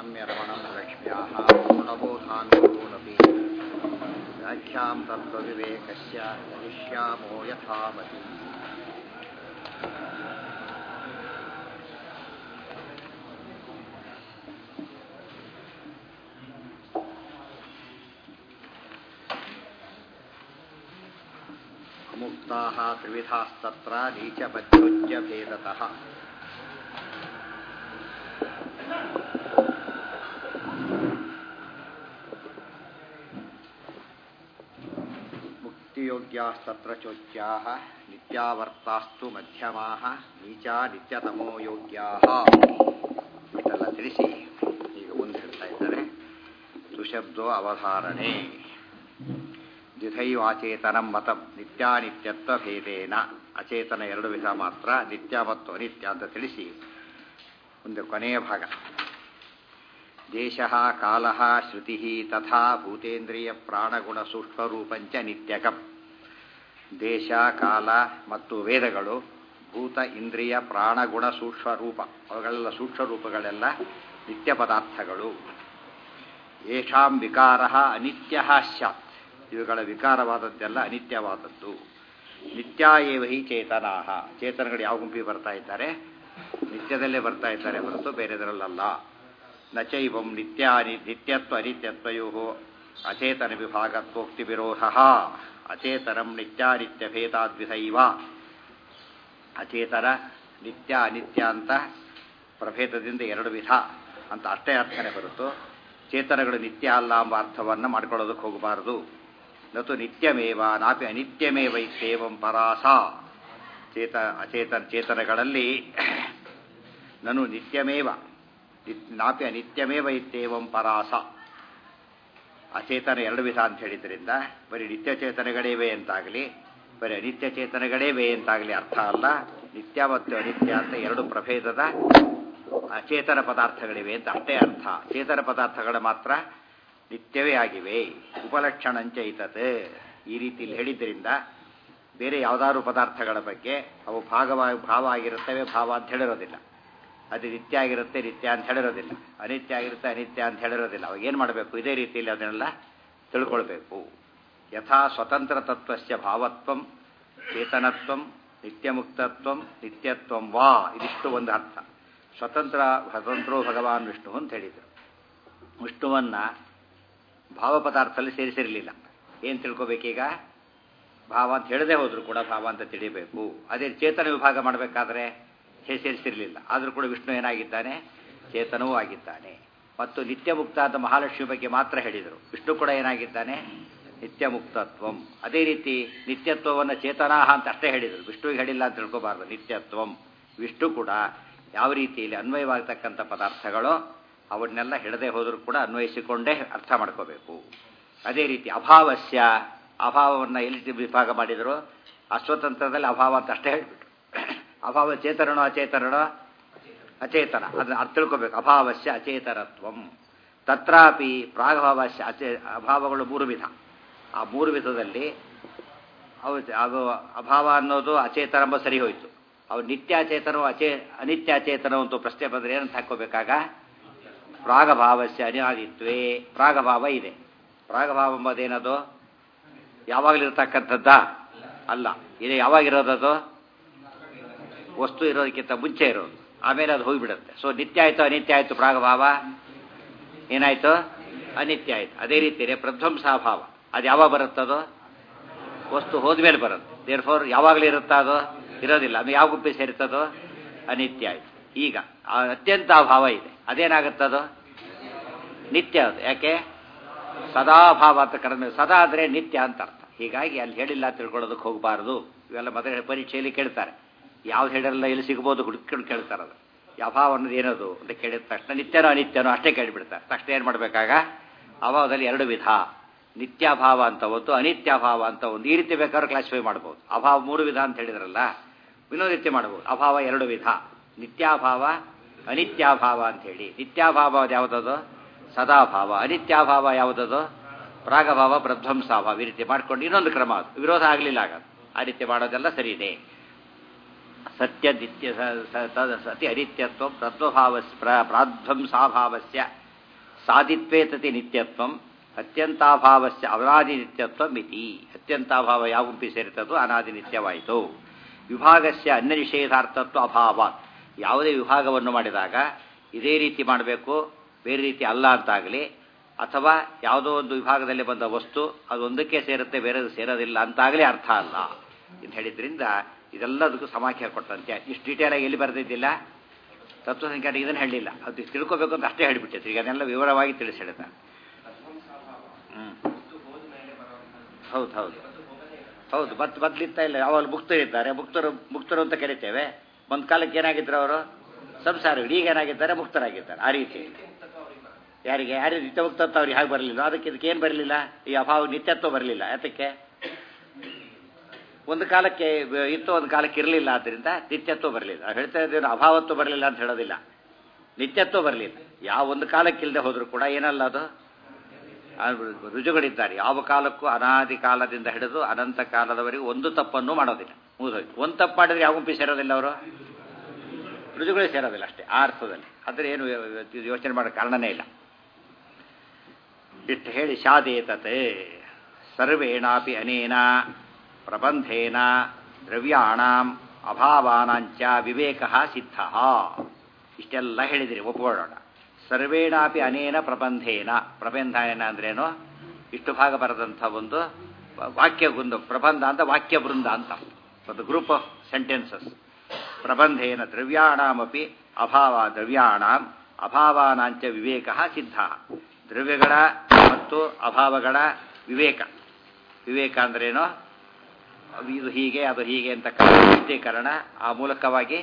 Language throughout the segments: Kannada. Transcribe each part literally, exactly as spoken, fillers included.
प्रणम्य रमणं लक्ष्म्याः पूर्णबोधान्नोऽपि व्याख्यां तत्त्वविवेकस्य करिष्यामो यथामति। मुक्ताः त्रिविधास्तत्र नीचपद्योज्य भेदतः। मुक्तियोग्यास्तत्र चोच्याः नित्यावर्तास्तु मध्यमाः नीचा ನಿತ್ಯತಮೋ ಯೋಗ್ಯಾः ಇಷ್ಟೆಲ್ಲ ತಿಳಿಸಿ ಈಗ ಮುಂದೆ ಹೇಳ್ತಾ ಇದ್ದಾರೆ. ಸುಶಬ್ದೋ ಅವಧಾರಣೆ ದ್ವಿಧೈವಾಚೇತನಂ ಮತಂ ನಿತ್ಯಾನಿತ್ಯತ್ವ ಭೇದೇನ. ಅಚೇತನ ಎರಡು ವಿಧ ಮಾತ್ರ, ನಿತ್ಯ ಮತ್ತು ಅನಿತ್ಯ ಅಂತ ತಿಳಿಸಿ ಒಂದು ಕೊನೆಯ ಭಾಗ. ದೇಶ ಕಾಲ ಶ್ರುತಿ ತಥಾ ಭೂತೇಂದ್ರಿಯ ಪ್ರಾಣಗುಣ ಸೂಕ್ಷ್ಮರೂಪಂಚ ನಿತ್ಯಕಂ. ದೇಶ ಕಾಲ ಮತ್ತು ವೇದಗಳು ಭೂತ ಇಂದ್ರಿಯ ಪ್ರಾಣಗುಣ ಸೂಕ್ಷ್ಮ ರೂಪ, ಅವುಗಳೆಲ್ಲ ಸೂಕ್ಷ್ಮ ರೂಪಗಳೆಲ್ಲ ನಿತ್ಯ ಪದಾರ್ಥಗಳು. ಯೇಷಾಂ ವಿಕಾರ ಅನಿತ್ಯ ಸ್ಯಾತ್, ಇವುಗಳ ವಿಕಾರವಾದದ್ದೆಲ್ಲ ಅನಿತ್ಯವಾದದ್ದು. ನಿತ್ಯ ಏವ ಹಿ ಚೇತನಾಹ, ಚೇತನಗಳು ಯಾವ ಗುಂಪಿಗೆ ಬರ್ತಾ ಇದ್ದಾರೆ? ನಿತ್ಯದಲ್ಲೇ ಬರ್ತಾ ಇದ್ದಾರೆ ಹೊರತು ಬೇರೆದರಲ್ಲ. ನಚೈವಂ ನಿತ್ಯ ನಿತ್ಯತ್ವ ಅನಿತ್ಯತ್ವಯೋ ಅಚೇತನ ವಿಭಾಗತ್ವೋಕ್ತಿ ವಿರೋಧ. ಅಚೇತನಂ ನಿತ್ಯಾನಿತ್ಯ ಭೇದಾದ್ವಿಧೈವ. ಅಚೇತನ ನಿತ್ಯ ಅನಿತ್ಯ ಅಂತ ಪ್ರಭೇದದಿಂದ ಎರಡು ವಿಧ ಅಂತ ಅಷ್ಟೇ ಅರ್ಥನೇ ಹೊರತು ಚೇತನಗಳು ನಿತ್ಯ ಅಲ್ಲ ಎಂಬ ಅರ್ಥವನ್ನು ಮಾಡ್ಕೊಳ್ಳೋದಕ್ಕೆ ಹೋಗಬಾರದು. ನತು ನಿತ್ಯಮೇವ ನಾಪಿ ಅನಿತ್ಯಮೇವ ಇತ್ಯೇವಂ ಪರಾಸ. ಚೇತ ಅಚೇತನ ಚೇತನಗಳಲ್ಲಿ ನನು ನಿತ್ಯಮೇವ ನಾಪಿ ಅನಿತ್ಯಮೇವ ಇತ್ಯೇವಂ ಪರಾಸ. ಅಚೇತನ ಎರಡು ವಿಧ ಅಂತ ಹೇಳಿದ್ರಿಂದ ಬರೀ ನಿತ್ಯ ಚೇತನಗಳೇವೆ ಅಂತಾಗಲಿ ಬರೀ ಅನಿತ್ಯ ಚೇತನಗಳೇವೆ ಅಂತಾಗಲಿ ಅರ್ಥ ಅಲ್ಲ. ನಿತ್ಯ ಮತ್ತು ಅನಿತ್ಯ ಅಂತ ಎರಡು ಪ್ರಭೇದದ ಅಚೇತನ ಪದಾರ್ಥಗಳಿವೆ ಅಂತ ಅಷ್ಟೇ ಅರ್ಥ. ಚೇತನ ಪದಾರ್ಥಗಳು ಮಾತ್ರ ನಿತ್ಯವೇ ಆಗಿವೆ. ಉಪಲಕ್ಷಣಂಚ ಇತತ್, ಈ ರೀತಿಯಲ್ಲಿ ಹೇಳಿದ್ದರಿಂದ ಬೇರೆ ಯಾವುದಾದ್ರು ಪದಾರ್ಥಗಳ ಬಗ್ಗೆ ಅವು ಭಾಗವಾಗಿ ಭಾವ ಆಗಿರುತ್ತವೆ, ಭಾವ ಅಂತ ಹೇಳಿರೋದಿಲ್ಲ. ಅದು ನಿತ್ಯ ಆಗಿರುತ್ತೆ, ನಿತ್ಯ ಅಂತ ಹೇಳಿರೋದಿಲ್ಲ. ಅನಿತ್ಯ ಆಗಿರುತ್ತೆ, ಅನಿತ್ಯ ಅಂತ ಹೇಳಿರೋದಿಲ್ಲ. ಅವಾಗ ಏನು ಮಾಡಬೇಕು? ಇದೇ ರೀತಿಯಲ್ಲಿ ಅದನ್ನೆಲ್ಲ ತಿಳ್ಕೊಳ್ಬೇಕು. ಯಥಾ ಸ್ವತಂತ್ರ ತತ್ವಸ್ಯ ಭಾವತ್ವಂ ಚೇತನತ್ವಂ ನಿತ್ಯಮುಕ್ತತ್ವಂ ನಿತ್ಯತ್ವಂ ವಾ, ಇದಿಷ್ಟು ಒಂದು ಅರ್ಥ. ಸ್ವತಂತ್ರ ಸ್ವತಂತ್ರೋ ಭಗವಾನ್ ವಿಷ್ಣು ಅಂತ ಹೇಳಿದರು. ವಿಷ್ಣುವನ್ನ ಭಾವ ಪದಾರ್ಥದಲ್ಲಿ ಸೇರಿಸಿರಲಿಲ್ಲ. ಏನು ತಿಳ್ಕೊಬೇಕೀಗ? ಭಾವ ಅಂತ ಹೇಳದೆ ಹೋದ್ರು ಕೂಡ ಭಾವ ಅಂತ ತಿಳಿಬೇಕು. ಅದೇ ಚೇತನ ವಿಭಾಗ ಮಾಡಬೇಕಾದ್ರೆ ಸೇರಿಸಿರಲಿಲ್ಲ. ಆದರೂ ಕೂಡ ವಿಷ್ಣು ಏನಾಗಿದ್ದಾನೆ? ಚೇತನವೂ ಆಗಿದ್ದಾನೆ. ಮತ್ತು ನಿತ್ಯ ಮುಕ್ತ ಅಂತ ಮಹಾಲಕ್ಷ್ಮಿ ಬಗ್ಗೆ ಮಾತ್ರ ಹೇಳಿದರು. ವಿಷ್ಣು ಕೂಡ ಏನಾಗಿದ್ದಾನೆ? ನಿತ್ಯ ಮುಕ್ತತ್ವಂ. ಅದೇ ರೀತಿ ನಿತ್ಯತ್ವವನ್ನು ಚೇತನಾಹ ಅಂತ ಅಷ್ಟೇ ಹೇಳಿದರು, ವಿಷ್ಣುವಿಗೆ ಹೇಳಿಲ್ಲ ಅಂತ ತಿಳ್ಕೋಬಾರ್ದು. ನಿತ್ಯತ್ವಂ ವಿಷ್ಣು ಕೂಡ ಯಾವ ರೀತಿಯಲ್ಲಿ ಅನ್ವಯವಾಗತಕ್ಕಂಥ ಪದಾರ್ಥಗಳೋ ಅವನ್ನೆಲ್ಲ ಹಿಡದೆ ಹೋದರೂ ಕೂಡ ಅನ್ವಯಿಸಿಕೊಂಡೇ ಅರ್ಥ ಮಾಡ್ಕೋಬೇಕು. ಅದೇ ರೀತಿ ಅಭಾವಸ್ಯ, ಅಭಾವವನ್ನು ಎಲ್ಲಿ ವಿಭಾಗ ಮಾಡಿದರು? ಅಸ್ವತಂತ್ರದಲ್ಲಿ ಅಭಾವ ಅಂತ ಅಷ್ಟೇ ಹೇಳಿಬಿಟ್ರು. ಅಭಾವ ಚೇತನನೋ ಅಚೇತನನೋ? ಅಚೇತನ. ಅದನ್ನು ಅರ್ಥ ತಿಳ್ಕೋಬೇಕು. ಅಭಾವಸ್ಯ ಅಚೇತನತ್ವಂ. ತತ್ರಾಪಿ ಪ್ರಾಗಭಾವಸ್ಯ ಅಚೇ ಅಭಾವಗಳು ಮೂರು ವಿಧ. ಆ ಮೂರು ವಿಧದಲ್ಲಿ ಅವು ಅದು ಅಭಾವ ಅನ್ನೋದು ಅಚೇತನ ಎಂಬ ಸರಿ ಹೋಯಿತು. ಅವು ನಿತ್ಯಾಚೇತನವು ಅಚೇ ಅನಿತ್ಯಾಚೇತನವು ಅಂತ ಪ್ರಶ್ನೆ ಬಂದರೆ ಏನಂತ ಹಾಕೋಬೇಕಾಗ? ಪ್ರಾಗಭಾವಸ್ಯ ಅನಿವಾದಿತ್ವೇ. ಪ್ರಾಗಭಾವ ಇದೆ. ಪ್ರಾಗಭಾವ ಎಂಬುದೇನದು? ಯಾವಾಗಲಿರ್ತಕ್ಕಂಥದ್ದ ಅಲ್ಲ. ಇದು ಯಾವಾಗಿರೋದದು? ವಸ್ತು ಇರೋದಕ್ಕಿಂತ ಮುಂಚೆ ಇರೋದು, ಆಮೇಲೆ ಅದು ಹೋಗಿಬಿಡುತ್ತೆ. ಸೊ ನಿತ್ಯ ಆಯಿತು ಅನಿತ್ಯ ಆಯಿತು, ಪ್ರಾಗಭಾವ ಏನಾಯಿತು? ಅನಿತ್ಯ ಆಯಿತು. ಅದೇ ರೀತಿಯೇ ಪ್ರಧ್ವಂಸಾಭಾವ, ಅದು ಯಾವಾಗ ಬರುತ್ತದೋ? ವಸ್ತು ಹೋದ್ಮೇಲೆ ಬರುತ್ತೆ. ದೇರ್ ಫೋರ್ ಯಾವಾಗಲೂ ಇರುತ್ತಾ? ಅದು ಇರೋದಿಲ್ಲ. ಅದು ಯಾವ ಗುಂಪಿ ಸೇರುತ್ತದೋ? ಅನಿತ್ಯ ಆಯಿತು. ಈಗ ಅತ್ಯಂತ ಅಭಾವ ಇದೆ, ಅದೇನಾಗುತ್ತದೋ? ನಿತ್ಯ. ಅದು ಯಾಕೆ? ಸದಾಭಾವ ಅಂತ ಕರೆದ ಸದಾ ಅಂದರೆ ನಿತ್ಯ ಅಂತ ಅರ್ಥ. ಹೀಗಾಗಿ ಅಲ್ಲಿ ಹೇಳಿಲ್ಲ ತಿಳ್ಕೊಳ್ಳೋದಕ್ಕೆ ಹೋಗಬಾರ್ದು. ಇವೆಲ್ಲ ಮೊದಲ ಪರೀಕ್ಷೆಯಲ್ಲಿ ಕೇಳ್ತಾರೆ. ಯಾವ್ದು ಹೇಳಿರಲ್ಲ ಎಲ್ಲಿ ಸಿಗ್ಬೋದು ಹುಡುಕೊಂಡು ಕೇಳ್ತಾರೆ. ಅದು ಅಭಾವ ಅನ್ನೋದು ಏನದು ಅಂತ ಕೇಳಿದ ತಕ್ಷಣ ನಿತ್ಯನೋ ಅನಿತ್ಯನೋ ಅಷ್ಟೇ ಕೇಳಿಬಿಡ್ತಾರೆ. ತಕ್ಷಣ ಏನು ಮಾಡಬೇಕಾಗ? ಅಭಾವದಲ್ಲಿ ಎರಡು ವಿಧ, ನಿತ್ಯಾಭಾವ ಅಂತ ಒಂದು, ಅನಿತ್ಯಾಭಾವ ಅಂತ ಒಂದು. ಈ ರೀತಿ ಬೇಕಾದ್ರೂ ಕ್ಲಾಸಿಫೈ ಮಾಡ್ಬೋದು. ಅಭಾವ ಮೂರು ವಿಧ ಅಂತ ಹೇಳಿದ್ರಲ್ಲ, ಇನ್ನೊಂದು ರೀತಿ ಮಾಡ್ಬೋದು. ಅಭಾವ ಎರಡು ವಿಧ, ನಿತ್ಯಾಭಾವ ಅನಿತ್ಯಾಭಾವ ಅಂಥೇಳಿ. ನಿತ್ಯಾಭಾವ ಯಾವುದದು? ಸದಾಭಾವ. ಅನಿತ್ಯಾಭಾವ ಯಾವುದದು? ಪ್ರಾಗಭಾವ ಪ್ರಧ್ವಂಸಾಭಾವ. ಈ ರೀತಿ ಮಾಡ್ಕೊಂಡು ಇನ್ನೊಂದು ಕ್ರಮ. ಅದು ವಿರೋಧ ಆಗಲಿಲ್ಲ. ಆಗ ಆ ರೀತಿ ಮಾಡೋದೆಲ್ಲ ಸರಿ ಇದೆ. ಸತ್ಯ ನಿತ್ಯ ಸತಿ ಅನಿತ್ಯತ್ವ ತತ್ವಭಾವ ಪ್ರಾಧ್ವಂಸಾಭಾವಸ್ಯ ಸಾಧಿತ್ವೇತತಿ ನಿತ್ಯತ್ವಂ ಅತ್ಯಂತಾಭಾವಸ್ಯ ಅನಾದಿ ನಿತ್ಯತ್ವ ಮಿತಿ. ಅತ್ಯಂತಾಭಾವ ಯಾವ ಗುಂಪಿ ಸೇರಿತದೋ ಅನಾದಿ ನಿತ್ಯವಾಯಿತು. ವಿಭಾಗಸ್ಯ ಅನ್ಯ ನಿಷೇಧಾರ್ಥತ್ವ ಅಭಾವ. ಯಾವುದೇ ವಿಭಾಗವನ್ನು ಮಾಡಿದಾಗ ಇದೇ ರೀತಿ ಮಾಡಬೇಕು ಬೇರೆ ರೀತಿ ಅಲ್ಲ ಅಂತಾಗಲಿ, ಅಥವಾ ಯಾವುದೋ ಒಂದು ವಿಭಾಗದಲ್ಲಿ ಬಂದ ವಸ್ತು ಅದೊಂದಕ್ಕೆ ಸೇರುತ್ತೆ ಬೇರೆದು ಸೇರೋದಿಲ್ಲ ಅಂತಾಗಲಿ ಅರ್ಥ ಅಲ್ಲ ಅಂತ ಹೇಳಿದ್ರಿಂದ ಇದೆಲ್ಲದಕ್ಕೂ ಸಮಾಖ್ಯ ಕೊಟ್ಟಂತೆ. ಇಷ್ಟು ಡೀಟೇಲಾಗಿ ಎಲ್ಲಿ ಬರೆದಿದ್ದಿಲ್ಲ, ತತ್ವಸಂಖ್ಯಾನ ಇದನ್ನು ಹೇಳಲಿಲ್ಲ. ಅದು ತಿಳ್ಕೋಬೇಕು ಅಂತ ಅಷ್ಟೇ ಹೇಳಿಬಿಟ್ಟಿತ್ತು. ಈಗ ಅದನ್ನೆಲ್ಲ ವಿವರವಾಗಿ ತಿಳಿಸಿ ಹೇಳಿದ. ಹ್ಞೂ ಹೌದು ಹೌದು ಹೌದು ಬತ್ ಬದಲಿತ್ತಾ ಇಲ್ಲ. ಯಾವಾಗ ಮುಕ್ತರಿದ್ದಾರೆ, ಮುಕ್ತರು ಮುಕ್ತರು ಅಂತ ಕರಿತೇವೆ. ಒಂದು ಕಾಲಕ್ಕೆ ಏನಾಗಿದ್ರು ಅವರು ಸಂಸಾರಿಗಳು, ಈಗ ಏನಾಗಿದ್ದಾರೆ ಮುಕ್ತರಾಗಿದ್ದಾರೆ. ಆ ರೀತಿ ಯಾರಿಗೆ ಯಾರು ನಿತ್ಯ ಮುಕ್ತತ್ವ ಅವ್ರಿಗೆ ಹಾಗೆ ಬರಲಿಲ್ಲ. ಅದಕ್ಕೆ ಇದಕ್ಕೆ ಏನು ಬರಲಿಲ್ಲ, ಈ ಅಭಾವ ನಿತ್ಯತ್ವ ಬರಲಿಲ್ಲ. ಯಾತಕ್ಕೆ ಒಂದು ಕಾಲಕ್ಕೆ ಇತ್ತು ಒಂದು ಕಾಲಕ್ಕೆ ಇರಲಿಲ್ಲ, ಆದ್ದರಿಂದ ನಿತ್ಯತ್ವ ಬರಲಿಲ್ಲ. ನಾವು ಹೇಳ್ತಾ ಇದ್ದೇವೆ ಅಭಾವತ್ವ ಬರಲಿಲ್ಲ ಅಂತ ಹೇಳೋದಿಲ್ಲ, ನಿತ್ಯತ್ವ ಬರಲಿಲ್ಲ. ಯಾವ ಒಂದು ಕಾಲಕ್ಕಿಲ್ಲದೆ ಹೋದರೂ ಕೂಡ ಏನಲ್ಲ ಅದು ರುಜುಗಳಿದ್ದಾರೆ. ಯಾವ ಕಾಲಕ್ಕೂ ಅನಾದಿ ಕಾಲದಿಂದ ಹಿಡಿದು ಅನಂತ ಕಾಲದವರೆಗೂ ಒಂದು ತಪ್ಪನ್ನು ಮಾಡೋದಿಲ್ಲ. ಮುಗಿದೋಯ್ತು. ಒಂದು ತಪ್ಪು ಮಾಡಿದ್ರೆ ಯಾವ ಗುಂಪಿ ಸೇರೋದಿಲ್ಲ, ಅವರು ರುಜುಗಳೇ ಸೇರೋದಿಲ್ಲ ಅಷ್ಟೇ ಆ ಅರ್ಥದಲ್ಲಿ. ಆದರೆ ಏನು ಯೋಚನೆ ಮಾಡೋ ಕಾರಣನೇ ಇಲ್ಲ. ಇಟ್ಟು ಹೇಳಿ ಶಾದೇತತೆ ಸರ್ವೇಣಾಪಿ ಅನೇನ ಪ್ರಬಂಧೇನ ದ್ರವ್ಯಾಣಾಂ ಅಭಾವಾನಾಂಚ ವಿವೇಕ ಸಿದ್ಧ. ಇಷ್ಟೆಲ್ಲ ಹೇಳಿದಿರಿ, ಒಪ್ಕೊಳ್ಳೋಣ. ಸರ್ವೇಣಾಪಿ ಅನೇನ ಪ್ರಬಂಧೇನ. ಪ್ರಬಂಧ ಏನ ಅಂದ್ರೇನು, ಇಷ್ಟು ಭಾಗ ಬರೆದಂಥ ಒಂದು ವಾಕ್ಯ ಒಂದು ಪ್ರಬಂಧ ಅಂತ ವಾಕ್ಯ ಬೃಂದ ಅಂತ ಒಂದು ಗ್ರೂಪ್ ಆಫ್ ಸೆಂಟೆನ್ಸಸ್. ಪ್ರಬಂಧೇನ ದ್ರವ್ಯಾಣಾಮಪಿ ಅಭಾವ ದ್ರವ್ಯಾಣಾಂ ಅಭಾವಾನಾಂಚ ವಿವೇಕ ಸಿದ್ಧ. ದ್ರವ್ಯಗಳ ಮತ್ತು ಅಭಾವಗಳ ವಿವೇಕ. ವಿವೇಕ ಅಂದ್ರೇನು, ಇದು ಹೀಗೆ ಅದು ಹೀಗೆ ಅಂತ ಸ್ಪಷ್ಟೀಕರಣ. ಆ ಮೂಲಕವಾಗಿ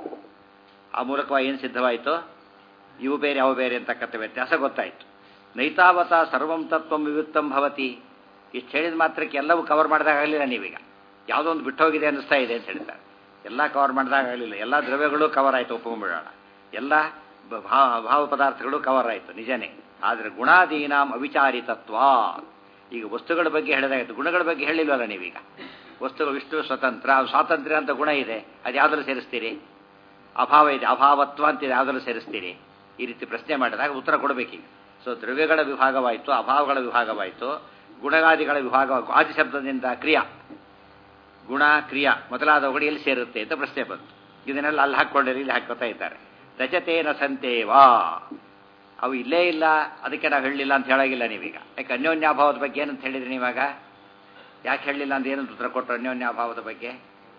ಆ ಮೂಲಕವಾಗಿ ಏನು ಸಿದ್ಧವಾಯಿತು, ಇವು ಬೇರೆ ಅವು ಬೇರೆ ಅಂತಕ್ಕಂಥ ವ್ಯತ್ಯಾಸ ಗೊತ್ತಾಯಿತು. ನೈತಾವತ ಸರ್ವಂ ತತ್ವಂ ವಿವಿಕ್ತಂ ಭವತಿ. ಇಷ್ಟು ಹೇಳಿದ ಮಾತ್ರಕ್ಕೆ ಎಲ್ಲವೂ ಕವರ್ ಮಾಡಿದಾಗಲಿಲ್ಲ. ನೀವೀಗ ಯಾವುದೋ ಒಂದು ಬಿಟ್ಟೋಗಿದೆ ಅನ್ನಿಸ್ತಾ ಇದೆ ಅಂತ ಹೇಳ್ತಾರೆ. ಎಲ್ಲ ಕವರ್ ಮಾಡಿದಾಗಲಿಲ್ಲ. ಎಲ್ಲ ದ್ರವ್ಯಗಳು ಕವರ್ ಆಯಿತು, ಒಪ್ಕೊಂಡ್ಬಿಡೋಣ. ಎಲ್ಲ ಭಾವ ಪದಾರ್ಥಗಳು ಕವರ್ ಆಯಿತು, ನಿಜನೇ. ಆದರೆ ಗುಣಾದೀನಾಂ ಅವಿಚಾರಿತತ್ವ. ಈಗ ವಸ್ತುಗಳ ಬಗ್ಗೆ ಹೇಳಿದಾಗಿತ್ತು, ಗುಣಗಳ ಬಗ್ಗೆ ಹೇಳಿಲ್ವಲ್ಲ ನೀವೀಗ. ವಸ್ತುಗಳು ವಿಷ್ಣು ಸ್ವತಂತ್ರ, ಸ್ವಾತಂತ್ರ್ಯ ಅಂತ ಗುಣ ಇದೆ, ಅದು ಯಾವುದನ್ನು ಸೇರಿಸ್ತೀರಿ? ಅಭಾವ ಇದೆ, ಅಭಾವತ್ವ ಅಂತಿದೆ, ಯಾವುದನ್ನು ಸೇರಿಸ್ತೀರಿ? ಈ ರೀತಿ ಪ್ರಶ್ನೆ ಮಾಡಿದಾಗ ಉತ್ತರ ಕೊಡಬೇಕೀಗ. ಸೊ ದ್ರವ್ಯಗಳ ವಿಭಾಗವಾಯಿತು, ಅಭಾವಗಳ ವಿಭಾಗವಾಯಿತು, ಗುಣಗಾದಿಗಳ ವಿಭಾಗ. ಆದಿ ಶಬ್ದದಿಂದ ಕ್ರಿಯಾ, ಗುಣ ಕ್ರಿಯಾ ಮೊದಲಾದವುಗಳು ಎಲ್ಲಿ ಸೇರುತ್ತೆ ಅಂತ ಪ್ರಶ್ನೆ ಬಂತು. ಇದನ್ನೆಲ್ಲ ಅಲ್ಲಿ ಹಾಕ್ಕೊಂಡಿರಿ, ಇಲ್ಲಿ ಹಾಕೋತಾ ಇದ್ದಾರೆ. ರಜತೇನ ಸಂತೇವಾ. ಅವು ಇಲ್ಲೇ ಇಲ್ಲ, ಅದಕ್ಕೆ ನಾವು ಹೇಳಲಿಲ್ಲ ಅಂತ ಹೇಳಾಗಿಲ್ಲ ನೀವೀಗ. ಯಾಕೆ ಅನ್ಯೋನ್ಯಾಭಾವದ ಬಗ್ಗೆ ಏನಂತ ಹೇಳಿದ್ರಿ ನೀವಾಗ? ಯಾಕೆ ಹೇಳಲಿಲ್ಲ ಅಂತ ಏನಂತ ಉತ್ತರ ಕೊಟ್ಟರು? ಅನ್ಯೋನ್ಯಾಭಾವದ ಬಗ್ಗೆ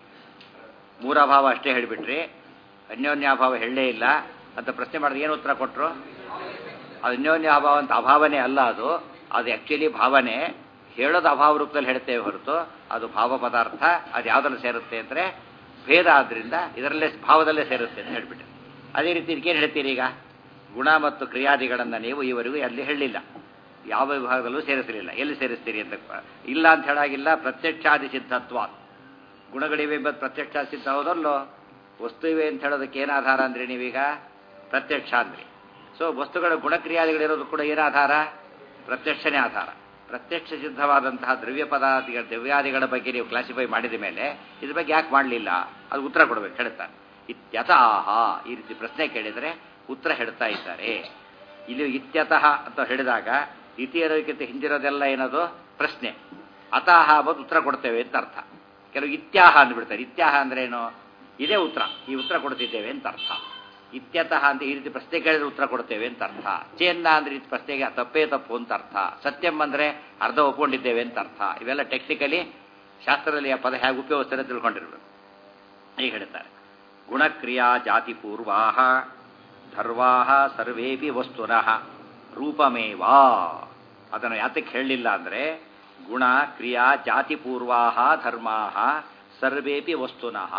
ಮೂರಭಾವ ಅಷ್ಟೇ ಹೇಳಿಬಿಟ್ರಿ, ಅನ್ಯೋನ್ಯಾಭಾವ ಹೇಳಲೇ ಇಲ್ಲ ಅಂತ ಪ್ರಶ್ನೆ ಮಾಡಿದ್ರೆ ಏನು ಉತ್ತರ ಕೊಟ್ಟರು? ಅದು ಅನ್ಯೋನ್ಯಾಭಾವ ಅಂತ ಅಭಾವನೆ ಅಲ್ಲ, ಅದು ಅದು ಆ್ಯಕ್ಚುಲಿ ಭಾವನೆ. ಹೇಳೋದು ಅಭಾವ ರೂಪದಲ್ಲಿ ಹೇಳ್ತೇವೆ ಹೊರತು ಅದು ಭಾವ ಪದಾರ್ಥ. ಅದು ಯಾವುದ್ರಲ್ಲಿ ಸೇರುತ್ತೆ ಅಂದರೆ ಭೇದ, ಆದ್ದರಿಂದ ಇದರಲ್ಲೇ ಭಾವದಲ್ಲೇ ಸೇರುತ್ತೆ ಅಂತ ಹೇಳಿಬಿಟ್ಟೆ. ಅದೇ ರೀತಿ ಇದಕ್ಕೇನು ಹೇಳ್ತೀರಿ ಈಗ? ಗುಣ ಮತ್ತು ಕ್ರಿಯಾದಿಗಳನ್ನು ನೀವು ಈವರೆಗೂ ಎಲ್ಲಿ ಹೇಳಲಿಲ್ಲ, ಯಾವ ವಿಭಾಗದಲ್ಲೂ ಸೇರಿಸಲಿಲ್ಲ. ಎಲ್ಲಿ ಸೇರಿಸ್ತೀರಿ ಅಂತ ಇಲ್ಲ ಅಂತ ಹೇಳಾಗಿಲ್ಲ. ಪ್ರತ್ಯಕ್ಷಾದಿ ಸಿದ್ಧತ್ವ. ಗುಣಗಳಿವೆ ಎಂಬುದು ಪ್ರತ್ಯಕ್ಷ ಸಿದ್ಧ ಹೌದಲ್ಲೋ. ವಸ್ತು ಇವೆ ಅಂತ ಹೇಳೋದಕ್ಕೆ ಏನು ಆಧಾರ ಅಂದ್ರಿ ನೀವೀಗ? ಪ್ರತ್ಯಕ್ಷ ಅಂದ್ರಿ. ಸೊ ವಸ್ತುಗಳ ಗುಣಕ್ರಿಯಾದಿಗಳಿರೋದು ಕೂಡ ಏನು ಆಧಾರ? ಪ್ರತ್ಯಕ್ಷನೇ ಆಧಾರ. ಪ್ರತ್ಯಕ್ಷ ಸಿದ್ಧವಾದಂತಹ ದ್ರವ್ಯ ಪದಾರ್ಥಗಳ ದ್ರವ್ಯಾದಿಗಳ ಬಗ್ಗೆ ನೀವು ಕ್ಲಾಸಿಫೈ ಮಾಡಿದ ಮೇಲೆ ಇದ್ರ ಬಗ್ಗೆ ಯಾಕೆ ಮಾಡಲಿಲ್ಲ? ಅದು ಉತ್ತರ ಕೊಡಬೇಕು ಹೇಳ್ತಾರೆ. ಇತ್ಯತಃ ಈ ರೀತಿ ಪ್ರಶ್ನೆ ಕೇಳಿದರೆ ಉತ್ತರ ಹೇಳ್ತಾ ಇದ್ದಾರೆ. ಇಲ್ಲಿ ಇತ್ಯತಃ ಅಂತ ಹೇಳಿದಾಗ ಇತಿಯರೋಕ್ಕಿಂತ ಹಿಂದಿರೋದೆಲ್ಲ ಏನದು ಪ್ರಶ್ನೆ. ಅತಃ ಅಂಬೋದು ಉತ್ತರ ಕೊಡ್ತೇವೆ ಅಂತ ಅರ್ಥ. ಕೆಲವು ಇತ್ಯಾಹ ಅಂದ್ಬಿಡ್ತಾರೆ. ಇತ್ಯಾಹ ಅಂದ್ರೆ ಏನು? ಇದೇ ಉತ್ತರ, ಈ ಉತ್ತರ ಕೊಡ್ತಿದ್ದೇವೆ ಅಂತ ಅರ್ಥ. ಇತ್ಯತಃ ಅಂತ ಈ ರೀತಿ ಪ್ರಶ್ನೆ ಕೇಳಿದ್ರೆ ಉತ್ತರ ಕೊಡ್ತೇವೆ ಅಂತ ಅರ್ಥ. ಚೇನ್ನ ಅಂದ್ರೆ ಈ ಪ್ರಶ್ನೆಗೆ ತಪ್ಪೇ ತಪ್ಪು ಅಂತ ಅರ್ಥ. ಸತ್ಯಂ ಅಂದ್ರೆ ಅರ್ಧ ಒಪ್ಕೊಂಡಿದ್ದೇವೆ ಅಂತ ಅರ್ಥ. ಇವೆಲ್ಲ ಟೆಕ್ನಿಕಲಿ ಶಾಸ್ತ್ರದಲ್ಲಿ ಆ ಪದ ಹೇಗೆ ಉಪಯೋಗಿಸ್ತಾರೆ ತಿಳ್ಕೊಂಡಿರ್ಬೇಕು. ಈಗ ಹೇಳ್ತಾರೆ, ಗುಣಕ್ರಿಯಾ ಜಾತಿ ಪೂರ್ವಾಹ ಧರ್ವಾಹ ಸರ್ವೇಪಿ ವಸ್ತುನಃ ರೂಪಮೇವಾ. ಅದನ್ನು ಯಾತಕ್ಕೆ ಹೇಳಲಿಲ್ಲ ಅಂದರೆ ಗುಣ ಕ್ರಿಯಾ ಜಾತಿ ಪೂರ್ವಾಹ ಧರ್ಮಾಹ ಸರ್ವೇಪಿ ವಸ್ತುನಃ.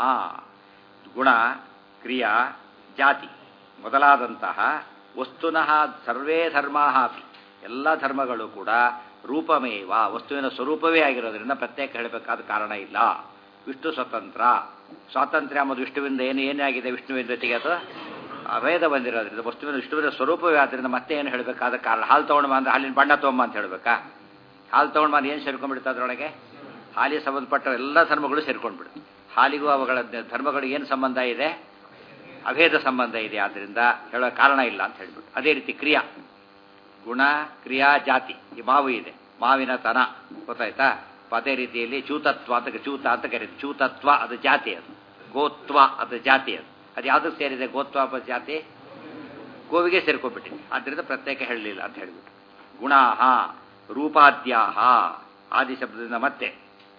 ಗುಣ ಕ್ರಿಯಾ ಜಾತಿ ಮೊದಲಾದಂತಹ ವಸ್ತುನಃ ಸರ್ವೇ ಧರ್ಮಾಹ ಅಪಿ, ಎಲ್ಲ ಧರ್ಮಗಳು ಕೂಡ ರೂಪಮೇವ ವಸ್ತುವಿನ ಸ್ವರೂಪವೇ ಆಗಿರೋದ್ರಿಂದ ಪ್ರತ್ಯೇಕ ಹೇಳಬೇಕಾದ ಕಾರಣ ಇಲ್ಲ. ವಿಷ್ಣು ಸ್ವತಂತ್ರ. ಸ್ವಾತಂತ್ರ್ಯ ಎಂಬುದು ವಿಷ್ಣುವಿಂದ ಏನು ಏನೇ ಆಗಿದೆ, ವಿಷ್ಣುವಿನ ಜೊತೆಗೆ ಅದು ಅಭೇದ ಬಂದಿರೋದ್ರಿಂದ ವಸ್ತುವಿನ ವಿಷ್ಣುವಿನ ಸ್ವರೂಪವೇ ಆದ್ದರಿಂದ ಮತ್ತೆ ಏನು ಹೇಳಬೇಕಾದ ಕಾರಣ. ಹಾಲು ತೊಗೊಂಡು ಅಂದ್ರೆ ಹಾಲಿನ ಬಣ್ಣ ತೊಗೊಂಬ ಅಂತ ಹೇಳಬೇಕಾ? ಹಾಲು ತೊಗೊಂಡು ಬಂದು ಏನು ಸೇರ್ಕೊಂಡ್ಬಿಡುತ್ತೆ ಅದರೊಳಗೆ? ಹಾಲಿಗೆ ಸಂಬಂಧಪಟ್ಟ ಎಲ್ಲ ಧರ್ಮಗಳು ಸೇರ್ಕೊಂಡ್ಬಿಡುತ್ತೆ. ಹಾಲಿಗೂ ಅವುಗಳ ಧರ್ಮಗಳಿಗೆ ಏನು ಸಂಬಂಧ ಇದೆ? ಅಭೇದ ಸಂಬಂಧ ಇದೆ. ಆದ್ದರಿಂದ ಹೇಳೋ ಕಾರಣ ಇಲ್ಲ ಅಂತ ಹೇಳ್ಬಿಟ್ಟು. ಅದೇ ರೀತಿ ಕ್ರಿಯಾ, ಗುಣ ಕ್ರಿಯಾ ಜಾತಿ ಈ ಮಾವು ಇದೆ, ಮಾವಿನ ತನ ಗೊತ್ತಾಯ್ತಾ. ಅದೇ ರೀತಿಯಲ್ಲಿ ಚೂತತ್ವ ಅಂತ ಚೂತ ಅಂತ ಕರೀತಾರೆ. ಚೂತತ್ವ ಅದು ಜಾತಿ, ಅದು ಗೋತ್ವ ಅದು ಜಾತಿ. ಅದು ಅದು ಯಾವುದಕ್ಕೆ ಸೇರಿದೆ? ಗೋತ್ವ ಜಾತಿ ಗೋವಿಗೆ ಸೇರ್ಕೊಂಡ್ಬಿಟ್ಟಿದೆ. ಆದ್ದರಿಂದ ಪ್ರತ್ಯೇಕ ಹೇಳಲಿಲ್ಲ ಅಂತ ಹೇಳಿಬಿಟ್ಟು. ಗುಣಾಹ ರೂಪಾದ್ಯಾಹ ಆದಿ ಶಬ್ದದಿಂದ ಮತ್ತೆ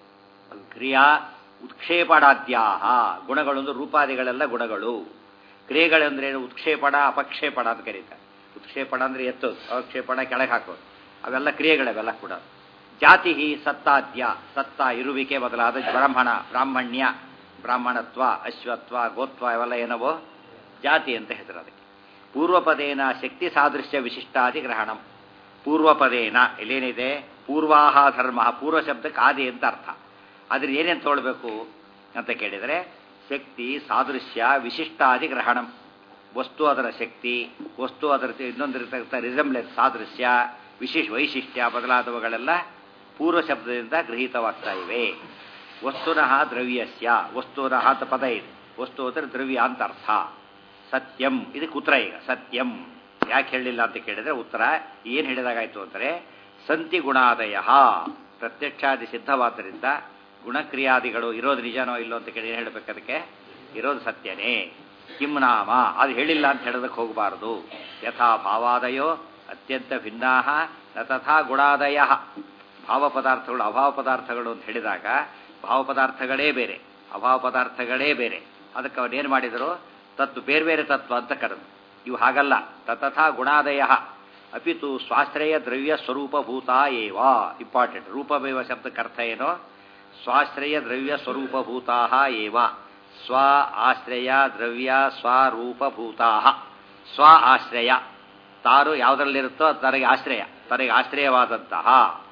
ಕ್ರಿಯಾ ಉತ್ಕ್ಷೇಪಣಾದ್ಯಾಹ ಗುಣಗಳೊಂದು ರೂಪಾದಿಗಳೆಲ್ಲ ಗುಣಗಳು. ಕ್ರಿಯೆಗಳಂದ್ರೆ ಉತ್ಕ್ಷೇಪಣ ಅಪಕ್ಷೇಪಣ ಅಂತ ಕರೀತಾರೆ. ಉತ್ಕ್ಷೇಪಣ ಅಂದ್ರೆ ಎತ್ತೋದು, ಅವಕ್ಷೇಪಣ ಕೆಳಗೆ ಹಾಕೋದು, ಅವೆಲ್ಲ ಕ್ರಿಯೆಗಳವೆಲ್ಲ ಕೂಡ. ಜಾತಿ ಸತ್ತಾದ್ಯ ಸತ್ತ ಇರುವಿಕೆ ಮೊದಲಾದ ಬ್ರಾಹ್ಮಣ ಬ್ರಾಹ್ಮಣ್ಯ ಬ್ರಾಹ್ಮಣತ್ವ ಅಶ್ವತ್ವ ಗೋತ್ವ ಇವೆಲ್ಲ ಏನವೋ ಜಾತಿ ಅಂತ ಹೆಸರು ಅದಕ್ಕೆ. ಪೂರ್ವಪದೇನ ಶಕ್ತಿ ಸಾದೃಶ್ಯ ವಿಶಿಷ್ಟಾದಿ ಗ್ರಹಣಂ. ಪೂರ್ವಪದೇನ ಇಲ್ಲೇನಿದೆ? ಪೂರ್ವಾಹ ಧರ್ಮ. ಪೂರ್ವ ಶಬ್ದಕ್ಕೆ ಆದಿ ಅಂತ ಅರ್ಥ. ಆದ್ರೆ ಏನೇನು ತಗೊಳ್ಬೇಕು ಅಂತ ಕೇಳಿದರೆ ಶಕ್ತಿ ಸಾದೃಶ್ಯ ವಿಶಿಷ್ಟಾದಿ ಗ್ರಹಣಂ. ವಸ್ತು ಅದರ ಶಕ್ತಿ, ವಸ್ತು ಅದರ ಇನ್ನೊಂದಿರತಕ್ಕಂಥ ರಿಸೆಂಬ್ಲೆನ್ಸ್ ಸಾದೃಶ್ಯ ವಿಶಿಷ್ಟ ವೈಶಿಷ್ಟ್ಯ ಬದಲಾದವುಗಳೆಲ್ಲ ಪೂರ್ವ ಶಬ್ದದಿಂದ ಗೃಹೀತವಾಗ್ತಾ ಇವೆ. ವಸ್ತುನಃ ದ್ರವ್ಯಸ್ಯ, ವಸ್ತುನಃ ಅಂತ ಪದ ಇದೆ, ವಸ್ತು ಅಂದರೆ ದ್ರವ್ಯ ಅಂತ ಅರ್ಥ. ಸತ್ಯಂ ಇದಕ್ಕೆ ಉತ್ತರ. ಈಗ ಸತ್ಯಂ ಯಾಕೆ ಹೇಳಲಿಲ್ಲ ಅಂತ ಕೇಳಿದ್ರೆ ಉತ್ತರ ಏನು ಹೇಳಿದಾಗಾಯ್ತು ಅಂದರೆ ಸಂತಿ ಗುಣಾದಯ ಪ್ರತ್ಯಕ್ಷಾದಿ ಸಿದ್ಧವಾದ್ದರಿಂದ ಗುಣಕ್ರಿಯಾದಿಗಳು ಇರೋದು ನಿಜನೋ ಇಲ್ಲೋ ಅಂತ ಕೇಳಿ ಏನು ಹೇಳಬೇಕು? ಅದಕ್ಕೆ ಇರೋದು ಸತ್ಯನೇ. ಕಿಂ ನಾಮ ಅದು ಹೇಳಿಲ್ಲ ಅಂತ ಹೇಳೋದಕ್ಕೆ ಹೋಗಬಾರದು. ಯಥಾ ಭಾವಾದಯೋ ಅತ್ಯಂತ ಭಿನ್ನಾ ನ ತಥಾ ಗುಣಾದಯ. ಭಾವ ಪದಾರ್ಥಗಳು ಅಭಾವ ಪದಾರ್ಥಗಳು ಅಂತ ಹೇಳಿದಾಗ ಭಾವ ಪದಾರ್ಥಗಳೇ ಬೇರೆ ಅಭಾವ ಪದಾರ್ಥಗಳೇ ಬೇರೆ. ಅದಕ್ಕೆ ಅವನೇನು ಮಾಡಿದರು? ತತ್ವ ಬೇರೆ ಬೇರೆ ತತ್ವ ಅಂತ ಕರೆದು. ಇವು ಹಾಗಲ್ಲ. ತಥಾ ಗುಣಾದಯ ಅಪಿತು ಸ್ವಾಶ್ರಯ ದ್ರವ್ಯ ಸ್ವರೂಪಭೂತ ಏವ. ಇಂಪಾರ್ಟೆಂಟ್. ರೂಪಮೇವ ಶಬ್ದಕ್ಕೆ ಅರ್ಥ ಏನೋ? ಸ್ವಾಶ್ರಯ ದ್ರವ್ಯ ಸ್ವರೂಪಭೂತಾ ಏವ. ಸ್ವ ಆಶ್ರಯ ದ್ರವ್ಯ ಸ್ವರೂಪಭೂತಾ. ಸ್ವ ಆಶ್ರಯ ತಾರು ಯಾವುದರಲ್ಲಿರುತ್ತೋ ತನಗೆ ಆಶ್ರಯ, ತನಗೆ ಆಶ್ರಯವಾದಂತಹ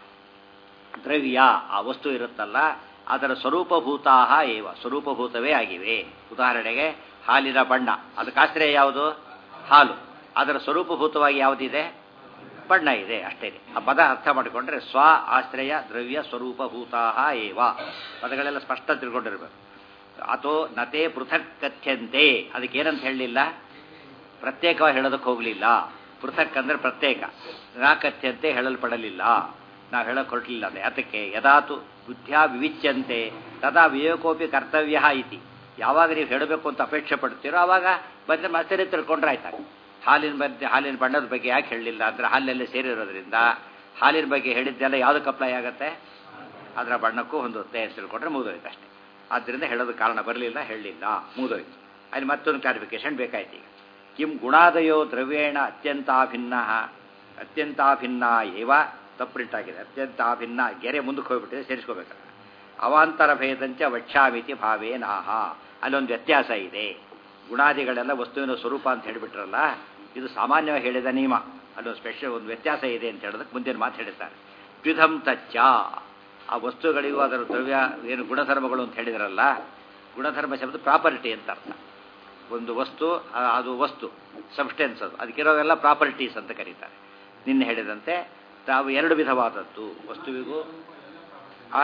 ದ್ರವ್ಯ ಆ ವಸ್ತು ಇರುತ್ತಲ್ಲ ಅದರ ಸ್ವರೂಪಭೂತಾ ಏವ, ಸ್ವರೂಪಭೂತವೇ ಆಗಿವೆ. ಉದಾಹರಣೆಗೆ ಹಾಲಿನ ಬಣ್ಣ, ಅದಕ್ಕೆ ಆಶ್ರಯ ಯಾವುದು? ಹಾಲು. ಅದರ ಸ್ವರೂಪಭೂತವಾಗಿ ಯಾವುದಿದೆ? ಬಣ್ಣ ಇದೆ, ಅಷ್ಟೇ. ಆ ಪದ ಅರ್ಥ ಮಾಡಿಕೊಂಡ್ರೆ ಸ್ವ ಆಶ್ರಯ ದ್ರವ್ಯ ಸ್ವರೂಪಭೂತಾ ಏವ ಪದಗಳೆಲ್ಲ ಸ್ಪಷ್ಟ ತಿಳ್ಕೊಂಡಿರ್ಬೇಕು. ಅಥೋ ನತೆ ಪೃಥಕ್ ಕಥ್ಯಂತೆ ಅದಕ್ಕೆ ಏನಂತ ಹೇಳಲಿಲ್ಲ? ಪ್ರತ್ಯೇಕವಾಗಿ ಹೇಳೋದಕ್ಕೆ ಹೋಗಲಿಲ್ಲ. ಪೃಥಕ್ ಅಂದ್ರೆ ಪ್ರತ್ಯೇಕ. ನಾ ಕಥ್ಯಂತೆ ಹೇಳಲ್ಪಡಲಿಲ್ಲ, ನಾವು ಹೇಳೋಕೆ ಹೊರಟಲಿಲ್ಲ. ಅದೇ ಅದಕ್ಕೆ ಯದಾತು ಬುದ್ಧ್ಯಾ ವಿವಿಚ್ಯಂತೆ ತದಾ ವಿವೇಕೋಪಿ ಕರ್ತವ್ಯ ಇತಿ. ಯಾವಾಗ ನೀವು ಹೇಳಬೇಕು ಅಂತ ಅಪೇಕ್ಷೆ ಪಡ್ತೀರೋ ಆವಾಗ ಬಂದರೆ ಮತ್ತೆ ತಿಳ್ಕೊಂಡ್ರೆ ಆಯ್ತಾಗ. ಹಾಲಿನ ಬಗ್ಗೆ ಹಾಲಿನ ಬಣ್ಣದ ಬಗ್ಗೆ ಯಾಕೆ ಹೇಳಲಿಲ್ಲ ಅಂದರೆ ಹಾಲಿನಲ್ಲೇ ಸೇರಿರೋದ್ರಿಂದ ಹಾಲಿನ ಬಗ್ಗೆ ಹೇಳಿದ್ದೆಲ್ಲ ಯಾವುದಕ್ಕೆ ಅಪ್ಲೈ ಆಗುತ್ತೆ? ಅದರ ಬಣ್ಣಕ್ಕೂ ಹೊಂದುತ್ತೆ ಅಂತ ತಿಳ್ಕೊಂಡ್ರೆ ಮುಗಿದೋಯ್ತು ಅಷ್ಟೇ. ಆದ್ದರಿಂದ ಹೇಳೋದು ಕಾರಣ ಬರಲಿಲ್ಲ, ಹೇಳಲಿಲ್ಲ, ಮುಗಿದೋಯ್ತು. ಅಲ್ಲಿ ಮತ್ತೊಂದು ಕ್ಲಾರಿಫಿಕೇಶನ್ ಬೇಕಾಯ್ತು. ಈಗ ಕಿಂ ಗುಣಾದಯೋ ದ್ರವ್ಯೇಣ ಅತ್ಯಂತಾಭಿನ್ನ ಅತ್ಯಂತಾಭಿನ್ನ ಏವ ತಪ್ಪುಂಟಾಗಿದೆ. ಅತ್ಯಂತಾಭಿನ್ನ ಗೆರೆ ಮುಂದಕ್ಕೆ ಹೋಗ್ಬಿಟ್ಟಿದೆ, ಸೇರಿಸ್ಕೋಬೇಕಾಗ. ಅವಾಂತರ ಭೇದಂಚ ವಕ್ಷಾಮಿತಿ ಭಾವೇನಾಹ. ಅಲ್ಲೊಂದು ವ್ಯತ್ಯಾಸ ಇದೆ. ಗುಣಾದಿಗಳೆಲ್ಲ ವಸ್ತುವಿನ ಸ್ವರೂಪ ಅಂತ ಹೇಳಿಬಿಟ್ರಲ್ಲ, ಇದು ಸಾಮಾನ್ಯವಾಗಿ ಹೇಳಿದ ನಿಯಮ. ಅಲ್ಲೊಂದು ಸ್ಪೆಷಲ್ ಒಂದು ವ್ಯತ್ಯಾಸ ಇದೆ ಅಂತ ಹೇಳೋದಕ್ಕೆ ಮುಂದಿನ ಮಾತು ಹೇಳಿದ್ದಾರೆ. ದ್ವಿಧಂ ತಚ್ಚ ಆ ವಸ್ತುಗಳಿಗೂ ಅದರ ದ್ರವ್ಯ ಏನು ಗುಣಧರ್ಮಗಳು ಅಂತ ಹೇಳಿದ್ರಲ್ಲ, ಗುಣಧರ್ಮ ಶಬ್ದ ಪ್ರಾಪರ್ಟಿ ಅಂತ ಅರ್ಥ. ಒಂದು ವಸ್ತು ಅದು ವಸ್ತು ಸಬ್ಸ್ಟೆನ್ಸ್, ಅದು ಅದಕ್ಕಿರೋವೆಲ್ಲ ಪ್ರಾಪರ್ಟೀಸ್ ಅಂತ ಕರೀತಾರೆ. ನಿನ್ನೆ ಹೇಳಿದಂತೆ ತಾವು ಎರಡು ವಿಧವಾದದ್ದು ವಸ್ತುವಿಗೂ ಆ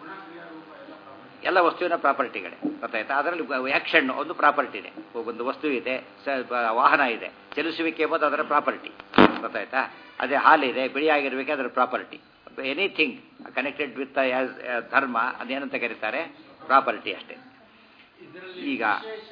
ಎಲ್ಲ ವಸ್ತುವಿನ ಪ್ರಾಪರ್ಟಿಗಳೇ ಗೊತ್ತಾಯ್ತಾ. ಅದರಲ್ಲಿ ಆ್ಯಕ್ಷನ್ ಒಂದು ಪ್ರಾಪರ್ಟಿನೇ. ಒಂದು ವಸ್ತು ಇದೆ, ವಾಹನ ಇದೆ, ಚಲಿಸುವಿಕೆ ಎಂಬುದು ಅದರ ಪ್ರಾಪರ್ಟಿ ಗೊತ್ತಾಯ್ತಾ. ಅದೇ ಹಾಲಿದೆ, ಬಿಳಿಯಾಗಿರ್ಬೇಕೆ ಅದರ ಪ್ರಾಪರ್ಟಿ. ಎನಿಥಿಂಗ್ ಕನೆಕ್ಟೆಡ್ ವಿತ್ ಧರ್ಮ ಅದೇನಂತ ಕರೀತಾರೆ? ಪ್ರಾಪರ್ಟಿ ಅಷ್ಟೇ. ಈಗ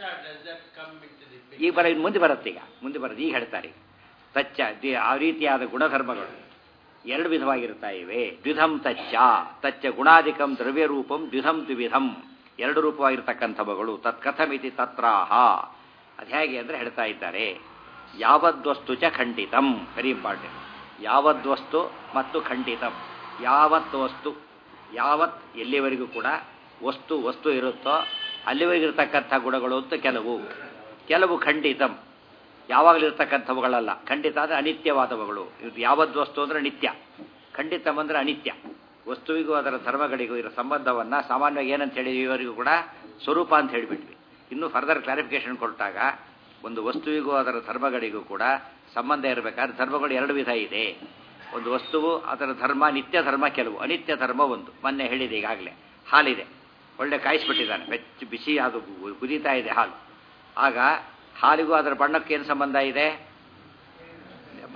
ಈಗ ಬರ ಮುಂದೆ ಬರುತ್ತೆ. ಈಗ ಮುಂದೆ ಬರುತ್ತೆ. ಈಗ ಹೇಳ್ತಾರೆ ತಚ್ಚ ಆ ರೀತಿಯಾದ ಗುಣಧರ್ಮಗಳು ಎರಡು ವಿಧವಾಗಿರ್ತಾ ಇವೆ. ದ್ವಿಧಂ ತಚ್ಚ ತಚ್ಚ ಗುಣಾಧಿಕಂ ದ್ರವ್ಯರೂಪಂ ದ್ವಿಧಂ ದ್ವಿಧಂ ಎರಡು ರೂಪವಾಗಿರ್ತಕ್ಕಂಥವುಗಳು. ತತ್ಕಥಮಿತಿ ತತ್ರಾಹ ಅದು ಹೇಗೆ ಅಂದರೆ ಹೇಳ್ತಾ ಇದ್ದಾರೆ. ಯಾವದ್ವಸ್ತು ಚ ಖಂಡಿತಂ, ವೆರಿ ಇಂಪಾರ್ಟೆಂಟ್. ಯಾವದ್ವಸ್ತು ಮತ್ತು ಖಂಡಿತಂ. ಯಾವತ್ ವಸ್ತು, ಯಾವತ್ ಎಲ್ಲಿವರೆಗೂ ಕೂಡ ವಸ್ತು ವಸ್ತು ಇರುತ್ತೋ ಅಲ್ಲಿವರೆಗಿರ್ತಕ್ಕಂಥ ಗುಣಗಳು ಅಂತ ಕೆಲವು. ಕೆಲವು ಖಂಡಿತಂ ಯಾವಾಗಲಿರ್ತಕ್ಕಂಥವುಗಳಲ್ಲ. ಖಂಡಿತ ಅಂದರೆ ಅನಿತ್ಯವಾದವುಗಳು. ಇದು ಯಾವದ್ವಸ್ತು ಅಂದರೆ ನಿತ್ಯ, ಖಂಡಿತಂ ಅಂದರೆ ಅನಿತ್ಯ. ವಸ್ತುವಿಗೂ ಅದರ ಧರ್ಮಗಳಿಗೂ ಇರೋ ಸಂಬಂಧವನ್ನು ಸಾಮಾನ್ಯವಾಗಿ ಏನಂತ ಹೇಳಿ ಇವರಿಗೂ ಕೂಡ ಸ್ವರೂಪ ಅಂತ ಹೇಳಿಬಿಟ್ವಿ. ಇನ್ನೂ ಫರ್ದರ್ ಕ್ಲಾರಿಫಿಕೇಶನ್ ಕೊಟ್ಟಾಗ ಒಂದು ವಸ್ತುವಿಗೂ ಅದರ ಧರ್ಮಗಳಿಗೂ ಕೂಡ ಸಂಬಂಧ ಇರಬೇಕಾದ್ರೆ ಧರ್ಮಗಳು ಎರಡು ವಿಧ ಇದೆ. ಒಂದು ವಸ್ತುವು ಅದರ ಧರ್ಮ ನಿತ್ಯ ಧರ್ಮ, ಕೆಲವು ಅನಿತ್ಯ ಧರ್ಮ ಒಂದು. ಮೊನ್ನೆ ಹೇಳಿದೆ ಈಗಾಗಲೇ. ಹಾಲಿದೆ, ಒಳ್ಳೆ ಕಾಯಿಸ್ಬಿಟ್ಟಿದ್ದಾನೆ, ಬೆಚ್ಚ ಬಿಸಿ ಅದು ಕುದೀತಾ ಇದೆ ಹಾಲು. ಆಗ ಹಾಲಿಗೂ ಅದರ ಬಣ್ಣಕ್ಕೆ ಏನು ಸಂಬಂಧ ಇದೆ?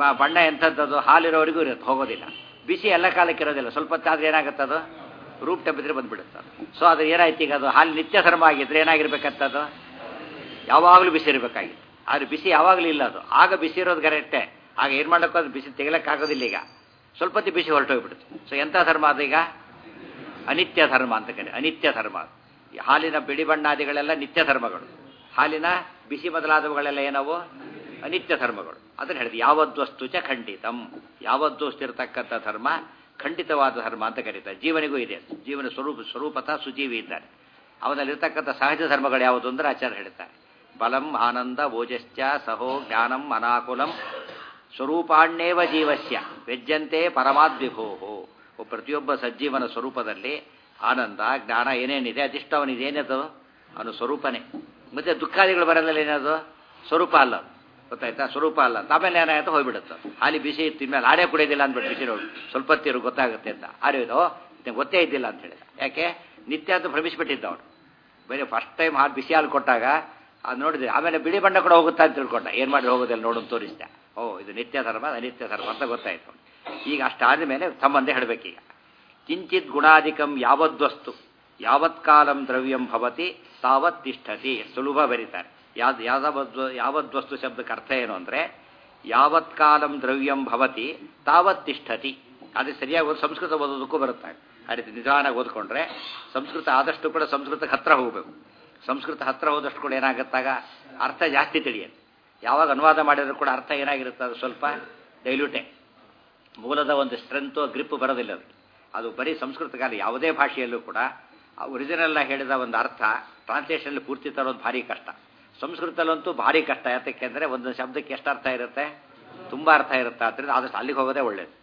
ಬಣ್ಣ ಎಂಥದ್ದು ಹಾಲಿರೋವರೆಗೂ ಇರುತ್ತೆ, ಹೋಗೋದಿಲ್ಲ. ಬಿಸಿ ಎಲ್ಲ ಕಾಲಕ್ಕೆ ಇರೋದಿಲ್ಲ, ಸ್ವಲ್ಪ ಹೊತ್ತಾದ್ರೆ ಏನಾಗುತ್ತದು ರೂಪ್ ಟೆಂಪರೇಚರ್ ಬಂದುಬಿಡುತ್ತೆ. ಸೊ ಅದು ಏನಾಯ್ತು ಈಗ, ಅದು ಹಾಲು ನಿತ್ಯ ಧರ್ಮ ಆಗಿದ್ರೆ ಏನಾಗಿರ್ಬೇಕಂತದು ಯಾವಾಗಲೂ ಬಿಸಿ ಇರಬೇಕಾಗಿತ್ತು. ಆದರೆ ಬಿಸಿ ಯಾವಾಗಲೂ ಇಲ್ಲ, ಅದು ಆಗ ಬಿಸಿ ಇರೋದು ಕರೆಕ್ಟೇ. ಆಗ ಏನು ಮಾಡೋಕ್ಕೋ ಅದು ಬಿಸಿ ತೆಗಿಲಕ್ಕಾಗೋದಿಲ್ಲ. ಈಗ ಸ್ವಲ್ಪ ಹೊತ್ತು ಬಿಸಿ ಹೊರಟೋಗ್ಬಿಡುತ್ತೆ. ಸೊ ಎಂಥ ಧರ್ಮ ಅದು ಈಗ ಅನಿತ್ಯ ಧರ್ಮ ಅಂತ ಕರೆ. ಅನಿತ್ಯ ಧರ್ಮ ಹಾಲಿನ ಬಿಳಿ ಬಣ್ಣಾದಿಗಳೆಲ್ಲ ನಿತ್ಯ ಧರ್ಮಗಳು, ಹಾಲಿನ ಬಿಸಿ ಮೊದಲಾದವುಗಳೆಲ್ಲ ಏನವು ಅನಿತ್ಯ ಧರ್ಮಗಳು. ಅದನ್ನು ಹೇಳಿದೆ ಯಾವದ್ವಸ್ತು ಚ ಖಂಡಿತಂ, ಯಾವದ್ವಸ್ತು ಇರತಕ್ಕಂಥ ಧರ್ಮ ಖಂಡಿತವಾದ ಧರ್ಮ ಅಂತ ಕರೀತಾರೆ. ಜೀವನಿಗೂ ಇದೆ, ಜೀವನ ಸ್ವರೂಪ ಸ್ವರೂಪತಃ ಸುಜೀವಿ ಇದ್ದಾರೆ. ಅವನಲ್ಲಿರ್ತಕ್ಕಂಥ ಸಹಜ ಧರ್ಮಗಳು ಯಾವುದು ಅಂದರೆ ಆಚಾರ್ಯ ಹೇಳ್ತಾರೆ, ಬಲಂ ಆನಂದ ಓಜಶ್ಚ ಸಹೋ ಜ್ಞಾನಂ ಅನಾಕುಲಂ ಸ್ವರೂಪಾಣ್ಯೇವ ಜೀವಸ್ಯ ವ್ಯಜ್ಯಂತೆ ಪರಮಾದ್ವಿಭೋಹೋ. ಪ್ರತಿಯೊಬ್ಬ ಸಜ್ಜೀವನ ಸ್ವರೂಪದಲ್ಲಿ ಆನಂದ ಜ್ಞಾನ ಏನೇನಿದೆ ಅದಿಷ್ಟು ಅವನಿದೆ, ಏನದು ಅವನು ಸ್ವರೂಪನೇ. ಮತ್ತೆ ದುಃಖಾದಿಗಳು ಬರೋದ್ರಲ್ಲಿ ಏನದು ಸ್ವರೂಪ ಅಲ್ಲ, ಗೊತ್ತಾಯ್ತಾ, ಸ್ವರೂಪ ಅಲ್ಲ. ಆಮೇಲೆ ಏನಾಯ್ತು ಹೋಗ್ಬಿಡುತ್ತೆ. ಹಾಲಿ ಬಿಸಿ ಇತ್ತು, ಇನ್ಮೇಲೆ ಆಡೇ ಕುಡಿಯೋದಿಲ್ಲ ಅಂದ್ಬಿಟ್ಟು ಬಿಸಿ ನೋಡಿ ಸ್ವಲ್ಪ ಹೊತ್ತಿರು ಗೊತ್ತಾಗುತ್ತೆ ಅಂತ ಆರಿಯೋದು ಗೊತ್ತೇ ಇದ್ದಿಲ್ಲ ಅಂತ ಹೇಳಿದ. ಯಾಕೆ ನಿತ್ಯ ಅಂತ ಭ್ರಮಿಸ್ಬಿಟ್ಟಿದ್ದ ಅವನು. ಬೇರೆ ಫಸ್ಟ್ ಟೈಮ್ ಹಾಲು ಬಿಸಿ ಹಾಲು ಕೊಟ್ಟಾಗ ಅದು ನೋಡಿದ್ರೆ ಆಮೇಲೆ ಬಿಳಿ ಬಣ್ಣ ಕೂಡ ಹೋಗುತ್ತಾ ಅಂತ ತಿಳ್ಕೊಂಡ. ಏನು ಮಾಡಿ ಹೋಗೋದಿಲ್ಲ ನೋಡೋದು ತೋರಿಸ್ದೆ. ಓ ಇದು ನಿತ್ಯ ಧರ್ಮ ಅನಿತ್ಯ ಧರ್ಮ ಅಂತ ಗೊತ್ತಾಯ್ತು. ಈಗ ಅಷ್ಟಾದ ಮೇಲೆ ಸಂಬಂಧ ಹೇಳಬೇಕೀಗ. ಕಿಂಚಿತ್ ಗುಣಾಧಿಕಂ ಯಾವದ್ವಸ್ತು ಯಾವತ್ ಕಾಲಂ ದ್ರವ್ಯಂ ಭವತಿ ತಾವತ್ ತಿಷ್ಠತಿ. ಸುಲಭ ಬರೀತಾರೆ. ಯಾವ್ದು ಯಾವ್ದು ಯಾವದ್ವಸ್ತು ಶಬ್ದಕ್ಕೆ ಅರ್ಥ ಏನು ಅಂದರೆ ಯಾವತ್ ಕಾಲಂ ದ್ರವ್ಯಂ ಭವತಿ ತಾವತ್ ತಿಷ್ಠತಿ. ಅದು ಸರಿಯಾಗಿ ಓದಿ ಸಂಸ್ಕೃತ ಓದೋದಕ್ಕೂ ಬರುತ್ತೆ. ಆ ರೀತಿ ನಿಧಾನಾಗಿ ಓದ್ಕೊಂಡ್ರೆ ಸಂಸ್ಕೃತ ಆದಷ್ಟು ಕೂಡ ಸಂಸ್ಕೃತಕ್ಕೆ ಹತ್ರ ಹೋಗಬೇಕು. ಸಂಸ್ಕೃತ ಹತ್ರ ಹೋದಷ್ಟು ಕೂಡ ಏನಾಗುತ್ತಾಗ ಅರ್ಥ ಜಾಸ್ತಿ ತಿಳಿಯುತ್ತೆ. ಯಾವಾಗ ಅನುವಾದ ಮಾಡಿದ್ರು ಕೂಡ ಅರ್ಥ ಏನಾಗಿರುತ್ತೆ, ಅದು ಸ್ವಲ್ಪ ಡೈಲ್ಯೂಟೆ. ಮೂಲದ ಒಂದು ಸ್ಟ್ರೆಂತು ಗ್ರಿಪ್ ಬರೋದಿಲ್ಲ ಅದಕ್ಕೆ. ಅದು ಬರೀ ಸಂಸ್ಕೃತಕಾಲ ಯಾವುದೇ ಭಾಷೆಯಲ್ಲೂ ಕೂಡ ಒರಿಜಿನಲ್ ಹೇಳಿದ ಒಂದು ಅರ್ಥ ಟ್ರಾನ್ಸ್ಲೇಷನಲ್ಲಿ ಪೂರ್ತಿ ತರೋದು ಭಾರಿ ಕಷ್ಟ. ಸಂಸ್ಕೃತದಲ್ಲಂತೂ ಭಾರಿ ಕಷ್ಟ. ಯಾತಕ್ಕೆಂದರೆ ಒಂದು ಶಬ್ದಕ್ಕೆ ಎಷ್ಟು ಅರ್ಥ ಇರುತ್ತೆ, ತುಂಬ ಅರ್ಥ ಇರುತ್ತೆ. ಆದ್ದರಿಂದ ಆದಷ್ಟು ಅಲ್ಲಿಗೆ ಹೋಗೋದೇ ಒಳ್ಳೆಯದು.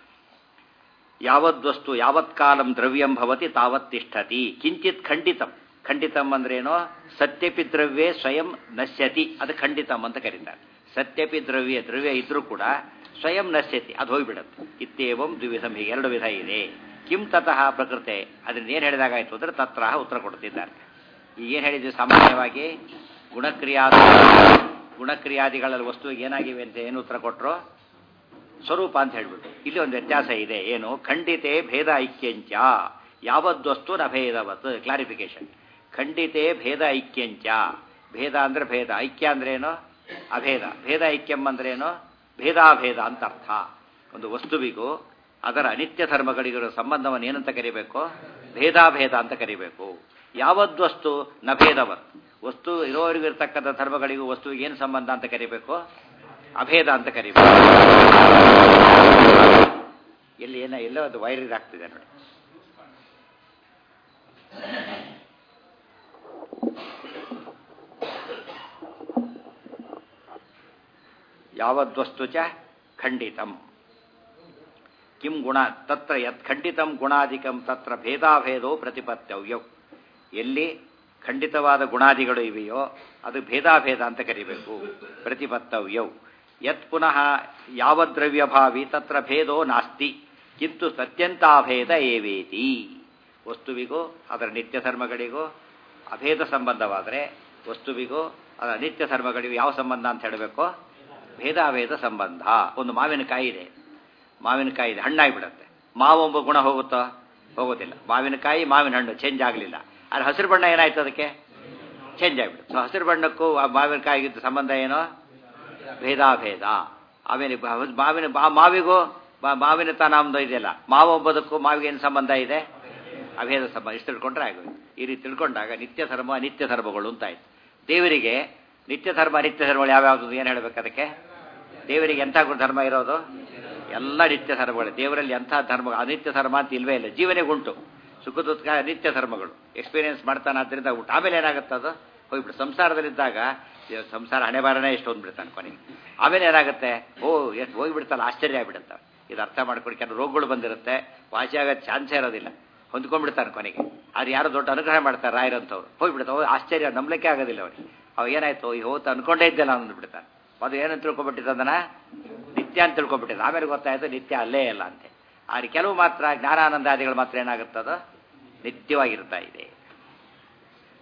ಯಾವದ್ವಸ್ತು ಯಾವತ್ ಕಾಲಂ ದ್ರವ್ಯಂ ಭವತಿ ತಾವತ್ ತಿಷ್ಠತಿ. ಕಿಂಚಿತ್ ಖಂಡಿತಂ. ಖಂಡಿತಂ ಅಂದ್ರೇನೋ ಸತ್ಯಪಿ ದ್ರವ್ಯೇ ಸ್ವಯಂ ನಶ್ಯತಿ, ಅದು ಖಂಡಿತಂ ಅಂತ ಕರೀತಾರೆ. ಸತ್ಯಪಿ ದ್ರವ್ಯ ದ್ರವ್ಯ ಇದ್ರೂ ಕೂಡ ಸ್ವಯಂ ನಶ್ಯತಿ, ಅದು ಹೋಗಿಬಿಡುತ್ತೆ. ಇತ್ಯೇವಂ ದ್ವಿವಿಧಂ, ಹೀಗೆ ಎರಡು ವಿಧ ಇದೆ. ಕಿಂ ತತಃ ಪ್ರಕೃತೆ, ಅದನ್ನ ಏನು ಹೇಳಿದಾಗಾಯ್ತು ಅಂದರೆ ತತ್ರ ಉತ್ತರ ಕೊಡ್ತಿದ್ದಾರೆ. ಈಗೇನು ಹೇಳಿದ್ವಿ, ಸಾಮಾನ್ಯವಾಗಿ ಗುಣಕ್ರಿಯಾದ ಗುಣಕ್ರಿಯಾದಿಗಳಲ್ಲಿ ವಸ್ತುವಿಗೆ ಏನಾಗಿವೆ ಅಂತ ಏನು ಉತ್ತರ ಕೊಟ್ಟರು, ಸ್ವರೂಪ ಅಂತ ಹೇಳ್ಬಿಟ್ಟು. ಇಲ್ಲಿ ಒಂದು ವ್ಯತ್ಯಾಸ ಇದೆ. ಏನು, ಖಂಡಿತೆ ಭೇದ ಐಕ್ಯಂಚ ಯಾವದ್ವಸ್ತು ನ ಭೇದವತ್. ಕ್ಲಾರಿಫಿಕೇಶನ್. ಖಂಡಿತೆ ಭೇದ ಐಕ್ಯಂಚ, ಭೇದ ಅಂದ್ರೆ ಭೇದ, ಐಕ್ಯ ಅಂದ್ರೇನು ಅಭೇದ, ಭೇದ ಐಕ್ಯಂ ಅಂದ್ರೇನು ಭೇದಾಭೇದ ಅಂತ ಅರ್ಥ. ಒಂದು ವಸ್ತುವಿಗೂ ಅದರ ಅನಿತ್ಯ ಧರ್ಮಗಳಿಗಿರೋ ಸಂಬಂಧವನ್ನು ಏನಂತ ಕರಿಬೇಕು, ಭೇದಾಭೇದ ಅಂತ ಕರಿಬೇಕು. ಯಾವದ್ವಸ್ತು ನ ಭೇದವತ್, ವಸ್ತು ಇರೋವರೆಗೂ ಇರತಕ್ಕಂಥ ಧರ್ಮಗಳಿಗೂ ವಸ್ತುವಿಗೆ ಏನು ಸಂಬಂಧ ಅಂತ ಕರಿಬೇಕು, ಅಭೇದ ಅಂತ ಕರಿಬೇಕು. ಎಲ್ಲಿ ಏನ ಎಲ್ಲೋ ಅದು ವೈರ್ ಇದಾಗ್ತಿದೆ ನೋಡಿ. ಯಾವದ್ವಸ್ತು ಚ ಖಂಡಿತಂ ಕಿಂ ಗುಣ ತತ್ರ ಯತ್ ಖಂಡಿತಂ ಗುಣಾಧಿಕಂ ತತ್ರ ಭೇದಾಭೇದೋ ಪ್ರತಿಪತ್ತವ್ಯೌ. ಎಲ್ಲಿ ಖಂಡಿತವಾದ ಗುಣಾದಿಗಳು ಇವೆಯೋ ಅದು ಭೇದಾಭೇದ ಅಂತ ಕರಿಬೇಕು. ಪ್ರತಿಪತ್ತವ್ಯೌ. ಯತ್ ಪುನಃ ಯಾವದ್ರವ್ಯಭಾವಿ ತತ್ರ ಭೇದೋ ನಾಸ್ತಿ ಕಿಂತು ಸತ್ಯಂತಾಭೇದ ಏವೇತಿ. ವಸ್ತುವಿಗೂ ಅದರ ನಿತ್ಯ ಧರ್ಮಗಳಿಗೂ ಅಭೇದ ಸಂಬಂಧವಾದರೆ ವಸ್ತುವಿಗೂ ಅದರ ನಿತ್ಯ ಧರ್ಮಗಳಿಗೂ ಯಾವ ಸಂಬಂಧ ಅಂತ ಹೇಳಬೇಕು, ಭೇದಾಭೇದ ಸಂಬಂಧ. ಒಂದು ಮಾವಿನಕಾಯಿ ಇದೆ, ಮಾವಿನಕಾಯಿ ಇದೆ, ಹಣ್ಣಾಗಿಬಿಡುತ್ತೆ. ಮಾವೊಂಬ ಗುಣ ಹೋಗುತ್ತೋ, ಹೋಗೋದಿಲ್ಲ. ಮಾವಿನಕಾಯಿ ಮಾವಿನ ಹಣ್ಣು ಚೇಂಜ್ ಆಗಲಿಲ್ಲ. ಆದರೆ ಹಸಿರು ಬಣ್ಣ ಏನಾಯ್ತು, ಅದಕ್ಕೆ ಚೇಂಜ್ ಆಗಿಬಿಡುತ್ತೆ. ಸೊ ಹಸಿರು ಬಣ್ಣಕ್ಕೂ ಮಾವಿನಕಾಯಿಗಿದ್ದ ಸಂಬಂಧ ಏನೋ ಭೇದಾಭೇದ. ಆಮೇಲೆ ಮಾವಿನ ಮಾವಿಗೂ ಮಾವಿನ ತಾನಾಮ್ದು ಇದೆಯಲ್ಲ, ಮಾವೊಂಬದಕ್ಕೂ ಮಾವಿಗೆ ಏನು ಸಂಬಂಧ ಇದೆ, ಅಭೇದ ಸಂಬಂಧ. ಇಷ್ಟು ತಿಳ್ಕೊಂಡ್ರೆ ಆಗೋದು. ಈ ರೀತಿ ತಿಳ್ಕೊಂಡಾಗ ನಿತ್ಯ ಧರ್ಮ ಅನಿತ್ಯ ಧರ್ಮಗಳು ಅಂತಾಯ್ತು. ದೇವರಿಗೆ ನಿತ್ಯ ಧರ್ಮ ಅನಿತ್ಯ ಧರ್ಮಗಳು ಯಾವ್ಯಾವುದು ಏನು ಹೇಳಬೇಕು ಅದಕ್ಕೆ? ದೇವರಿಗೆ ಎಂಥ ಧರ್ಮ ಇರೋದು, ಎಲ್ಲ ನಿತ್ಯ ಧರ್ಮಗಳು. ದೇವರಲ್ಲಿ ಎಂಥ ಧರ್ಮ ಅನಿತ್ಯ ಧರ್ಮ ಅಂತ ಇಲ್ವೇ ಇಲ್ಲ. ಜೀವನಿಗೆ ಉಂಟು ಸುಖ ದುಃಖ ನಿತ್ಯ ಧರ್ಮಗಳು ಎಕ್ಸ್ಪೀರಿಯನ್ಸ್ ಮಾಡ್ತಾನೆ. ಆದ್ದರಿಂದ ಉಂಟು. ಆಮೇಲೆ ಏನಾಗುತ್ತೆ, ಅದು ಹೋಗ್ಬಿಟ್ಟು ಸಂಸಾರದಲ್ಲಿದ್ದಾಗ ಸಂಸಾರ ಹಣೆ ಬಾರನೇ ಎಷ್ಟು ಹೊಂದ್ಬಿಡ್ತಾನೆ ಕೊನೆಗೆ. ಆಮೇಲೆ ಏನಾಗುತ್ತೆ, ಓ ಎಷ್ಟು ಹೋಗಿಬಿಡ್ತಲ್ಲ, ಆಶ್ಚರ್ಯ ಆಗಿಬಿಡುತ್ತೆ. ಇದು ಅರ್ಥ ಮಾಡ್ಕೊಂಡು ಕೆಲವು ರೋಗಗಳು ಬಂದಿರುತ್ತೆ, ವಾಸಿ ಆಗೋದು ಚಾನ್ಸೇ ಇರೋದಿಲ್ಲ, ಹೊಂದ್ಕೊಂಡ್ಬಿಡ್ತಾನೆ ಕೊನೆಗೆ. ಅದು ಯಾರೋ ದೊಡ್ಡ ಅನುಗ್ರಹ ಮಾಡ್ತಾರೆ ರಾಯರಂಥವ್ರು, ಹೋಗ್ಬಿಡ್ತಾವೆ. ಆಶ್ಚರ್ಯ ನಂಬಲಿಕ್ಕೆ ಆಗೋದಿಲ್ಲ ಅವನಿಗೆ. ಅವ ಏನಾಯ್ತು, ಈ ಹೋತು ಅನ್ಕೊಂಡೇ ಇದ್ದಲ್ಲ ಅಂದ್ಬಿಡ್ತಾನೆ. ಅದು ಏನಂತ ತಿಳ್ಕೊಂಡ್ಬಿಟ್ಟಿದ್ದ, ಅದನ್ನ ನಿತ್ಯ ಅಂತ ತಿಳ್ಕೊಂಡ್ಬಿಟ್ಟಿದ್ದ. ಆಮೇಲೆ ಗೊತ್ತಾಯ್ತು ನಿತ್ಯ ಅಲ್ಲೇ ಇಲ್ಲ ಅಂತೆ. ಆದರೆ ಕೆಲವು ಮಾತ್ರ ಜ್ಞಾನಾನಂದಾದಿಗಳು ಮಾತ್ರ ಏನಾಗುತ್ತದೋ ನಿತ್ಯವಾಗಿರ್ತಾ ಇದೆ.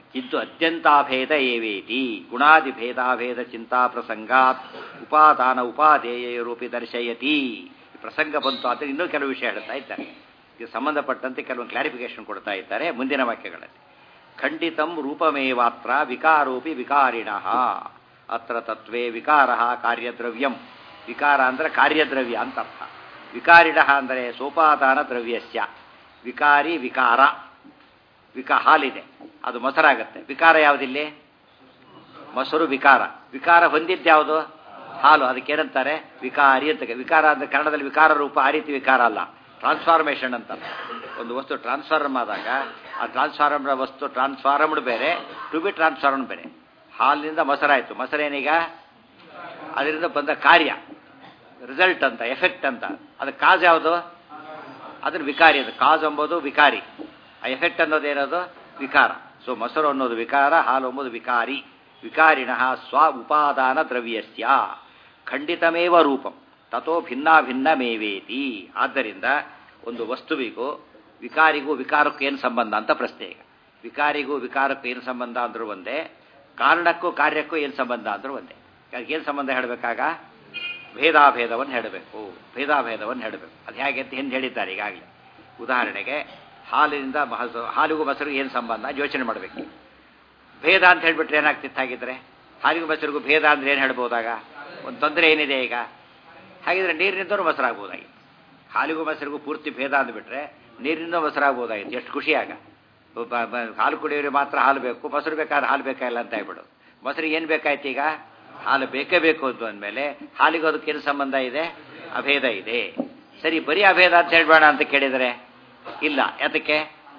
ಕಿಂತು ಅತ್ಯಂತಾಭೇದ ಏವೇತಿ ಗುಣಾದಿಭೇದಾಭೇದ ಚಿಂತಾ ಪ್ರಸಂಗಾತ್ ಉಪಾದಾನ ಉಪಾದೇಯ ರೂಪಿ ದರ್ಶಯತಿ. ಪ್ರಸಂಗ ಬಂತು ಆದರೆ ಇನ್ನೂ ಕೆಲವು ವಿಷಯ ಹೇಳ್ತಾ ಇದ್ದಾರೆ. ಇದು ಸಂಬಂಧಪಟ್ಟಂತೆ ಕೆಲವೊಂದು ಕ್ಲಾರಿಫಿಕೇಶನ್ ಕೊಡ್ತಾ ಇದ್ದಾರೆ ಮುಂದಿನ ವಾಕ್ಯಗಳಲ್ಲಿ. ಖಂಡಿತಂ ರೂಪಮೇವಾತ್ರ ವಿಕಾರೋಪಿ ವಿಕಾರಿಣಃ ಅತ್ರ ತತ್ವೇ ವಿಕಾರ ಕಾರ್ಯದ್ರವ್ಯಂ. ವಿಕಾರ ಅಂದರೆ ಕಾರ್ಯದ್ರವ್ಯ ಅಂತ ಅರ್ಥ. ವಿಕಾರಿಣಃ ಅಂದರೆ ಸೋಪಾದಾನ ದ್ರವ್ಯಸ್ಯ. ವಿಕಾರಿ ವಿಕಾರ. ವಿಕ ಹಾಲಿದೆ, ಅದು ಮೊಸರಾಗತ್ತೆ. ವಿಕಾರ ಯಾವುದಿಲ್ಲಿ? ಮೊಸರು ವಿಕಾರ. ವಿಕಾರ ಹೊಂದಿದ್ದ್ಯಾವುದು? ಹಾಲು. ಅದಕ್ಕೇನಂತಾರೆ? ವಿಕಾರಿ ಅಂತ. ವಿಕಾರ ಅಂದರೆ ಕನ್ನಡದಲ್ಲಿ ವಿಕಾರ ರೂಪ, ಆ ರೀತಿ ವಿಕಾರ ಅಲ್ಲ, ಟ್ರಾನ್ಸ್ಫಾರ್ಮೇಷನ್ ಅಂತ. ಒಂದು ವಸ್ತು ಟ್ರಾನ್ಸ್ಫಾರ್ಮ್ ಆದಾಗ ಆ ಟ್ರಾನ್ಸ್ಫಾರ್ಮ್ಡ್ ವಸ್ತು ಟ್ರಾನ್ಸ್ಫಾರ್ಮ್ಡ್ ಬೇರೆ, ಟು ಬಿ ಟ್ರಾನ್ಸ್ಫಾರ್ಮ್ಡ್ ಬೇರೆ. ಹಾಲಿನಿಂದ ಮೊಸರಾಯಿತು. ಮೊಸರೇನೀಗ ಅದರಿಂದ ಬಂದ ಕಾರ್ಯ, ರಿಸಲ್ಟ್ ಅಂತ, ಎಫೆಕ್ಟ್ ಅಂತ. ಅದಕ್ಕೆ ಕಾಜ್ ಯಾವುದು? ಅದನ್ನು ವಿಕಾರಿ. ಅದು ಕಾಜ್ ಎಂಬುದು ವಿಕಾರಿ, ಆ ಎಫೆಕ್ಟ್ ಅನ್ನೋದೇನದು ವಿಕಾರ. ಸೊ ಮೊಸರು ಅನ್ನೋದು ವಿಕಾರ, ಹಾಲು ಎಂಬುದು ವಿಕಾರಿ. ವಿಕಾರಿಣಃ ಸ್ವ ಉಪಾದಾನ ದ್ರವ್ಯಸ್ಯ ಖಂಡಿತಮೇವ ರೂಪಂ ತಥೋ ಭಿನ್ನ ಭಿನ್ನ ಮೇವೇತಿ. ಆದ್ದರಿಂದ ಒಂದು ವಸ್ತುವಿಗೂ ವಿಕಾರಿಗೂ ವಿಕಾರಕ್ಕೂ ಏನು ಸಂಬಂಧ ಅಂತ ಪ್ರಶ್ನೆ. ಈಗ ವಿಕಾರಿಗೂ ವಿಕಾರಕ್ಕೂ ಏನು ಸಂಬಂಧ ಅಂದ್ರೂ ಒಂದೇ, ಕಾರಣಕ್ಕೂ ಕಾರ್ಯಕ್ಕೂ ಏನು ಸಂಬಂಧ ಅಂದ್ರೂ ಒಂದೇ. ಏನು ಸಂಬಂಧ ಹೇಳಬೇಕಾಗ? ಭೇದಾಭೇದವನ್ನು ಹೇಳಬೇಕು, ಭೇದಾಭೇದವನ್ನು ಹೇಳಬೇಕು. ಅದು ಹೇಗೆ ಅಂತ ಹಿಂದೆ ಹೇಳಿದ್ದಾರೆ ಈಗಾಗಲೇ. ಉದಾಹರಣೆಗೆ ಹಾಲಿನಿಂದ ಹಾಲಿಗೂ ಮೊಸರಿಗೂ ಏನು ಸಂಬಂಧ ಯೋಚನೆ ಮಾಡಬೇಕು. ಭೇದ ಅಂತ ಹೇಳಿಬಿಟ್ರೆ ಏನಾಗ್ತಿತ್ತು? ಹಾಗಿದ್ರೆ ಹಾಲಿಗೂ ಮೊಸರಿಗೂ ಭೇದ ಅಂದರೆ ಏನು ಹೇಳ್ಬೋದಾಗ? ಒಂದು ತೊಂದರೆ ಏನಿದೆ ಈಗ? ಹಾಗಿದ್ರೆ ನೀರಿನಿಂದಲೂ ಮೊಸರಾಗ್ಬೋದಾಗಿತ್ತು. ಹಾಲಿಗೂ ಮೊಸರಿಗೂ ಪೂರ್ತಿ ಭೇದ ಅಂದ್ಬಿಟ್ರೆ ನೀರಿನಿಂದ ಮೊಸರಾಗ್ಬೋದಾಗಿತ್ತು. ಎಷ್ಟು ಖುಷಿಯಾಗ. ಹಾಲು ಕುಡಿಯೋರಿಗೆ ಮಾತ್ರ ಹಾಲು ಬೇಕು, ಮೊಸರು ಬೇಕಾದ್ರೆ ಹಾಲು ಬೇಕಾಗಿಲ್ಲ ಅಂತ ಹೇಳ್ಬಿಡು. ಮೊಸರಿಗೆ ಏನು ಬೇಕಾಯ್ತು ಈಗ? ಹಾಲು ಬೇಕೇ ಬೇಕು ಅಂತ ಅಂದಮೇಲೆ ಹಾಲಿಗೂ ಅದಕ್ಕೇನು ಸಂಬಂಧ ಇದೆ? ಅಭೇದ ಇದೆ. ಸರಿ, ಬರೀ ಅಭೇದ ಅಂತ ಹೇಳ್ಬೇಡ ಅಂತ ಕೇಳಿದರೆ ಇಲ್ಲ. ಯಾತಕ್ಕೆ?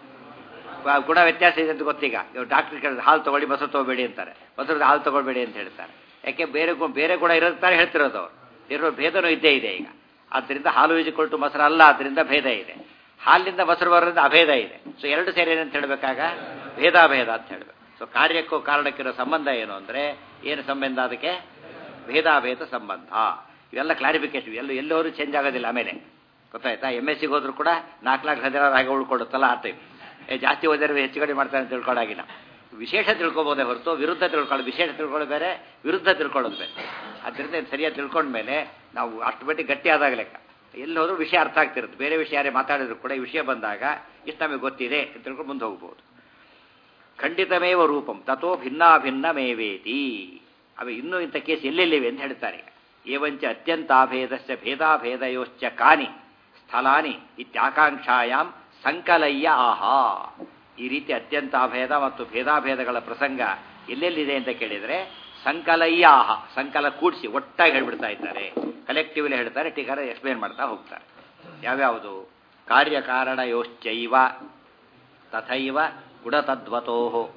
ಗುಣ ವ್ಯತ್ಯಾಸ ಇದೆ ಅಂತ ಗೊತ್ತೀಗ. ಇವಾಗ ಡಾಕ್ಟ್ರ್ ಕೇಳಿದ್ರೆ ಹಾಲು ತೊಗೊಳ್ಳಿ ಮೊಸರು ತೊಗೊಬೇಡಿ ಅಂತಾರೆ, ಮೊಸರು ಹಾಲು ತೊಗೊಳ್ಬೇಡಿ ಅಂತ ಹೇಳ್ತಾರೆ. ಯಾಕೆ? ಬೇರೆ ಗುಣ ಬೇರೆ ಗುಣ ಇರುತ್ತಾರೆ ಹೇಳ್ತಿರೋದು ಅವರು. ಇರೋ ಭೇದನೂ ಇದ್ದೇ ಇದೆ ಈಗ. ಆದ್ದರಿಂದ ಹಾಲು ಈಜ್ಕೊಳ್ತು ಮೊಸರು ಅಲ್ಲ, ಆದ್ದರಿಂದ ಭೇದ ಇದೆ. ಹಾಲಿನಿಂದ ಮೊಸರು ಬರೋದ್ರಿಂದ ಅಭೇದ ಇದೆ. ಸೊ ಎರಡು ಸೇರಿ ಏನಂತ ಹೇಳಬೇಕಾಗ? ಭೇದಾಭೇದ ಅಂತ ಹೇಳಬೇಕು. ಸೊ ಕಾರ್ಯಕ್ಕೂ ಕಾರಣಕ್ಕಿರೋ ಸಂಬಂಧ ಏನು ಅಂದರೆ ಏನು ಸಂಬಂಧ? ಅದಕ್ಕೆ ಭೇದಾಭೇದ ಸಂಬಂಧ. ಇವೆಲ್ಲ ಕ್ಲಾರಿಫಿಕೇಶನ್. ಎಲ್ಲ ಎಲ್ಲರೂ ಚೇಂಜ್ ಆಗೋದಿಲ್ಲ. ಆಮೇಲೆ ಗೊತ್ತಾಯ್ತಾ? ಎಮ್ ಎಸ್ ಸಿಗೆ ಹೋದ್ರು ಕೂಡ ನಾಲ್ಕು ನಾಲ್ಕು ಹದಿನಾರು ಹಾಗೆ ಉಳ್ಕೊಡುತ್ತಲ್ಲ ಆ ಟೈಮ್. ಏ ಜಾಸ್ತಿ ಓದಿದ್ರೆ ಹೆಚ್ಚು ಕಡಿಮೆ ಮಾಡ್ತಾರೆ ಅಂತ ತಿಳ್ಕೊಳ್ಳಾಗಿಲ್ಲ. ವಿಶೇಷ ತಿಳ್ಕೊಬೋದೇ ಹೊರತು ವಿರುದ್ಧ ತಿಳ್ಕೊಳ್ಳೋದು. ವಿಶೇಷ ತಿಳ್ಕೊಳ್ಳೋದು ಬೇರೆ, ವಿರುದ್ಧ ತಿಳ್ಕೊಳ್ಳೋದು ಬೇರೆ. ಅದರಿಂದ ಸರಿಯಾಗಿ ತಿಳ್ಕೊಂಡ್ಮೇಲೆ ನಾವು ಅಷ್ಟು ಮಟ್ಟಿಗೆ ಗಟ್ಟಿ ಆದಾಗ ಲೆಕ್ಕ. ಎಲ್ಲಿ ಹೋದ್ರೂ ವಿಷಯ ಅರ್ಥ ಆಗ್ತಿರುತ್ತೆ. ಬೇರೆ ವಿಷಯ ಯಾರೇ ಮಾತಾಡಿದ್ರು ಕೂಡ ಈ ವಿಷಯ ಬಂದಾಗ ಇಷ್ಟು ನಮಗೆ ಗೊತ್ತಿದೆ ಅಂತ ತಿಳ್ಕೊಂಡು ಮುಂದೆ ಹೋಗ್ಬೋದು. ಖಂಡಿತಮೇವ ರೂಪಂ ತಥೋ ಭಿನ್ನ ಭಿನ್ನ ಮೇವೇತಿ. ಅವು ಇನ್ನೂ ಇಂಥ ಕೇಸ್ ಎಲ್ಲೆಲ್ಲಿವೆ ಅಂತ ಹೇಳ್ತಾರೆ. ಏವಂಚ ಅತ್ಯಂತಾಭೇದಸ್ಯ ಭೇದಾಭೇದಯೋಶ್ಚ ಕಾನಿ ಸ್ಥಳಾನಿ ಇತ್ಯಾಕಾಂಕ್ಷಾಯಾಂ ಸಂಕಲಯ್ಯ ಆಹಾ. ಈ ರೀತಿ ಅತ್ಯಂತಾಭೇದ ಮತ್ತು ಭೇದಾಭೇದಗಳ ಪ್ರಸಂಗ ಎಲ್ಲೆಲ್ಲಿದೆ ಅಂತ ಕೇಳಿದರೆ ಸಂಕಲಯ್ಯ ಆಹ, ಸಂಕಲ ಕೂಡಿಸಿ ಒಟ್ಟಾಗಿ ಹೇಳ್ಬಿಡ್ತಾ ಇದ್ದಾರೆ. ಕಲೆಕ್ಟಿವ್ಲಿ ಹೇಳ್ತಾರೆ, ಟೀಕಾರ ಎಕ್ಸ್ಪ್ಲೇನ್ ಮಾಡ್ತಾ ಹೋಗ್ತಾರೆ. ಯಾವ್ಯಾವುದು? ಕಾರ್ಯಕಾರಣಯೋಶ್ಚೈವ ತಥೈವ ಗುಣತದ್ವತೋ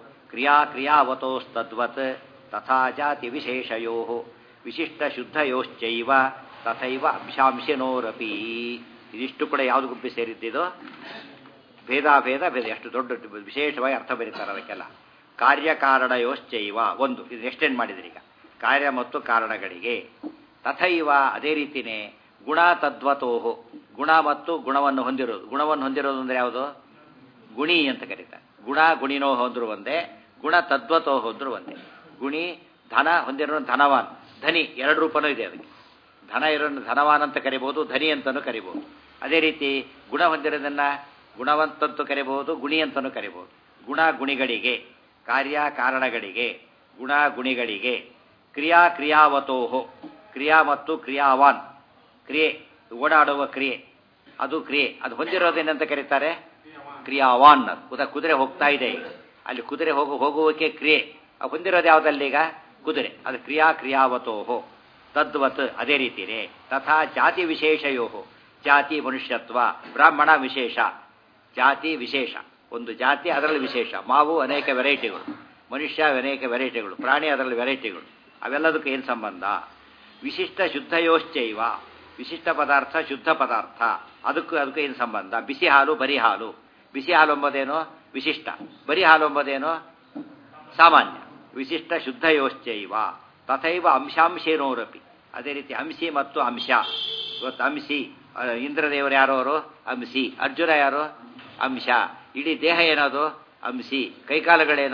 ಕ್ರಿಯಾಕ್ರಿಯಾವತೋಸ್ತದ್ವತ್ ತಥಾ ಜಾತಿ ವಿಶೇಷಯೋ ವಿಶಿಷ್ಟಶುದ್ಧಯೋಶ್ಚೈವ ತಥೈವ ಅಂಶಾಂಶಿನೋರಪಿ. ಇದಿಷ್ಟು ಕೂಡ ಯಾವುದು ಗುಂಪಿ ಸೇರಿದ್ದಿದು? ಭೇದಾಭೇದ ಭೇದ. ಎಷ್ಟು ದೊಡ್ಡ ವಿಶೇಷವಾಗಿ ಅರ್ಥ ಬರೀತಾರೆ ಅದಕ್ಕೆಲ್ಲ. ಕಾರ್ಯಕಾರಣಯೋಶ್ಚೈವ ಒಂದು, ಇದು ಎಕ್ಸ್ಟೆಂಡ್ ಮಾಡಿದ್ರಿ ಈಗ. ಕಾರ್ಯ ಮತ್ತು ಕಾರಣಗಳಿಗೆ. ತಥೈವ ಅದೇ ರೀತಿಯೇ ಗುಣ ತದ್ವತೋಹೋ, ಗುಣ ಮತ್ತು ಗುಣವನ್ನು ಹೊಂದಿರೋದು. ಗುಣವನ್ನು ಹೊಂದಿರೋದು ಅಂದರೆ ಯಾವುದು? ಗುಣಿ ಅಂತ ಕರೀತಾರೆ. ಗುಣ ಗುಣಿನೋ ಹೊಂದ್ರು ಒಂದೇ, ಗುಣ ತದ್ವತೋ ಹೊಂದ್ರು ಒಂದೇ. ಗುಣಿ ಧನ ಹೊಂದಿರೋ ಧನವಾನ್, ಧನಿ ಎರಡು ರೂಪನೂ ಇದೆ ಅದಕ್ಕೆ. ಧನ ಇರೋನು ಧನವಾನ್ ಅಂತ ಕರಿಬಹುದು, ಧನಿ ಅಂತಲೂ ಕರಿಬಹುದು. ಅದೇ ರೀತಿ ಗುಣ ಹೊಂದಿರೋದನ್ನ ಗುಣವಂತಂತೂ ಕರಿಬಹುದು, ಗುಣಿ ಅಂತಲೂ ಕರಿಬಹುದು. ಗುಣ ಗುಣಿಗಳಿಗೆ, ಕಾರ್ಯ ಕಾರಣಗಳಿಗೆ, ಗುಣ ಗುಣಿಗಳಿಗೆ. ಕ್ರಿಯಾ ಕ್ರಿಯಾವತೋಹೋ, ಕ್ರಿಯಾ ಮತ್ತು ಕ್ರಿಯಾವಾನ್, ಕ್ರಿಯೆ ಓಡಾಡುವ ಕ್ರಿಯೆ, ಅದು ಕ್ರಿಯೆ. ಅದು ಹೊಂದಿರೋದೇನಂತ ಕರೀತಾರೆ? ಕ್ರಿಯಾವಾನ್. ಉದಾ ಕುದುರೆ ಹೋಗ್ತಾ ಇದೆ ಈಗ, ಅಲ್ಲಿ ಕುದುರೆ ಹೋಗು ಹೋಗುವಿಕೆ ಕ್ರಿಯೆ. ಹೊಂದಿರೋದು ಯಾವುದಲ್ಲಿ ಈಗ? ಕುದುರೆ. ಅದು ಕ್ರಿಯಾ ಕ್ರಿಯಾವತೋಹೋ ತದ್ವತ್. ಅದೇ ರೀತಿಯೇ ತಥಾ ಜಾತಿ ವಿಶೇಷಯೋಹೋ, ಜಾತಿ ಮನುಷ್ಯತ್ವ, ಬ್ರಾಹ್ಮಣ ವಿಶೇಷ. ಜಾತಿ ವಿಶೇಷ, ಒಂದು ಜಾತಿ ಅದರಲ್ಲಿ ವಿಶೇಷ. ಮಾವು ಅನೇಕ ವೆರೈಟಿಗಳು, ಮನುಷ್ಯ ಅನೇಕ ವೆರೈಟಿಗಳು, ಪ್ರಾಣಿ ಅದರಲ್ಲಿ ವೆರೈಟಿಗಳು. ಅವೆಲ್ಲದಕ್ಕೂ ಏನು ಸಂಬಂಧ? ವಿಶಿಷ್ಟ ಶುದ್ಧಯೋಶ್ಚೈವ, ವಿಶಿಷ್ಟ ಪದಾರ್ಥ ಶುದ್ಧ ಪದಾರ್ಥ, ಅದಕ್ಕೂ ಅದಕ್ಕೂ ಏನು ಸಂಬಂಧ? ಬಿಸಿ ಹಾಲು ಬರಿ ಹಾಲು. ಬಿಸಿ ಹಾಲು ಎಂಬುದೇನೋ ವಿಶಿಷ್ಟ, ಬರಿ ಹಾಲು ಎಂಬುದೇನೋ ಸಾಮಾನ್ಯ. ವಿಶಿಷ್ಟ ಶುದ್ಧಯೋಶ್ಚೈವ ತಥೈವ ಅಂಶಾಂಶೇನೋರಪಿ. ಅದೇ ರೀತಿ ಅಂಶಿ ಮತ್ತು ಅಂಶ. ಇವತ್ತು ಅಂಶಿ, ಇಂದ್ರದೇವರು ಯಾರೋ ಅವರು ಅಂಶಿ, ಅರ್ಜುನ ಯಾರು ಅಂಶ, ಇಡೀ ದೇಹ ಏನದು ಅಂಶಿ, ಕೈಕಾಲುಗಳೇನೋ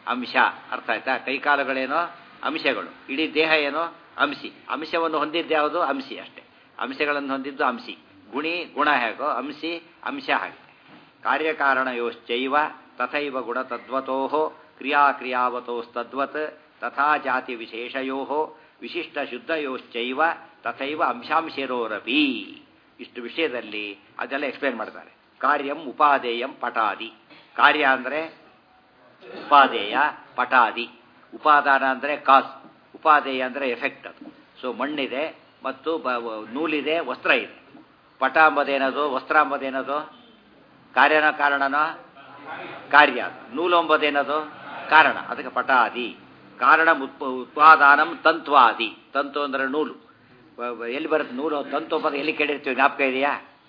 ಅಂಶ. ಅರ್ಥ ಆಯ್ತಾ? ಕೈಕಾಲುಗಳೇನೋ ಅಂಶಗಳು, ಇಡೀ ದೇಹ ಏನೋ ಅಂಶಿ. ಅಂಶವನ್ನು ಹೊಂದಿದ್ದು ಯಾವುದು? ಅಂಶಿ ಅಷ್ಟೇ. ಅಂಶಗಳನ್ನು ಹೊಂದಿದ್ದು ಅಂಶಿ. ಗುಣಿ ಗುಣ ಹೇಗೋ ಅಂಶಿ ಅಂಶ ಹಾಗೆ. ಕಾರ್ಯಕಾರಣಯೋಶ್ಚೈವ ತಥೈವ ಗುಣ ತದ್ವತೋ ಕ್ರಿಯಾಕ್ರಿಯಾವತೋಸ್ತದ್ವತ್ ತಥಾ ಜಾತಿ ವಿಶೇಷಯೋ ವಿಶಿಷ್ಟ ಶುದ್ಧಯೋಶ್ಚೈವ ತಥೈವ ಅಂಶಾಂಶರೋರಪಿ. ಇಷ್ಟು ವಿಷಯದಲ್ಲಿ ಅದೆಲ್ಲ ಎಕ್ಸ್ಪ್ಲೇನ್ ಮಾಡ್ತಾರೆ. ಕಾರ್ಯಂ ಉಪಾದೇಯಂ ಪಟಾದಿ. ಕಾರ್ಯ ಅಂದರೆ ಉಪಾದೇಯ, ಪಟಾದಿ. ಉಪಾದಾನ ಅಂದರೆ ಕಾಸ್, ಉಪಾದೇಯ ಅಂದರೆ ಎಫೆಕ್ಟ್. ಅದು ಸೊ ಮಣ್ಣಿದೆ ಮತ್ತು ನೂಲಿದೆ, ವಸ್ತ್ರ ಇದೆ. ಪಟ ಅಂಬದೇನದು? ವಸ್ತ್ರ ಅಂಬದೇನದು? ಕಾರ್ಯನ ಕಾರಣನೋ? ಕಾರ್ಯ. ನೂಲು ಅಂಬದೇನದು? ಕಾರಣ. ಅದಕ್ಕೆ ಪಟಾದಿ. ಕಾರಣ ಉತ್ಪಾದಾನಂ ತಂತ್ವಾದಿ. ತಂತು ಅಂದರೆ ನೂಲು. ಎಲ್ಲಿ ಬರುತ್ತೆ ನೂಲು? ತಂತು ಅಂಬದು ಎಲ್ಲಿ ಕೇಳಿರ್ತೀವಿ? ಜ್ಞಾಪಕ ಇದೆಯಾ?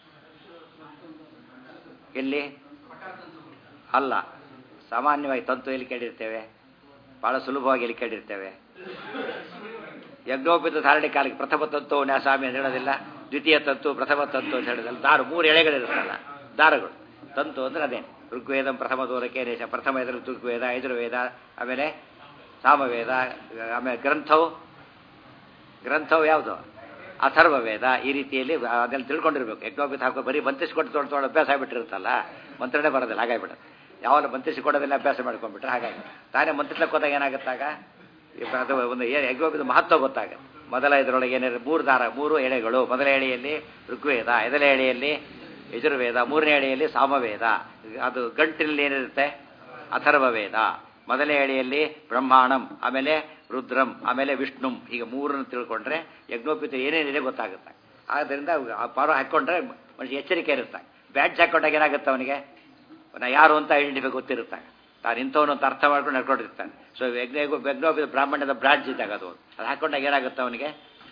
ಎಲ್ಲಿ? ಅಲ್ಲ, ಸಾಮಾನ್ಯವಾಗಿ ತಂತು ಎಲ್ಲಿ ಕೇಳಿರ್ತೇವೆ? ಬಹಳ ಸುಲಭವಾಗಿ ಎಲ್ಲಿ ಕೇಳಿರ್ತೇವೆ? ಯಜ್ಞೋಪಿತ ಧಾರಣೆ ಕಾಲಕ್ಕೆ ಪ್ರಥಮ ತಂತು ನ್ಯಾಸಾಮಿ ಅಂತ ಹೇಳೋದಿಲ್ಲ, ದ್ವಿತೀಯ ತಂತು, ಪ್ರಥಮ ತಂತು ಅಂತ ಹೇಳೋದಿಲ್ಲ. ದಾರ ಮೂರು ಎಳೆಗಳಿರುತ್ತಲ್ಲ, ದಾರಗಳು. ತಂತು ಅಂದರೆ ಅದೇ. ಋಗ್ವೇದ ಪ್ರಥಮ ದೂರಕ್ಕೆ ನೇಷ, ಪ್ರಥಮ ಎದುರು ಋಗ್ವೇದ, ಯಜುರ್ವೇದ, ಆಮೇಲೆ ಸಾಮವೇದ, ಆಮೇಲೆ ಗ್ರಂಥವು ಗ್ರಂಥವು ಯಾವುದು? ಅಥರ್ವವೇದ. ಈ ರೀತಿಯಲ್ಲಿ ಅದೆಲ್ಲ ತಿಳ್ಕೊಂಡಿರ್ಬೇಕು. ಯಜ್ಞೋಪಿತ ಹಾಕೋ ಬರೀ ಮಂತ್ರಿಸಿಕೊಟ್ಟು ತೊಗೊಂಡು ತೊಗೊಂಡು ಅಭ್ಯಾಸ ಆಗಿಬಿಟ್ಟಿರುತ್ತಲ್ಲ, ಮಂತ್ರನೇ ಬರೋದಿಲ್ಲ, ಹಾಗಾಗಿಬಿಡುತ್ತೆ. ಯಾವಾಗ ಮಂತ್ರಿಸಿಕೊಡೋದಿಲ್ಲ ಅಭ್ಯಾಸ ಮಾಡ್ಕೊಂಡ್ಬಿಟ್ರೆ ಹಾಗಾಗಿ ತಾನೇ ಮಂತ್ರಿಸ್ಲಕ್ಕೆ ಹೋದಾಗ ಏನಾಗುತ್ತಾಗ ಅದು ಒಂದು ಯಜ್ಞೋಪಿತ ಮಹತ್ವ ಗೊತ್ತಾಗುತ್ತೆ. ಮೊದಲ ಇದರೊಳಗೆ ಏನಿದೆ? ಮೂರು ದಾರ, ಮೂರು ಎಳೆಗಳು. ಮೊದಲ ಎಳೆಯಲ್ಲಿ ಋಗ್ವೇದ, ಐದನೇ ಎಳೆಯಲ್ಲಿ ಯಜುರ್ವೇದ, ಮೂರನೇ ಎಳೆಯಲ್ಲಿ ಸಾಮವೇದ. ಅದು ಗಂಟಿನಲ್ಲಿ ಏನಿರುತ್ತೆ? ಅಥರ್ವವೇದ. ಮೊದಲನೇ ಎಳೆಯಲ್ಲಿ ಬ್ರಹ್ಮಾಣಂ, ಆಮೇಲೆ ರುದ್ರಂ, ಆಮೇಲೆ ವಿಷ್ಣುಂ. ಈಗ ಮೂರನ್ನು ತಿಳ್ಕೊಂಡ್ರೆ ಯಜ್ಞೋಪಿತ ಏನೇನಿದೆ ಗೊತ್ತಾಗುತ್ತೆ. ಆದ್ದರಿಂದ ಪಾರ ಹಾಕ್ಕೊಂಡ್ರೆ ಮನುಷ್ಯ ಎಚ್ಚರಿಕೆ ಇರುತ್ತೆ. ಬ್ಯಾಡ್ಜ್ ಹಾಕೊಂಡಾಗ ಏನಾಗುತ್ತೆ? ಅವನಿಗೆ ನಾ ಯಾರು ಅಂತ ಐಡೆಂಟಿಫೈ ಗೊತ್ತಿರುತ್ತೆ. ತಾನು ಇಂಥವನು ಅಂತ ಅರ್ಥ ಮಾಡ್ಕೊಂಡು ನಡ್ಕೊಂಡಿರ್ತಾನೆ. ಸೊ ಯಜ್ಞ ಯಜ್ಞೋಪಿತ ಬ್ರಾಹ್ಮಣ್ಯದ ಬ್ರಾಂಚ್ ಇದ್ದಾಗ ಅದು ಅದು ಹಾಕೊಂಡಾಗ ಏನಾಗುತ್ತೆ ಅವನಿಗೆ?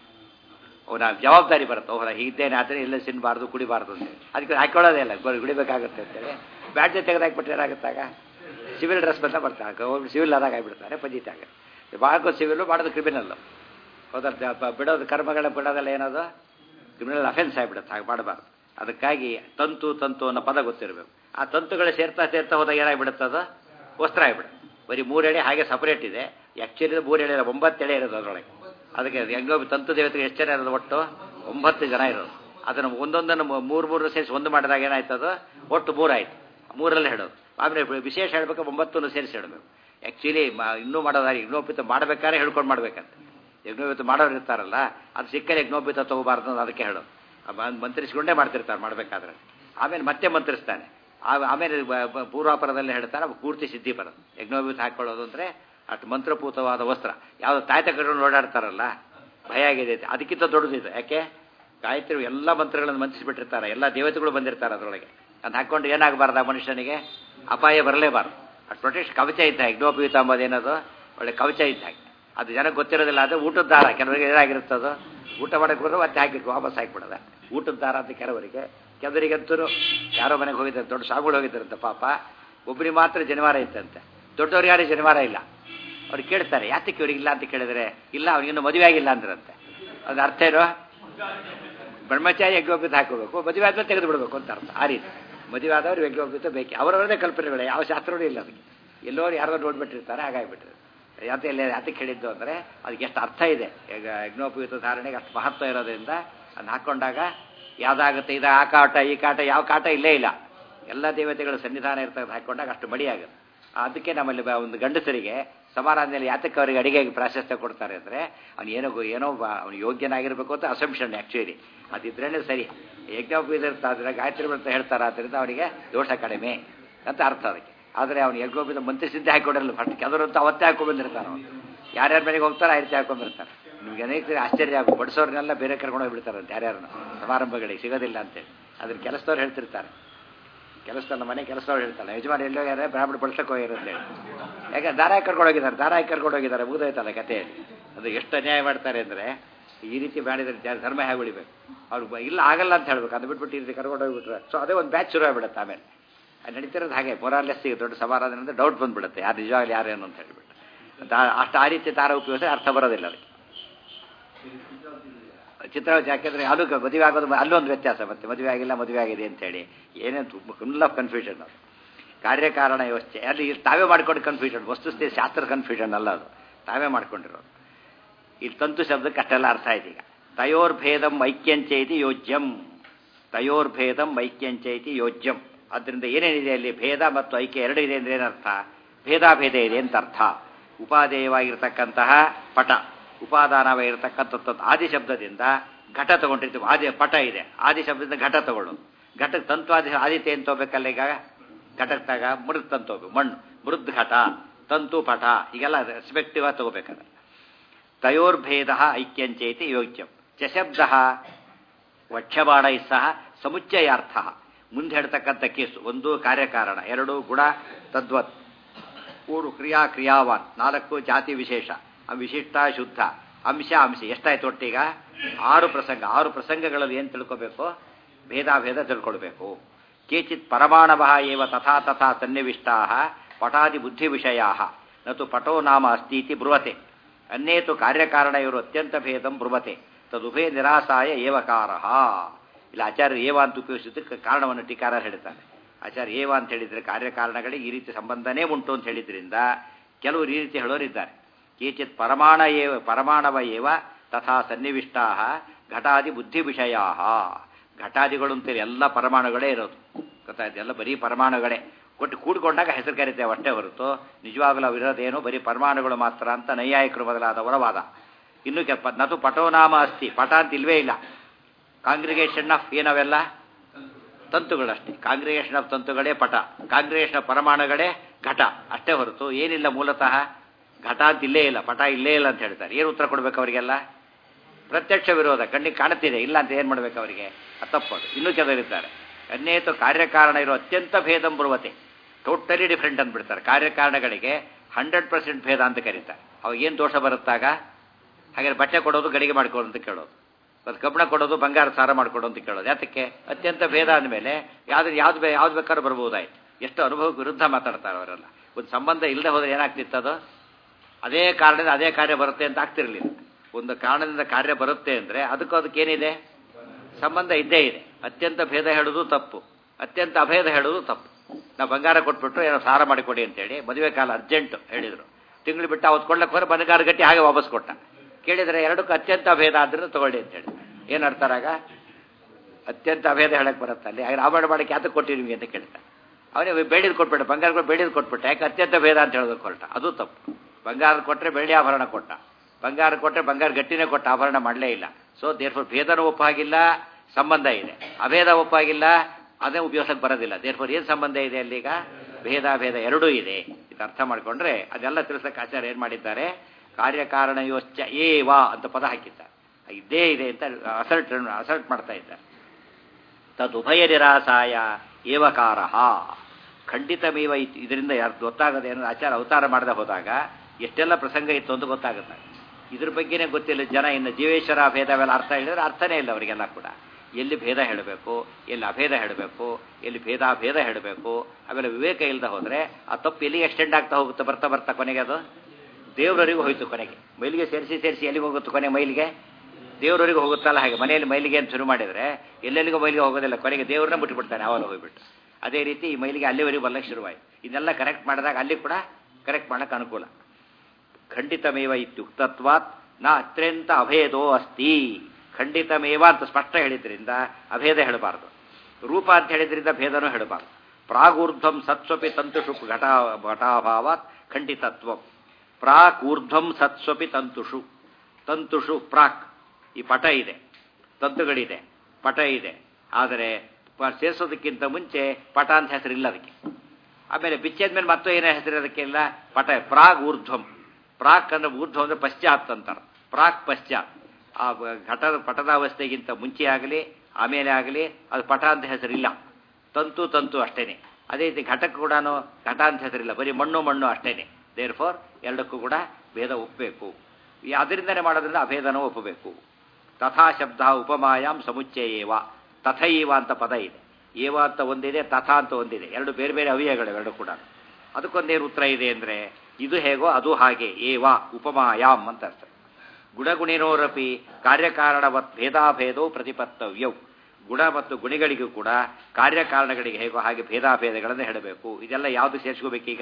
ಅವನ ಜವಾಬ್ದಾರಿ ಬರುತ್ತೆ. ಅವರ ಹೀಗಿದ್ದೇನೆ ಆದರೆ ಎಲ್ಲ ಸಿನ್ನಬಾರ್ದು, ಕುಡಿಬಾರ್ದು ಅಂತೇಳಿ. ಅದಕ್ಕೆ ಹಾಕೊಳ್ಳೋದೇ ಇಲ್ಲ, ಗುಡಿಬೇಕಾಗುತ್ತೆ ಅಂತೇಳಿ ಬ್ಯಾಡ್ಜ್ ತೆಗೆದಾಕ್ಬಿಟ್ರೆ ಏನಾಗುತ್ತಾಗ? ಸಿವಿಲ್ ಡ್ರೆಸ್ ಬಂದ ಬರ್ತಾರೆ, ಒಬ್ಬರು ಸಿವಿಲ್ ಆದಾಗ ಆಗಿಬಿಡ್ತಾರೆ, ಪಂಜಿತಾಗ. ಭಾಗ ಸಿವಿಲ್ಲು ಮಾಡೋದು ಕ್ರಿಮಿನಲ್ಲು. ಹೌದಲ್ಲ, ಬಿಡೋದು ಕರ್ಮಗಳ ಬಿಡೋದೆಲ್ಲ ಏನದು ಕ್ರಿಮಿನಲ್ ಅಫೆನ್ಸ್ ಆಗಿಬಿಡುತ್ತೆ. ಹಾಗೆ ಮಾಡಬಾರ್ದು. ಅದಕ್ಕಾಗಿ ತಂತು ತಂತು ಅನ್ನೋ ಪದ ಗೊತ್ತಿರಬೇಕು. ಆ ತಂತುಗಳು ಸೇರ್ತಾ ಸೇರ್ತಾ ಹೋದಾಗ ಏನಾಗಿಬಿಡುತ್ತೆ? ಅದು ವಸ್ತ್ರ ಆಗಿಬಿಡುತ್ತೆ. ಬರೀ ಮೂರೆಳೆ ಹಾಗೆ ಸಪರೇಟ್ ಇದೆ. ಆ್ಯಕ್ಚುಲಿ ಮೂರೆಳೆ ಒಂಬತ್ತೆಳೆ ಇರೋದು ಅದರೊಳಗೆ. ಅದಕ್ಕೆ ಹೆಂಗೋ ತಂತು ದೇವತೆಗೆ ಎಷ್ಟು ಜನ ಇರೋದು? ಒಟ್ಟು ಒಂಬತ್ತು ಜನ ಇರೋದು. ಅದನ್ನು ಒಂದೊಂದನ್ನು ಮೂರು ಮೂರು ಸೇರಿಸಿ ಒಂದು ಮಾಡಿದಾಗ ಏನಾಯ್ತು? ಅದು ಒಟ್ಟು ಮೂರಾಯಿತು. ಮೂರರಲ್ಲಿ ಹೇಳೋದು. ಆಮೇಲೆ ವಿಶೇಷ ಹೇಳಬೇಕು, ಒಂಬತ್ತನ್ನು ಸೇರಿಸಿ ಹೇಳಬೇಕು. ಆ್ಯಕ್ಚುಲಿ ಇನ್ನೂ ಮಾಡೋದಾಗಿ ಯಜ್ಞೋಪಿತ ಮಾಡಬೇಕಾದ್ರೆ ಹೇಳ್ಕೊಂಡು ಮಾಡ್ಬೇಕಂತ. ಯಜ್ಞೋಪಿತ ಮಾಡೋರು ಇರ್ತಾರಲ್ಲ, ಅದು ಸಿಕ್ಕರೆ ಯಜ್ಞೋಪಿತ ತೊಗೋಬಾರ್ದು ಅಂತ ಅದಕ್ಕೆ ಹೇಳೋದು. ಮಂತ್ರಿಸ್ಕೊಂಡೇ ಮಾಡ್ತಿರ್ತಾರೆ ಮಾಡಬೇಕಾದ್ರೆ. ಆಮೇಲೆ ಮತ್ತೆ ಮಂತ್ರಿಸ್ತಾನೆ. ಆಮೇಲೆ ಪೂರ್ವಾಪರದಲ್ಲಿ ಹೇಳ್ತಾರೆ ಪೂರ್ತಿ ಸಿದ್ಧಿ ಬರೋದು. ಯಜ್ಞೋಪಿತ ಹಾಕ್ಕೊಳ್ಳೋದು ಅಂದರೆ ಅಷ್ಟು ಮಂತ್ರಪೂತವಾದ ವಸ್ತ್ರ. ಯಾವುದೋ ತಾಯ್ತ ಕಡೆ ಓಡಾಡ್ತಾರಲ್ಲ, ಭಯ ಆಗಿದೆ, ಅದಕ್ಕಿಂತ ದೊಡ್ಡದಿದೆ. ಯಾಕೆ? ಗಾಯತ್ರಿ ಎಲ್ಲ ಮಂತ್ರಗಳನ್ನು ಮಂತ್ರಿಸಿಬಿಟ್ಟಿರ್ತಾರೆ, ಎಲ್ಲ ದೇವತೆಗಳು ಬಂದಿರ್ತಾರೆ ಅದರೊಳಗೆ. ಅದು ಹಾಕ್ಕೊಂಡು ಏನಾಗಬಾರ್ದು? ಆ ಮನುಷ್ಯನಿಗೆ ಅಪಾಯ ಬರಲೇಬಾರ್ದು. ಅದು ಪ್ರೊಟೆಕ್ಟ್ ಕವಚ ಇದ್ದ ಹಾಗೆ. ಯಜ್ಞೋಪವೀತ ಅಂಬೋದೇನದು ಒಳ್ಳೆ ಕವಚ ಇದ್ದ ಹಾಗೆ. ಅದು ಜನಕ್ಕೆ ಗೊತ್ತಿರೋದಿಲ್ಲ. ಅದು ಊಟದ ದಾರ. ಕೆಲವರಿಗೆ ಏನಾಗಿರುತ್ತದು? ಊಟ ಮಾಡೋಕ್ಕೆ ಹೋದ್ರೆ ಮತ್ತೆ ಹಾಕಿಟ್ಟು ವಾಪಸ್ ಹಾಕಿಬಿಡೋದ. ಊಟದ ದಾರ ಅಂತ ಕೆಲವರಿಗೆ. ಕೆಲವರಿಗಂತೂ ಯಾರೋ ಮನೆಗೆ ಹೋಗಿದ್ದಾರೆ, ದೊಡ್ಡ ಸಾಗುಗಳು ಹೋಗಿದ್ದಾರಂತೆ ಪಾಪ. ಒಬ್ಬರಿಗೆ ಮಾತ್ರ ಜನಿವಾರ ಇತ್ತಂತೆ, ದೊಡ್ಡವ್ರಿಗೆ ಯಾರು ಜನಿವಾರ ಇಲ್ಲ. ಅವ್ರು ಕೇಳ್ತಾರೆ ಯಾತಕ್ಕೆ ಇವ್ರಿಗೆ ಇಲ್ಲ ಅಂತ ಕೇಳಿದ್ರೆ, ಇಲ್ಲ ಅವ್ನಿಗಿನ್ನೂ ಮದುವೆ ಆಗಿಲ್ಲ ಅಂದ್ರಂತೆ. ಅದು ಅರ್ಥ ಏನೋ? ಬ್ರಹ್ಮಚಾರಿ ಯಜ್ಞೋಪವೀತ ಹಾಕೋಬೇಕು, ಮದುವೆ ಆದ್ಮೇಲೆ ತೆಗೆದು ಬಿಡಬೇಕು ಅಂತ ಅರ್ಥ. ಆ ರೀತಿ ಮದುವೆ ಆದವ್ರು ಯಜ್ಞೋಪವೀತ ಬೇಕೇ. ಅವರವರದೇ ಕಲ್ಪನೆಗಳೇ, ಯಾವ ಶಾಸ್ತ್ರವೂ ಇಲ್ಲ ಅದಕ್ಕೆ. ಎಲ್ಲೋರು ಯಾರೋ ನೋಡ್ಬಿಟ್ಟಿರ್ತಾರೆ, ಹಾಗಾಗಿಬಿಟ್ಟಿದೆ. ಯಾತ ಎಲ್ಲ ಯಾತಕ್ಕೆ ಹೇಳಿದ್ದು ಅಂದರೆ ಅದಕ್ಕೆ ಎಷ್ಟು ಅರ್ಥ ಇದೆ. ಈಗ ಯಜ್ಞೋಪವೀತ ಧಾರಣೆಗೆ ಅಷ್ಟು ಮಹತ್ವ ಇರೋದ್ರಿಂದ ಅದನ್ನ ಹಾಕ್ಕೊಂಡಾಗ ಯಾವುದಾಗುತ್ತೆ? ಇದು ಆ ಕಾಟ ಈ ಕಾಟ ಯಾವ ಕಾಟ ಇಲ್ಲೇ ಇಲ್ಲ. ಎಲ್ಲ ದೇವತೆಗಳ ಸನ್ನಿಧಾನ ಇರ್ತದೆ ಹಾಕ್ಕೊಂಡಾಗ ಅಷ್ಟು ಮಡಿಯಾಗುತ್ತೆ. ಅದಕ್ಕೆ ನಮ್ಮಲ್ಲಿ ಒಂದು ಗಂಡಸರಿಗೆ ಸಮಾರಾಧನೆಯಲ್ಲಿ ಯಾತಕ್ಕೆ ಅವರಿಗೆ ಅಡಿಗೆಗೆ ಪ್ರಾಶಸ್ತ್ಯ ಕೊಡ್ತಾರೆ ಅಂದರೆ ಅವ್ನು ಏನೋ ಏನೋ ಅವ್ನು ಯೋಗ್ಯನಾಗಿರಬೇಕು ಅಂತ ಅಸಂಪ್ಷನ್ ಆ್ಯಕ್ಚುಲಿ. ಅದಿದ್ರೇ ಸರಿ. ಯಜ್ಞೋಪವೀತ ಇರ್ತಾದ್ರೆ ಗಾಯತ್ರಿ ಅಂತ ಹೇಳ್ತಾರೆ, ಆದ್ದರಿಂದ ಅವನಿಗೆ ದೋಷ ಕಡಿಮೆ ಅಂತ ಅರ್ಥ ಅದಕ್ಕೆ. ಆದರೆ ಅವನು ಯಜ್ಞೋಪವೀತ ಮಂತ್ರಿ ಸಿದ್ಧಿ ಹಾಕಿಕೊಡಲ್ಲ. ಫಸ್ಟ್ ಕೆಲವರಂತೂ ಅವತ್ತೇ ಹಾಕೊಂಡ್ಬಂದಿರ್ತಾನೆ. ಅವನು ಯಾರ್ಯಾರ ಮನೆಗೆ ಹೋಗ್ತಾರೆ ಆ ರೀತಿ ಹಾಕೊಂಡ್ಬರ್ತಾರೆ. ನಿಮ್ಗೆ ಅನೇಕ ಆಶ್ಚರ್ಯ ಆಗುತ್ತೆ. ಬಡಿಸೋರ್ನೆಲ್ಲ ಬೇರೆ ಕರ್ಕೊಂಡು ಹೋಗ್ಬಿಡ್ತಾರಂತೆ ಯಾರ್ಯಾರನ್ನು ಸಮಾರಂಭಗಳಿಗೆ ಸಿಗೋದಿಲ್ಲ ಅಂತೇಳಿ. ಅದನ್ನು ಕೆಲಸದವ್ರು ಹೇಳ್ತಿರ್ತಾರೆ. ಕೆಲಸದವ್ರು ನಮ್ಮ ಮನೆ ಕೆಲಸದವ್ರು ಹೇಳ್ತಾರೆ, ಯಜಮಾನ ಎಲ್ಲೋ ಯಾರೇ ಬ್ರಾಹ್ಮಣ ಬಡ್ಸಕ್ಕೆ ಹೋಗಿರುತ್ತೆ. ಯಾಕೆ ದಾರಾಯಿ ಕರ್ಕೊಂಡು ಹೋಗಿದ್ದಾರೆ, ದಾರಾಯಿ ಕರ್ಕೊಂಡು ಹೋಗಿದ್ದಾರೆ, ಮುಗಿದೋಯ್ತಲ್ಲ ಕಥೆಯಲ್ಲಿ. ಅದು ಎಷ್ಟು ಅನ್ಯಾಯ ಮಾಡ್ತಾರೆ ಅಂದರೆ ಈ ರೀತಿ ಮಾಡಿದ್ರೆ ಧರ್ಮ ಹೇಗೆ ಉಳಿಬೇಕು? ಅವ್ರು ಇಲ್ಲ ಆಗಲ್ಲ ಅಂತ ಹೇಳ್ಬೇಕು. ಅದು ಬಿಟ್ಬಿಟ್ಟು ಈ ರೀತಿ ಕರ್ಕೊಂಡು ಹೋಗ್ಬಿಟ್ರೆ ಸೊ ಅದೇ ಒಂದು ಬ್ಯಾಚ್ ಶುರು ಆಗಿಬಿಡುತ್ತೆ. ಆಮೇಲೆ ಅದು ನಡೀತಿರೋದು ಹಾಗೆ. ಮೊರಾರ್ಲೆಸ್ ದೊಡ್ಡ ಸಮಾರಾಧನೆ ಅಂದರೆ ಡೌಟ್ ಬಂದುಬಿಡುತ್ತೆ, ಯಾರು ನಿಜವಾಗ್ಲಿ ಯಾರೇನು ಅಂತ ಹೇಳ್ಬಿಟ್ಟು. ಅಷ್ಟು ಆ ರೀತಿ ದಾರ ಉಪಯೋಗಿಸಿ ಅರ್ಥ ಬರೋದಿಲ್ಲ ಅದಕ್ಕೆ. ಚಿತ್ರ ಯಾಕೆಂದರೆ ಅದು ಮದುವೆ ಆಗೋದು ಅಲ್ಲೊಂದು ವ್ಯತ್ಯಾಸ. ಮತ್ತೆ ಮದುವೆ ಆಗಿಲ್ಲ ಮದುವೆ ಆಗಿದೆ ಅಂತೇಳಿ ಏನೇನು ಫುಲ್ ಆಫ್ ಕನ್ಫ್ಯೂಷನ್ ಅದು. ಕಾರ್ಯಕಾರಣ ವ್ಯವಸ್ಥೆ ಅಲ್ಲಿ ತಾವೇ ಮಾಡ್ಕೊಂಡು ಕನ್ಫ್ಯೂಷನ್, ವಸ್ತುಸ್ಥಿತಿ ಶಾಸ್ತ್ರ ಕನ್ಫ್ಯೂಷನ್ ಅಲ್ಲ ಅದು, ತಾವೇ ಮಾಡ್ಕೊಂಡಿರೋದು. ಇಲ್ಲಿ ತಂತು ಶಬ್ದಕ್ಕೆ ಅಷ್ಟೆಲ್ಲ ಅರ್ಥ ಆಯ್ತು. ಈಗ ತಯೋರ್ಭೇದಂ ಐಕ್ಯಂಚೈತಿ ಯೋಜ್ಯಂ, ತಯೋರ್ಭೇದಂ ಐಕ್ಯಂಚೈತಿ ಯೋಜ್ಯಂ. ಅದರಿಂದ ಏನೇನಿದೆ ಅಲ್ಲಿ ಭೇದ ಮತ್ತು ಐಕ್ಯ ಎರಡು ಇದೆ ಅಂದ್ರೆ ಏನರ್ಥ? ಭೇದಾಭೇದ ಇದೆ ಅಂತ ಅರ್ಥ. ಉಪಾದೇಯವಾಗಿರ್ತಕ್ಕಂತಹ ಪಟ, ಉಪಾದಾನವಾಗಿರ್ತಕ್ಕಂಥದ್ದು ಆದಿ ಶಬ್ದದಿಂದ ಘಟ ತಗೊಂಡಿರ್ತೀವಿ. ಆದಿ ಪಟ ಇದೆ, ಆದಿ ಶಬ್ದದಿಂದ ಘಟ ತಗೊಳ್ಳು. ಘಟಕ್ಕೆ ತಂತು ಆದಿ ಆದಿತ್ಯ ಏನು ತಗೋಬೇಕಲ್ಲ? ಈಗ ಘಟಕ್ಕೆ ತಾಗ ಮೃದ್ ತಂತು ಹೋಗ್ಬೇಕು, ಮಣ್ಣು ಮೃದ್ ಘಟ, ತಂತು ಪಟ, ಹೀಗೆಲ್ಲ ರೆಸ್ಪೆಕ್ಟಿವ್ ಆಗಿ ತಗೋಬೇಕಾದ್ರೆ. ತಯೋರ್ಭೇದ ಐಕ್ಯಂಚೈತಿ ಯೋಗ್ಯಂ. ಚಶಬ್ದ ವಕ್ಷ್ಯಬಾಣೈ ಸಹ ಸಮುಚ್ಚಯಾರ್ಥ. ಮುಂದೆ ಹೇಳ್ತಕ್ಕಂಥ ಕೇಸು ಒಂದು ಕಾರ್ಯಕಾರಣ, ಎರಡು ಗುಣ ತದ್ವತ್, ಮೂರು ಕ್ರಿಯಾ ಕ್ರಿಯಾವಾನ್, ನಾಲ್ಕು ಜಾತಿ ವಿಶೇಷ, ವಿಶಿಷ್ಟ ಶುದ್ಧ, ಅಂಶ ಅಂಶ. ಎಷ್ಟಾಯ್ತು ಒಟ್ಟೀಗ? ಆರು ಪ್ರಸಂಗ. ಆರು ಪ್ರಸಂಗಗಳಲ್ಲಿ ಏನು ತಿಳ್ಕೋಬೇಕು? ಭೇದಾಭೇದ ತಿಳ್ಕೊಳ್ಬೇಕು. ಕೇಚಿತ್ ಪರಮಾಣವ ಏವ ತಥಾ ತಥಾ ಸನ್ನಿವಿಷ್ಟಾ ಪಟಾದಿ ಬುದ್ಧಿ ವಿಷಯಾ ನತು ಪಟೋ ನಾಮ ಅಸ್ತೀತಿ ಬ್ರುವತೆ. ಅನ್ಯೇತು ಕಾರ್ಯಕಾರಣ ಇವರು ಅತ್ಯಂತ ಭೇದಂ ಬ್ರುವತೆ ತದುಭೇ ನಿರಾಸಾಯ ಏವಕಾರಃ. ಇಲ್ಲ ಆಚಾರ್ಯ ಏವ ಅಂತ ಉಪಯೋಗಿಸಿದ್ದಕ್ಕೆ ಕಾರಣವನ್ನು ಟೀಕಾರ ಹೇಳ್ತಾನೆ. ಆಚಾರ್ಯ ಏವ ಅಂತ ಹೇಳಿದರೆ ಕಾರ್ಯಕಾರಣಗಳಿಗೆ ಈ ರೀತಿ ಸಂಬಂಧನೇ ಉಂಟು ಅಂತ ಹೇಳಿದ್ರಿಂದ ಕೆಲವರು ಈ ರೀತಿ ಹೇಳೋರಿದ್ದಾರೆ. ಕೇಚಿತ್ ಪರಮಾಣ ಏವ ಪರಮಾಣವ ಏವ ತಥಾ ಸನ್ನಿವಿಷ್ಟಾ ಘಟಾದಿ ಬುದ್ಧಿ ವಿಷಯಾ. ಘಟಾದಿಗಳು ಅಂತೇಳಿ ಎಲ್ಲ ಪರಮಾಣುಗಳೇ ಇರೋದು, ಗೊತ್ತಾಯ್ತು? ಎಲ್ಲ ಬರೀ ಪರಮಾಣುಗಳೇ. ಕೊಟ್ಟು ಕೂಡ್ಕೊಂಡಾಗ ಹೆಸರು ಕರಿತೇವೆ ಅಷ್ಟೇ ಹೊರತು ನಿಜವಾಗಲೂ ಅವಿರೋದೇನು ಬರೀ ಪರಮಾಣುಗಳು ಮಾತ್ರ ಅಂತ ನೈಯಾಯಿಕರು ಮೊದಲಾದವರ ವಾದ. ಇನ್ನು ಕೆಪ್ಪ ನತು ಪಟೋನಾಮ ಅಸ್ತಿ, ಪಟ ಅಂತ ಇಲ್ವೇ ಇಲ್ಲ. ಕಾಂಗ್ರಿಗೇಷನ್ ಆಫ್ ಏನವೆಲ್ಲ ತಂತುಗಳಷ್ಟೇ. ಕಾಂಗ್ರಿಗೇಷನ್ ಆಫ್ ತಂತುಗಳೇ ಪಟ, ಕಾಂಗ್ರಿಗೇಷನ್ ಆಫ್ ಪರಮಾಣುಗಳೇ ಘಟ ಅಷ್ಟೇ ಹೊರತು ಏನಿಲ್ಲ. ಮೂಲತಃ ಘಟ ಅಂತ ಇಲ್ಲೇ ಇಲ್ಲ, ಪಟ ಇಲ್ಲೇ ಇಲ್ಲ ಅಂತ ಹೇಳ್ತಾರೆ. ಏನು ಉತ್ತರ ಕೊಡ್ಬೇಕು ಅವರಿಗೆಲ್ಲ? ಪ್ರತ್ಯಕ್ಷ ವಿರೋಧ, ಕಣ್ಣಿಗೆ ಕಾಣುತ್ತಿದೆ, ಇಲ್ಲ ಅಂತ ಏನು ಮಾಡ್ಬೇಕು ಅವರಿಗೆ? ಅದು ತಪ್ಪದು. ಇನ್ನೂ ಕೆಲವರಿದ್ದಾರೆ ಅನ್ಯೇತು ಕಾರ್ಯಕಾರಣ ಇರೋ ಅತ್ಯಂತ ಭೇದಂ ಬರುವತೆ, ಟೋಟಲಿ ಡಿಫ್ರೆಂಟ್ ಅಂದ್ಬಿಡ್ತಾರೆ. ಕಾರ್ಯಕಾರಣಗಳಿಗೆ ಹಂಡ್ರೆಡ್ ಪರ್ಸೆಂಟ್ ಭೇದ ಅಂತ ಕರೀತಾರೆ. ಅವಾಗ ಏನು ದೋಷ ಬರುತ್ತಾಗ? ಹಾಗೆ ಬಟ್ಟೆ ಕೊಡೋದು ಗಡಿಗೆ ಮಾಡ್ಕೊಡು ಅಂತ ಕೇಳೋದು, ಮತ್ತು ಕಬ್ಬಣ ಕೊಡೋದು ಬಂಗಾರ ಸಾರ ಮಾಡ್ಕೊಡು ಅಂತ ಕೇಳೋದು. ಯಾತಕ್ಕೆ? ಅತ್ಯಂತ ಭೇದ ಅಂದಮೇಲೆ ಯಾವ್ದು ಯಾವ್ದು ಬೇ ಯಾವ್ದು ಬೇಕಾದ್ರೂ ಬರ್ಬೋದಾಯ್ತು. ಎಷ್ಟು ಅನುಭವಕ್ಕೆ ವಿರುದ್ಧ ಮಾತಾಡ್ತಾರೆ ಅವರೆಲ್ಲ. ಒಂದು ಸಂಬಂಧ ಇಲ್ಲದೆ ಹೋದರೆ ಏನಾಗ್ತಿತ್ತು? ಅದು ಅದೇ ಕಾರಣದಿಂದ ಅದೇ ಕಾರ್ಯ ಬರುತ್ತೆ ಅಂತ ಆಗ್ತಿರಲಿಲ್ಲ. ಒಂದು ಕಾರಣದಿಂದ ಕಾರ್ಯ ಬರುತ್ತೆ ಅಂದರೆ ಅದಕ್ಕೂ ಅದಕ್ಕೇನಿದೆ? ಸಂಬಂಧ ಇದ್ದೇ ಇದೆ. ಅತ್ಯಂತ ಭೇದ ಹೇಳೋದು ತಪ್ಪು, ಅತ್ಯಂತ ಅಭೇದ ಹೇಳೋದು ತಪ್ಪು. ನಾವು ಬಂಗಾರ ಕೊಟ್ಬಿಟ್ಟು ಏನೋ ಸಾರ ಮಾಡಿಕೊಡಿ ಅಂತೇಳಿ ಮದುವೆ ಕಾಲ ಅರ್ಜೆಂಟು ಹೇಳಿದರು. ತಿಂಗಳು ಬಿಟ್ಟು ಅವತ್ತು ಕೊಡ್ಲಕ್ಕೆ ಹೋದ್ರೆ ಬಂಗಾರ ಗಟ್ಟಿ ಹಾಗೆ ವಾಪಸ್ ಕೊಟ್ಟ. ಕೇಳಿದರೆ ಎರಡಕ್ಕೂ ಅತ್ಯಂತ ಅಭೇದ ಆದ್ರೂ ತಗೊಳ್ಳಿ ಅಂತೇಳಿ ಏನು ಅರ್ಥರಾಗ? ಅತ್ಯಂತ ಅಭೇದ ಹೇಳಕ್ಕೆ ಬರುತ್ತೆ ಅಲ್ಲಿ. ಹಾಗೆ ರಾಮಾಯಣ ಮಾಡಕ್ಕೆ ಯಾತಕ್ಕೆ ಕೊಟ್ಟಿರಿ ನಿಮಗೆ ಅಂತ ಕೇಳ್ತಾರೆ. ಅವನಿಗೆ ಬೇಡಿದ್ ಕೊಟ್ಬಿಟ್ಟ, ಬಂಗಾರ ಬೇಡಿದ್ ಕೊಟ್ಬಿಟ್ಟ. ಯಾಕೆ? ಅತ್ಯಂತ ಭೇದ ಅಂತ ಹೇಳೋದಕ್ಕೆ ಹೊರಟ. ಅದು ತಪ್ಪು. ಬಂಗಾರ ಕೊಟ್ಟರೆ ಬೆಳ್ಳಿ ಆಭರಣ ಕೊಟ್ಟ, ಬಂಗಾರ ಕೊಟ್ಟರೆ ಬಂಗಾರ ಗಟ್ಟಿನೇ ಕೊಟ್ಟ, ಆಭರಣ ಮಾಡಲೇ ಇಲ್ಲ. ಸೊ ದೇರ್ಫೋರ್ ಭೇದನೂ ಒಪ್ಪಾಗಿಲ್ಲ, ಸಂಬಂಧ ಇದೆ. ಅಭೇದ ಒಪ್ಪಾಗಿಲ್ಲ, ಅದೇ ಉಪಯೋಗಕ್ಕೆ ಬರೋದಿಲ್ಲ. ದೇರ್ಫೋರ್ ಏನು ಸಂಬಂಧ ಇದೆ ಅಲ್ಲೀಗ? ಭೇದಾಭೇದ ಎರಡೂ ಇದೆ. ಇದು ಅರ್ಥ ಮಾಡಿಕೊಂಡ್ರೆ ಅದೆಲ್ಲ ತಿಳಿಸಕ್ಕೆ ಆಚಾರ್ಯ ಏನು ಮಾಡಿದ್ದಾರೆ? ಕಾರ್ಯಕಾರಣಯೋಶ್ಚ ಏವ ಅಂತ ಪದ ಹಾಕಿದ್ದಾರೆ. ಇದ್ದೇ ಇದೆ ಅಂತ ಅಸಲ್ಟ್ ಅಸಲ್ಟ್ ಮಾಡ್ತಾ ಇದ್ದಾರೆ. ತದುಭಯ ನಿರಾಸಾಯ ಏವಕಾರ ಖಂಡಿತಮೇವ ಇತ್ತು. ಇದರಿಂದ ಯಾರು ಗೊತ್ತಾಗದೆ ಏನೋ ಆಚಾರ ಅವತಾರ ಮಾಡದೆ ಹೋದಾಗ ಎಷ್ಟೆಲ್ಲ ಪ್ರಸಂಗ ಇತ್ತು ಅಂತ ಗೊತ್ತಾಗುತ್ತೆ. ಇದ್ರ ಬಗ್ಗೆನೇ ಗೊತ್ತಿಲ್ಲ ಜನ. ಇನ್ನು ಜೀವೇಶ್ವರ ಭೇದವೆಲ್ಲ ಅರ್ಥ ಹೇಳಿದ್ರೆ ಅರ್ಥನೇ ಇಲ್ಲ ಅವರಿಗೆಲ್ಲ ಕೂಡ. ಎಲ್ಲಿ ಭೇದ ಹೇಳಬೇಕು, ಎಲ್ಲಿ ಅಭೇದ ಹೇಳಬೇಕು, ಎಲ್ಲಿ ಭೇದಾಭೇದ ಹೇಳಬೇಕು, ಆಮೇಲೆ ವಿವೇಕ ಇಲ್ಲದೆ ಹೋದರೆ ಆ ತಪ್ಪು ಎಲ್ಲಿಗೆ ಎಕ್ಸ್ಟೆಂಡ್ ಆಗ್ತಾ ಹೋಗುತ್ತೆ. ಬರ್ತಾ ಬರ್ತಾ ಕೊನೆಗೆ ಅದು ದೇವರವರಿಗೂ ಹೋಯ್ತು. ಕೊನೆಗೆ ಮೈಲಿಗೆ ಸೇರಿಸಿ ಸೇರಿಸಿ ಎಲ್ಲಿಗೆ ಹೋಗುತ್ತೆ? ಕೊನೆ ಮೈಲಿಗೆ ದೇವರವರಿಗೂ ಹೋಗುತ್ತಲ್ಲ. ಹಾಗೆ ಮನೆಯಲ್ಲಿ ಮೈಲಿಗೆ ಅಂತ ಶುರು ಮಾಡಿದರೆ ಎಲ್ಲೆಲ್ಲಿಗೂ ಮೈಲಿಗೆ ಹೋಗೋದಿಲ್ಲ, ಕೊನೆಗೆ ದೇವ್ರನ್ನ ಬಿಟ್ಟುಬಿಡ್ತಾನೆ ಅವಾಗ ಹೋಗ್ಬಿಟ್ಟು. ಅದೇ ರೀತಿ ಈ ಮೈಲಿಗೆ ಅಲ್ಲಿವರೆಗೂ ಬರ್ಲಿಕ್ಕೆ ಶುರುವಾಯಿತು. ಇದನ್ನೆಲ್ಲ ಕರೆಕ್ಟ್ ಮಾಡಿದಾಗ ಅಲ್ಲಿ ಕೂಡ ಕರೆಕ್ಟ್ ಮಾಡೋಕ್ಕೆ ಅನುಕೂಲ. ಖಂಡಿತಮೇವ ಇತ್ಯುಕ್ತತ್ವಾತ್ ನ ಅತ್ಯಂತ ಅಭೇದೋ ಅಸ್ತಿ. ಖಂಡಿತಮೇವ ಅಂತ ಸ್ಪಷ್ಟ ಹೇಳಿದ್ರಿಂದ ಅಭೇದ ಹೇಳಬಾರ್ದು. ರೂಪ ಅಂತ ಹೇಳಿದ್ರಿಂದ ಭೇದನೂ ಹೇಳಬಾರ್ದು. ಪ್ರಾಗೂರ್ಧ್ವಂ ಸತ್ಸ್ವಪಿ ತಂತುಷು ಘಟಾ ಘಟಾಭಾವಾತ್ ಖಂಡಿತತ್ವಂ. ಪ್ರಾಗೂರ್ಧ್ವಂ ಸತ್ಸ್ವಪಿ ತಂತುಷು. ತಂತುಷು ಪ್ರಾಕ್. ಈ ಪಟ ಇದೆ, ತಂತುಗಳಿದೆ, ಪಟ ಇದೆ. ಆದರೆ ಸೇರಿಸೋದಕ್ಕಿಂತ ಮುಂಚೆ ಪಟ ಅಂತ ಹೆಸರಿಲ್ಲ ಅದಕ್ಕೆ. ಆಮೇಲೆ ಬಿಚ್ಚಿದ ಮೇಲೆ ಮತ್ತೆ ಏನೋ ಹೆಸರು ಅದಕ್ಕೆಲ್ಲ ಪಟ. ಪ್ರಾಗ್ ಊರ್ಧ್ವಂ. ಪ್ರಾಕ್ ಅಂದ್ರೆ ಊರ್ಧ್ವ ಅಂದ್ರೆ ಪಶ್ಚಾತ್ ಅಂತಾರೆ. ಪ್ರಾಕ್ ಪಶ್ಚಾತ್. ಆ ಘಟದ ಪಟದಾವಸ್ಥೆಗಿಂತ ಮುಂಚೆ ಆಗಲಿ ಆಮೇಲೆ ಆಗಲಿ ಅದು ಪಟ ಅಂತ ಹೆಸರಿಲ್ಲ. ತಂತು ತಂತು ಅಷ್ಟೇನೆ. ಅದೇ ರೀತಿ ಘಟಕ್ಕೆ ಕೂಡ ಘಟ ಅಂತ ಹೆಸರಿಲ್ಲ, ಬರೀ ಮಣ್ಣು ಮಣ್ಣು ಅಷ್ಟೇನೆ. ದೇರ್ ಫೋರ್ ಎರಡಕ್ಕೂ ಕೂಡ ಭೇದ ಒಪ್ಪಬೇಕು. ಅದರಿಂದನೇ ಮಾಡೋದ್ರಿಂದ ಅಭೇದನೂ ಒಪ್ಪಬೇಕು. ತಥಾ ಶಬ್ದ ಉಪಮಾಯಾಮ್ ಸಮುಚ್ಚಯೇವ. ತಥೈವ ಅಂತ ಪದ ಇದೆ, ಏವ ಅಂತ ಒಂದಿದೆ, ತಥಾ ಅಂತ ಒಂದಿದೆ. ಎರಡು ಬೇರೆ ಬೇರೆ ಅವ್ಯಯಗಳು ಎರಡು ಕೂಡ. ಅದಕ್ಕೊಂದೇನು ಉತ್ತರ ಇದೆ ಅಂದರೆ ಇದು ಹೇಗೋ ಅದು ಹಾಗೆ. ಏವ ಉಪಮಾಯಾಮ್ ಅಂತ ಅರ್ಥ. ಗುಣಗುಣಿನೋರಪಿ ಕಾರ್ಯಕಾರಣವತ್ ಭೇದಾಭೇದೋ ಪ್ರತಿಪತ್ತವ್ಯವು. ಗುಣ ಮತ್ತು ಗುಣಿಗಳಿಗೂ ಕೂಡ ಕಾರ್ಯಕಾರಣಗಳಿಗೆ ಹೇಗೋ ಹಾಗೆ ಭೇದಾಭೇದಗಳನ್ನು ಹೇಳಬೇಕು. ಇದೆಲ್ಲ ಯಾವುದು ಸೇರಿಸ್ಕೋಬೇಕೀಗ?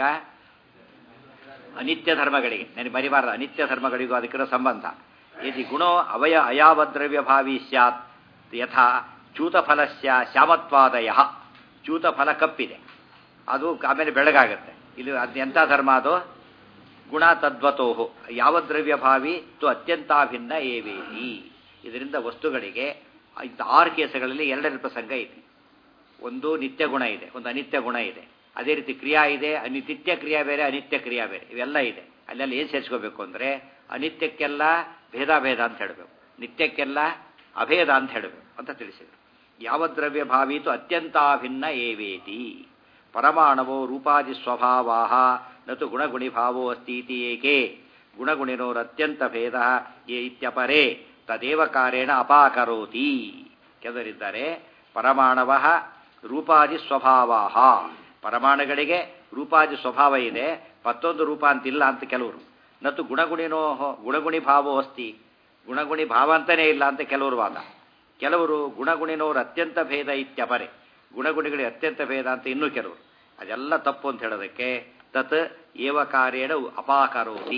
ಅನಿತ್ಯ ಧರ್ಮಗಳಿಗೆ. ನನಗೆ ಬರಿಬಾರ್ದು, ಅನಿತ್ಯ ಧರ್ಮಗಳಿಗೂ ಅದಕ್ಕಿರೋ ಸಂಬಂಧ. ಯದಿ ಗುಣೋ ಅವಯ ಅಯಾವದ್ರವ್ಯ ಭಾವಿ ಸ್ಯಾತ್ ಯಥಾ ಚ್ಯೂತಫಲಸ್ಯ ಶ್ಯಾಮತ್ವಾದಯ. ಚ್ಯೂತಫಲ ಕಪ್ಪಿದೆ, ಅದು ಆಮೇಲೆ ಬೆಳಗಾಗುತ್ತೆ. ಇದು ಅದು ಎಂಥ ಧರ್ಮ? ಅದು ಗುಣ ತದ್ವತೋಹು ಯಾವ ದ್ರವ್ಯ ಭಾವಿ ತು ಅತ್ಯಂತಾಭಿನ್ನ ಏವೇತಿ. ಇದರಿಂದ ವಸ್ತುಗಳಿಗೆ ಇಂಥ ಆರು ಕೇಸುಗಳಲ್ಲಿ ಎರಡರ ಪ್ರಸಂಗ ಇದೆ. ಒಂದು ನಿತ್ಯ ಗುಣ ಇದೆ, ಒಂದು ಅನಿತ್ಯ ಗುಣ ಇದೆ. ಅದೇ ರೀತಿ ಕ್ರಿಯಾ ಇದೆ, ನಿತ್ಯ ಕ್ರಿಯಾ ಬೇರೆ, ಅನಿತ್ಯ ಕ್ರಿಯಾ ಬೇರೆ, ಇವೆಲ್ಲ ಇದೆ. ಅಲ್ಲೆಲ್ಲ ಏನು ಸೇರಿಸ್ಕೋಬೇಕು ಅಂದರೆ ಅನಿತ್ಯಕ್ಕೆಲ್ಲ ಭೇದಾಭೇದ ಅಂತ ಹೇಳಬೇಕು, ನಿತ್ಯಕ್ಕೆಲ್ಲ ಅಭೇದ ಅಂತ ಹೇಳಬೇಕು ಅಂತ ತಿಳಿಸಿದರು. ಯಾವ ದ್ರವ್ಯ ಭಾವೀತು ಅತ್ಯಂತಾಭಿನ್ನ ಏವೇತಿ. ಪರಮಾಣವೋ ರೂಪಾದಿ ಸ್ವಭಾವಾ ನತು ಗುಣಗುಣಿಭಾವೋ ಅಸ್ತೀತಿ ಏಕೆ ಗುಣಗುಣಿನೋರತ್ಯಂತ ಭೇದ ಇತ್ಯಪರೇ ತದೇವ ಕಾರೇಣ ಅಪಾಕರೋತಿ. ಕೆಲವರಿದ್ದಾರೆ ಪರಮಾಣವ ರೂಪಾದಿ ಸ್ವಭಾವಾ, ಪರಮಾಣುಗಳಿಗೆ ರೂಪಾದಿ ಸ್ವಭಾವ ಇದೆ, ಮತ್ತೊಂದು ರೂಪ ಅಂತಿಲ್ಲ ಅಂತ ಕೆಲವರು. ನತು ಗುಣಗುಣಿನೋ ಗುಣಗುಣಿ ಭಾವೋ ಅಸ್ತಿ, ಗುಣಗುಣಿ ಭಾವ ಅಂತಲೇ ಇಲ್ಲ ಅಂತ ಕೆಲವರು ವಾದ. ಕೆಲವರು ಗುಣಗುಣಿನೋರು ಅತ್ಯಂತ ಭೇದ ಇತ್ಯಪರೆ, ಗುಣಗುಣಿಗಳಿಗೆ ಅತ್ಯಂತ ಭೇದ ಅಂತ ಇನ್ನೂ ಕೆಲವರು. ಅದೆಲ್ಲ ತಪ್ಪು ಅಂತ ಹೇಳೋದಕ್ಕೆ ತತ್ ಏವ ಕಾರ್ಯೇಣ ಅಪಾಕರೋತಿ,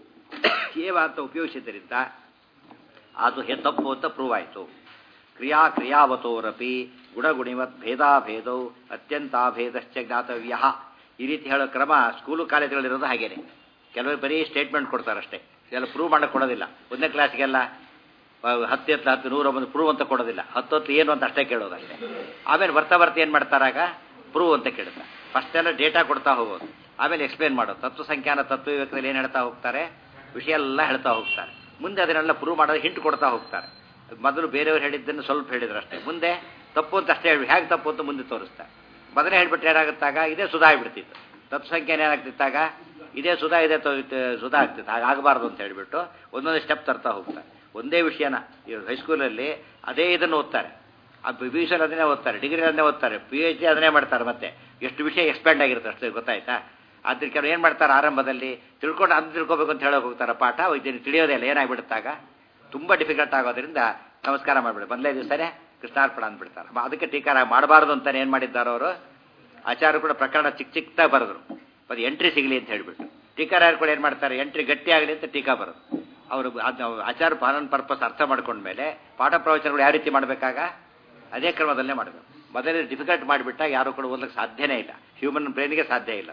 ಏವ ಅಂತ ಉಪಯೋಗಿಸಿದ್ದರಿಂದ ಅದು ಹೆ ತಪ್ಪು ಅಂತ ಪ್ರೂವ್ ಆಯಿತು. ಕ್ರಿಯಾ ಕ್ರಿಯಾವತೋರಪಿ ಗುಣಗುಣಿವತ್ ಭೇದಾಭೇದೌ ಅತ್ಯಂತಾಭೇದಶ್ಚ ಜ್ಞಾತವ್ಯ. ಈ ರೀತಿ ಹೇಳೋ ಕ್ರಮ ಸ್ಕೂಲು ಕಾಲೇಜುಗಳಿರೋದು ಹಾಗೇನೆ. ಕೆಲವರು ಬರೀ ಸ್ಟೇಟ್ಮೆಂಟ್ ಕೊಡ್ತಾರಷ್ಟೇ, ಇದೆಲ್ಲ ಪ್ರೂವ್ ಮಾಡಕ್ಕೆ ಕೊಡೋದಿಲ್ಲ. ಒಂದನೇ ಕ್ಲಾಸ್ಗೆಲ್ಲ ಹತ್ತು ಎತ್ತು ಹತ್ತು ನೂರ ಒಂದು ಪ್ರೂವ್ ಅಂತ ಕೊಡೋದಿಲ್ಲ, ಹತ್ತೊತ್ತು ಏನು ಅಂತ ಅಷ್ಟೇ ಕೇಳೋದಷ್ಟೇ. ಆಮೇಲೆ ಬರ್ತಾ ಬರ್ತಾ ಏನು ಮಾಡ್ತಾರಾಗ ಪ್ರೂವ್ ಅಂತ ಕೇಳ್ತಾರೆ. ಫಸ್ಟ್ ಎಲ್ಲ ಡೇಟಾ ಕೊಡ್ತಾ ಹೋಗೋದು, ಆಮೇಲೆ ಎಕ್ಸ್ಪ್ಲೇನ್ ಮಾಡೋದು. ತತ್ವ ಸಂಖ್ಯಾನ ತತ್ವ ವಿವೇಕದಲ್ಲಿ ಏನು ಹೇಳ್ತಾ ಹೋಗ್ತಾರೆ, ವಿಷಯ ಎಲ್ಲ ಹೇಳ್ತಾ ಹೋಗ್ತಾರೆ. ಮುಂದೆ ಅದನ್ನೆಲ್ಲ ಪ್ರೂವ್ ಮಾಡೋದು ಹಿಂಟ್ ಕೊಡ್ತಾ ಹೋಗ್ತಾರೆ. ಮೊದಲು ಬೇರೆಯವ್ರು ಹೇಳಿದ್ದನ್ನು ಸ್ವಲ್ಪ ಹೇಳಿದ್ರು ಅಷ್ಟೇ, ಮುಂದೆ ತಪ್ಪು ಅಂತ ಅಷ್ಟೇ ಹೇಳಿ ಹೇಗೆ ತಪ್ಪು ಅಂತ ಮುಂದೆ ತೋರಿಸ್ತಾರೆ. ಮೊದಲೇ ಹೇಳ್ಬಿಟ್ರೆ ಏನಾಗುತ್ತಾಗ ಇದೇ ಸುಧಾ ಆಗಿಬಿಡ್ತಿತ್ತು. ತತ್ವ ಸಂಖ್ಯಾನ ಏನಾಗ್ತಿತ್ತಾಗ ಇದೇ ಸುಧಾ ಇದೇ ಸುಧಾ ಆಗ್ತಿತ್ತು. ಹಾಗಾಗಬಾರ್ದು ಅಂತ ಹೇಳಿಬಿಟ್ಟು ಒಂದೊಂದು ಸ್ಟೆಪ್ ತರ್ತಾ ಹೋಗ್ತಾರೆ. ಒಂದೇ ವಿಷಯನ ಹೈಸ್ಕೂಲಲ್ಲಿ ಅದೇ ಇದನ್ನು ಓದ್ತಾರೆ, ಆ ಪಿ ಯು ಸಿಯಲ್ಲಿ ಅದನ್ನೇ ಓದ್ತಾರೆ, ಡಿಗ್ರಿ ಅದನ್ನೇ ಓದ್ತಾರೆ, ಪಿ ಎಚ್ ಡಿ ಅದನ್ನೇ ಮಾಡ್ತಾರೆ. ಮತ್ತೆ ಎಷ್ಟು ವಿಷಯ ಎಕ್ಸ್ಪ್ಯಾಂಡ್ ಆಗಿರುತ್ತೆ ಅಷ್ಟೇ, ಗೊತ್ತಾಯ್ತಾ? ಅದ್ರ ಕೆಲವು ಏನು ಮಾಡ್ತಾರೆ, ಆರಂಭದಲ್ಲಿ ತಿಳ್ಕೊಂಡು ಅದು ತಿಳ್ಕೊಬೇಕು ಅಂತ ಹೇಳೋಕೆ ಹೋಗ್ತಾರೆ. ಪಾಠ ಇದನ್ನು ತಿಳಿಯೋದೇ ಇಲ್ಲ, ಏನಾಗ್ಬಿಡುತ್ತಾಗ ತುಂಬ ಡಿಫಿಕಲ್ಟ್ ಆಗೋದ್ರಿಂದ ನಮಸ್ಕಾರ ಮಾಡಿಬಿಡಿ ಮೊದಲೇ ದಿವಸನೇ ಕೃಷ್ಣಾರ್ಪಣ ಅಂದ್ಬಿಡ್ತಾರೆ. ಅದಕ್ಕೆ ಟೀಕಾರ ಮಾಡಬಾರ್ದು ಅಂತಾನೆ ಏನು ಮಾಡಿದ್ದಾರೆ ಅವರು, ಆಚಾರ್ಯರು ಕೂಡ ಪ್ರಕರಣ ಚಿಕ್ಕ ಚಿಕ್ಕದಾಗಿ ಬರೆದ್ರು, ಅದು ಎಂಟ್ರಿ ಸಿಗಲಿ ಅಂತ ಹೇಳಿಬಿಟ್ಟು. ಟೀಕಾರಾಯರು ಕೂಡ ಏನು ಮಾಡ್ತಾರೆ, ಎಂಟ್ರಿ ಗಟ್ಟಿ ಆಗಲಿ ಅಂತ ಟೀಕಾ ಬರೋದು. ಅವರು ಆಚಾರ ಪಾಲನ್ ಪರ್ಪಸ್ ಅರ್ಥ ಮಾಡ್ಕೊಂಡ್ಮೇಲೆ ಪಾಠ ಪ್ರವಚನಗಳು ಯಾವ ರೀತಿ ಮಾಡಬೇಕಾಗ ಅದೇ ಕ್ರಮದಲ್ಲೇ ಮಾಡಬೇಕು. ಮೊದಲೇ ಡಿಫಿಕಲ್ಟ್ ಮಾಡಿಬಿಟ್ಟಾಗ ಯಾರು ಕೂಡ ಓದಲಿಕ್ಕೆ ಸಾಧ್ಯನೇ ಇಲ್ಲ, ಹ್ಯೂಮನ್ ಬ್ರೈನ್ಗೆ ಸಾಧ್ಯ ಇಲ್ಲ.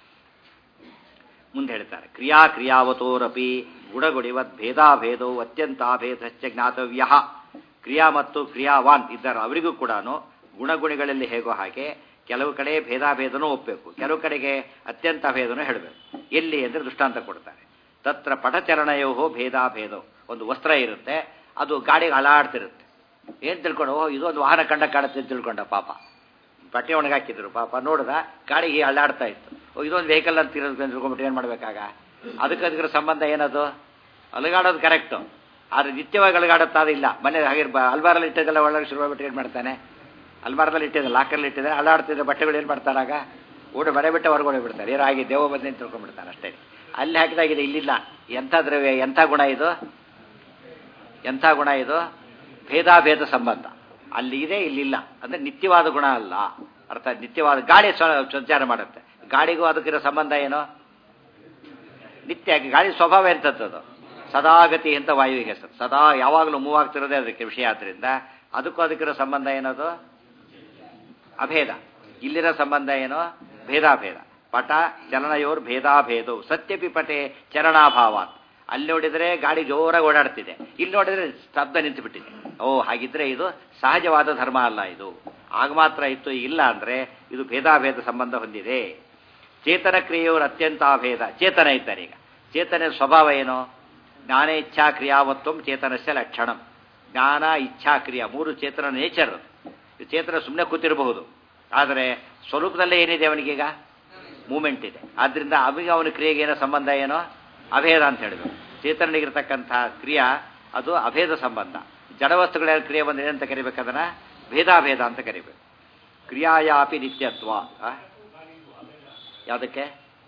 ಮುಂದೆ ಹೇಳ್ತಾರೆ, ಕ್ರಿಯಾ ಕ್ರಿಯಾವತೋರಪಿ ಗುಣಗುಣಿವತ್ ಭೇದಾಭೇದೋ ಅತ್ಯಂತಾಭೇದಶ್ಚ ಜ್ಞಾತವ್ಯ. ಕ್ರಿಯಾ ಮತ್ತು ಕ್ರಿಯಾವಾನ್ ಇದ್ದಾರೆ, ಅವರಿಗೂ ಕೂಡ ಗುಣಗುಣಿಗಳಲ್ಲಿ ಹೇಗೋ ಹಾಗೆ ಕೆಲವು ಕಡೆ ಭೇದಾಭೇದನೂ ಒಪ್ಪಬೇಕು, ಕೆಲವು ಕಡೆಗೆ ಅತ್ಯಂತ ಭೇದನೂ ಹೇಳಬೇಕು. ಎಲ್ಲಿ ಅಂದರೆ ದೃಷ್ಟಾಂತ ಕೊಡ್ತಾರೆ. ತತ್ರ ಪಟಚರಣಯೋ ಭೇದಾಭೇದೋ. ಒಂದು ವಸ್ತ್ರ ಇರುತ್ತೆ, ಅದು ಗಾಡಿಗೆ ಅಲಾಡ್ತಿರುತ್ತೆ. ಏನು ತಿಳ್ಕೊಂಡು, ಓಹೋ ಇದೊಂದು ವಾಹನ ಕಂಡ ಕಾಡುತ್ತೆ ಅಂತ ತಿಳ್ಕೊಂಡ ಪಾಪ. ಬಟ್ಟೆ ಒಣಗಾಕಿದ್ರು ಪಾಪ, ನೋಡ್ದ ಗಾಡಿಗೆ ಅಲ್ಲಾಡ್ತಾ ಇತ್ತು. ಓ ಇದೊಂದು ವೆಹಿಕಲ್ ಅಂತ ಇರೋದು ತಿಳ್ಕೊಂಬಿಟ್ಟು ಏನು ಮಾಡಬೇಕಾಗ? ಅದಕ್ಕೆ ಅದಕ್ಕೆ ಸಂಬಂಧ ಏನದು? ಅಲಗಾಡೋದು ಕರೆಕ್ಟು, ಆದರೆ ನಿತ್ಯವಾಗಿ ಅಲಗಾಡುತ್ತಾ ಇಲ್ಲ. ಮನೆ ಹಾಗೆ ಅಲ್ಮಾರಲ್ಲಿ ಇಟ್ಟಿದ್ದೆಲ್ಲ ಒಳಗೆ ಶುರುವಾಗ್ಬಿಟ್ಟು ಏನು ಮಾಡ್ತಾನೆ, ಅಲ್ಮಾರದಲ್ಲಿ ಇಟ್ಟಿದ್ದೆ ಲಾಕರ್ಲ್ಲಿ ಇಟ್ಟಿದ್ದಾರೆ, ಅಲ್ಲಾಡ್ತಿದ್ದ ಬಟ್ಟೆಗಳು ಏನು ಮಾಡ್ತಾರಾಗ ಓಡಿ ಮನೆ ಬಿಟ್ಟು ಹೊರಗಡೆ ಬಿಡ್ತಾರೆ. ಏನಾಗಿ ದೇವ ಬಂದು ಅಂತ ತಿಳ್ಕೊಂಡ್ಬಿಡ್ತಾನೆ ಅಷ್ಟೇ. ಅಲ್ಲಿ ಹಾಕಿದಾಗಿದೆ, ಇಲ್ಲಿಲ್ಲ. ಎಂಥ ದ್ರವ್ಯ, ಎಂಥ ಗುಣ ಇದು, ಎಂಥ ಗುಣ ಇದು? ಭೇದಾಭೇದ ಸಂಬಂಧ ಅಲ್ಲಿ ಇದೆ, ಇಲ್ಲಿಲ್ಲ. ಅಂದರೆ ನಿತ್ಯವಾದ ಗುಣ ಅಲ್ಲ. ಅರ್ಥ ನಿತ್ಯವಾದ ಗಾಡಿ ಸಂಚಾರ ಮಾಡುತ್ತೆ, ಗಾಡಿಗೂ ಅದಕ್ಕಿರೋ ಸಂಬಂಧ ಏನು? ನಿತ್ಯ. ಗಾಡಿ ಸ್ವಭಾವ ಎಂಥದ್ದು? ಸದಾಗತಿ ಅಂತ ವಾಯುವಿಗೆ ಹೆಸರು. ಸದಾ ಯಾವಾಗಲೂ ಮೂವ್ ಆಗ್ತಿರೋದೇ ಅದಕ್ಕೆ ವಿಷಯ. ಆದ್ದರಿಂದ ಅದಕ್ಕೂ ಅದಕ್ಕಿರೋ ಸಂಬಂಧ ಏನದು? ಅಭೇದ. ಇಲ್ಲಿರೋ ಸಂಬಂಧ ಏನು? ಭೇದಾಭೇದ. ಪಟ ಚಲನಯೋರ್ ಭೇದಾಭೇದೋ ಸತ್ಯಪಿ ಪಟೆ ಚರಣಾಭಾವಾತ್. ಅಲ್ಲಿ ನೋಡಿದರೆ ಗಾಡಿ ಜೋರಾಗಿ ಓಡಾಡ್ತಿದೆ, ಇಲ್ಲಿ ನೋಡಿದರೆ ಸ್ತಬ್ಧ ನಿಂತು ಬಿಟ್ಟಿದೆ. ಓ ಹಾಗಿದ್ರೆ ಇದು ಸಹಜವಾದ ಧರ್ಮ ಅಲ್ಲ, ಇದು ಆಗ ಮಾತ್ರ ಇತ್ತು, ಇಲ್ಲ ಅಂದರೆ ಇದು ಭೇದಾಭೇದ ಸಂಬಂಧ ಹೊಂದಿದೆ. ಚೇತನ ಕ್ರಿಯೆಯವರು ಅತ್ಯಂತಾಭೇದ. ಚೇತನ ಇದ್ದಾರೆ. ಈಗ ಚೇತನ ಸ್ವಭಾವ ಏನು? ಜ್ಞಾನ ಇಚ್ಛಾ ಕ್ರಿಯಾವತ್ವ ಚೇತನಸ್ಯ ಲಕ್ಷಣಂ. ಜ್ಞಾನ ಇಚ್ಛಾ ಕ್ರಿಯಾ ಮೂರು ಚೇತನ ನೇಚರ್. ಚೇತನ ಸುಮ್ಮನೆ ಕೂತಿರಬಹುದು, ಆದರೆ ಸ್ವರೂಪದಲ್ಲೇ ಏನಿದೆ ಅವನಿಗೀಗ? ಮೂಮೆಂಟ್ ಇದೆ. ಆದ್ದರಿಂದ ಅವಿಗೆ ಅವನ ಕ್ರಿಯೆಗೆ ಏನೋ ಸಂಬಂಧ ಏನೋ? ಅಭೇದ ಅಂತ ಹೇಳಿದ್ರು. ಚೇತನಿಗಿರ್ತಕ್ಕಂಥ ಕ್ರಿಯಾ ಅದು ಅಭೇದ ಸಂಬಂಧ. ಜಡವಸ್ತುಗಳ ಕ್ರಿಯೆ ಬಂದರೆ ಏನಂತ ಕರಿಬೇಕು? ಅದನ್ನು ಭೇದಾಭೇದ ಅಂತ ಕರಿಬೇಕು. ಕ್ರಿಯಾಯಾಪಿ ನಿತ್ಯತ್ವ. ಯಾವುದಕ್ಕೆ?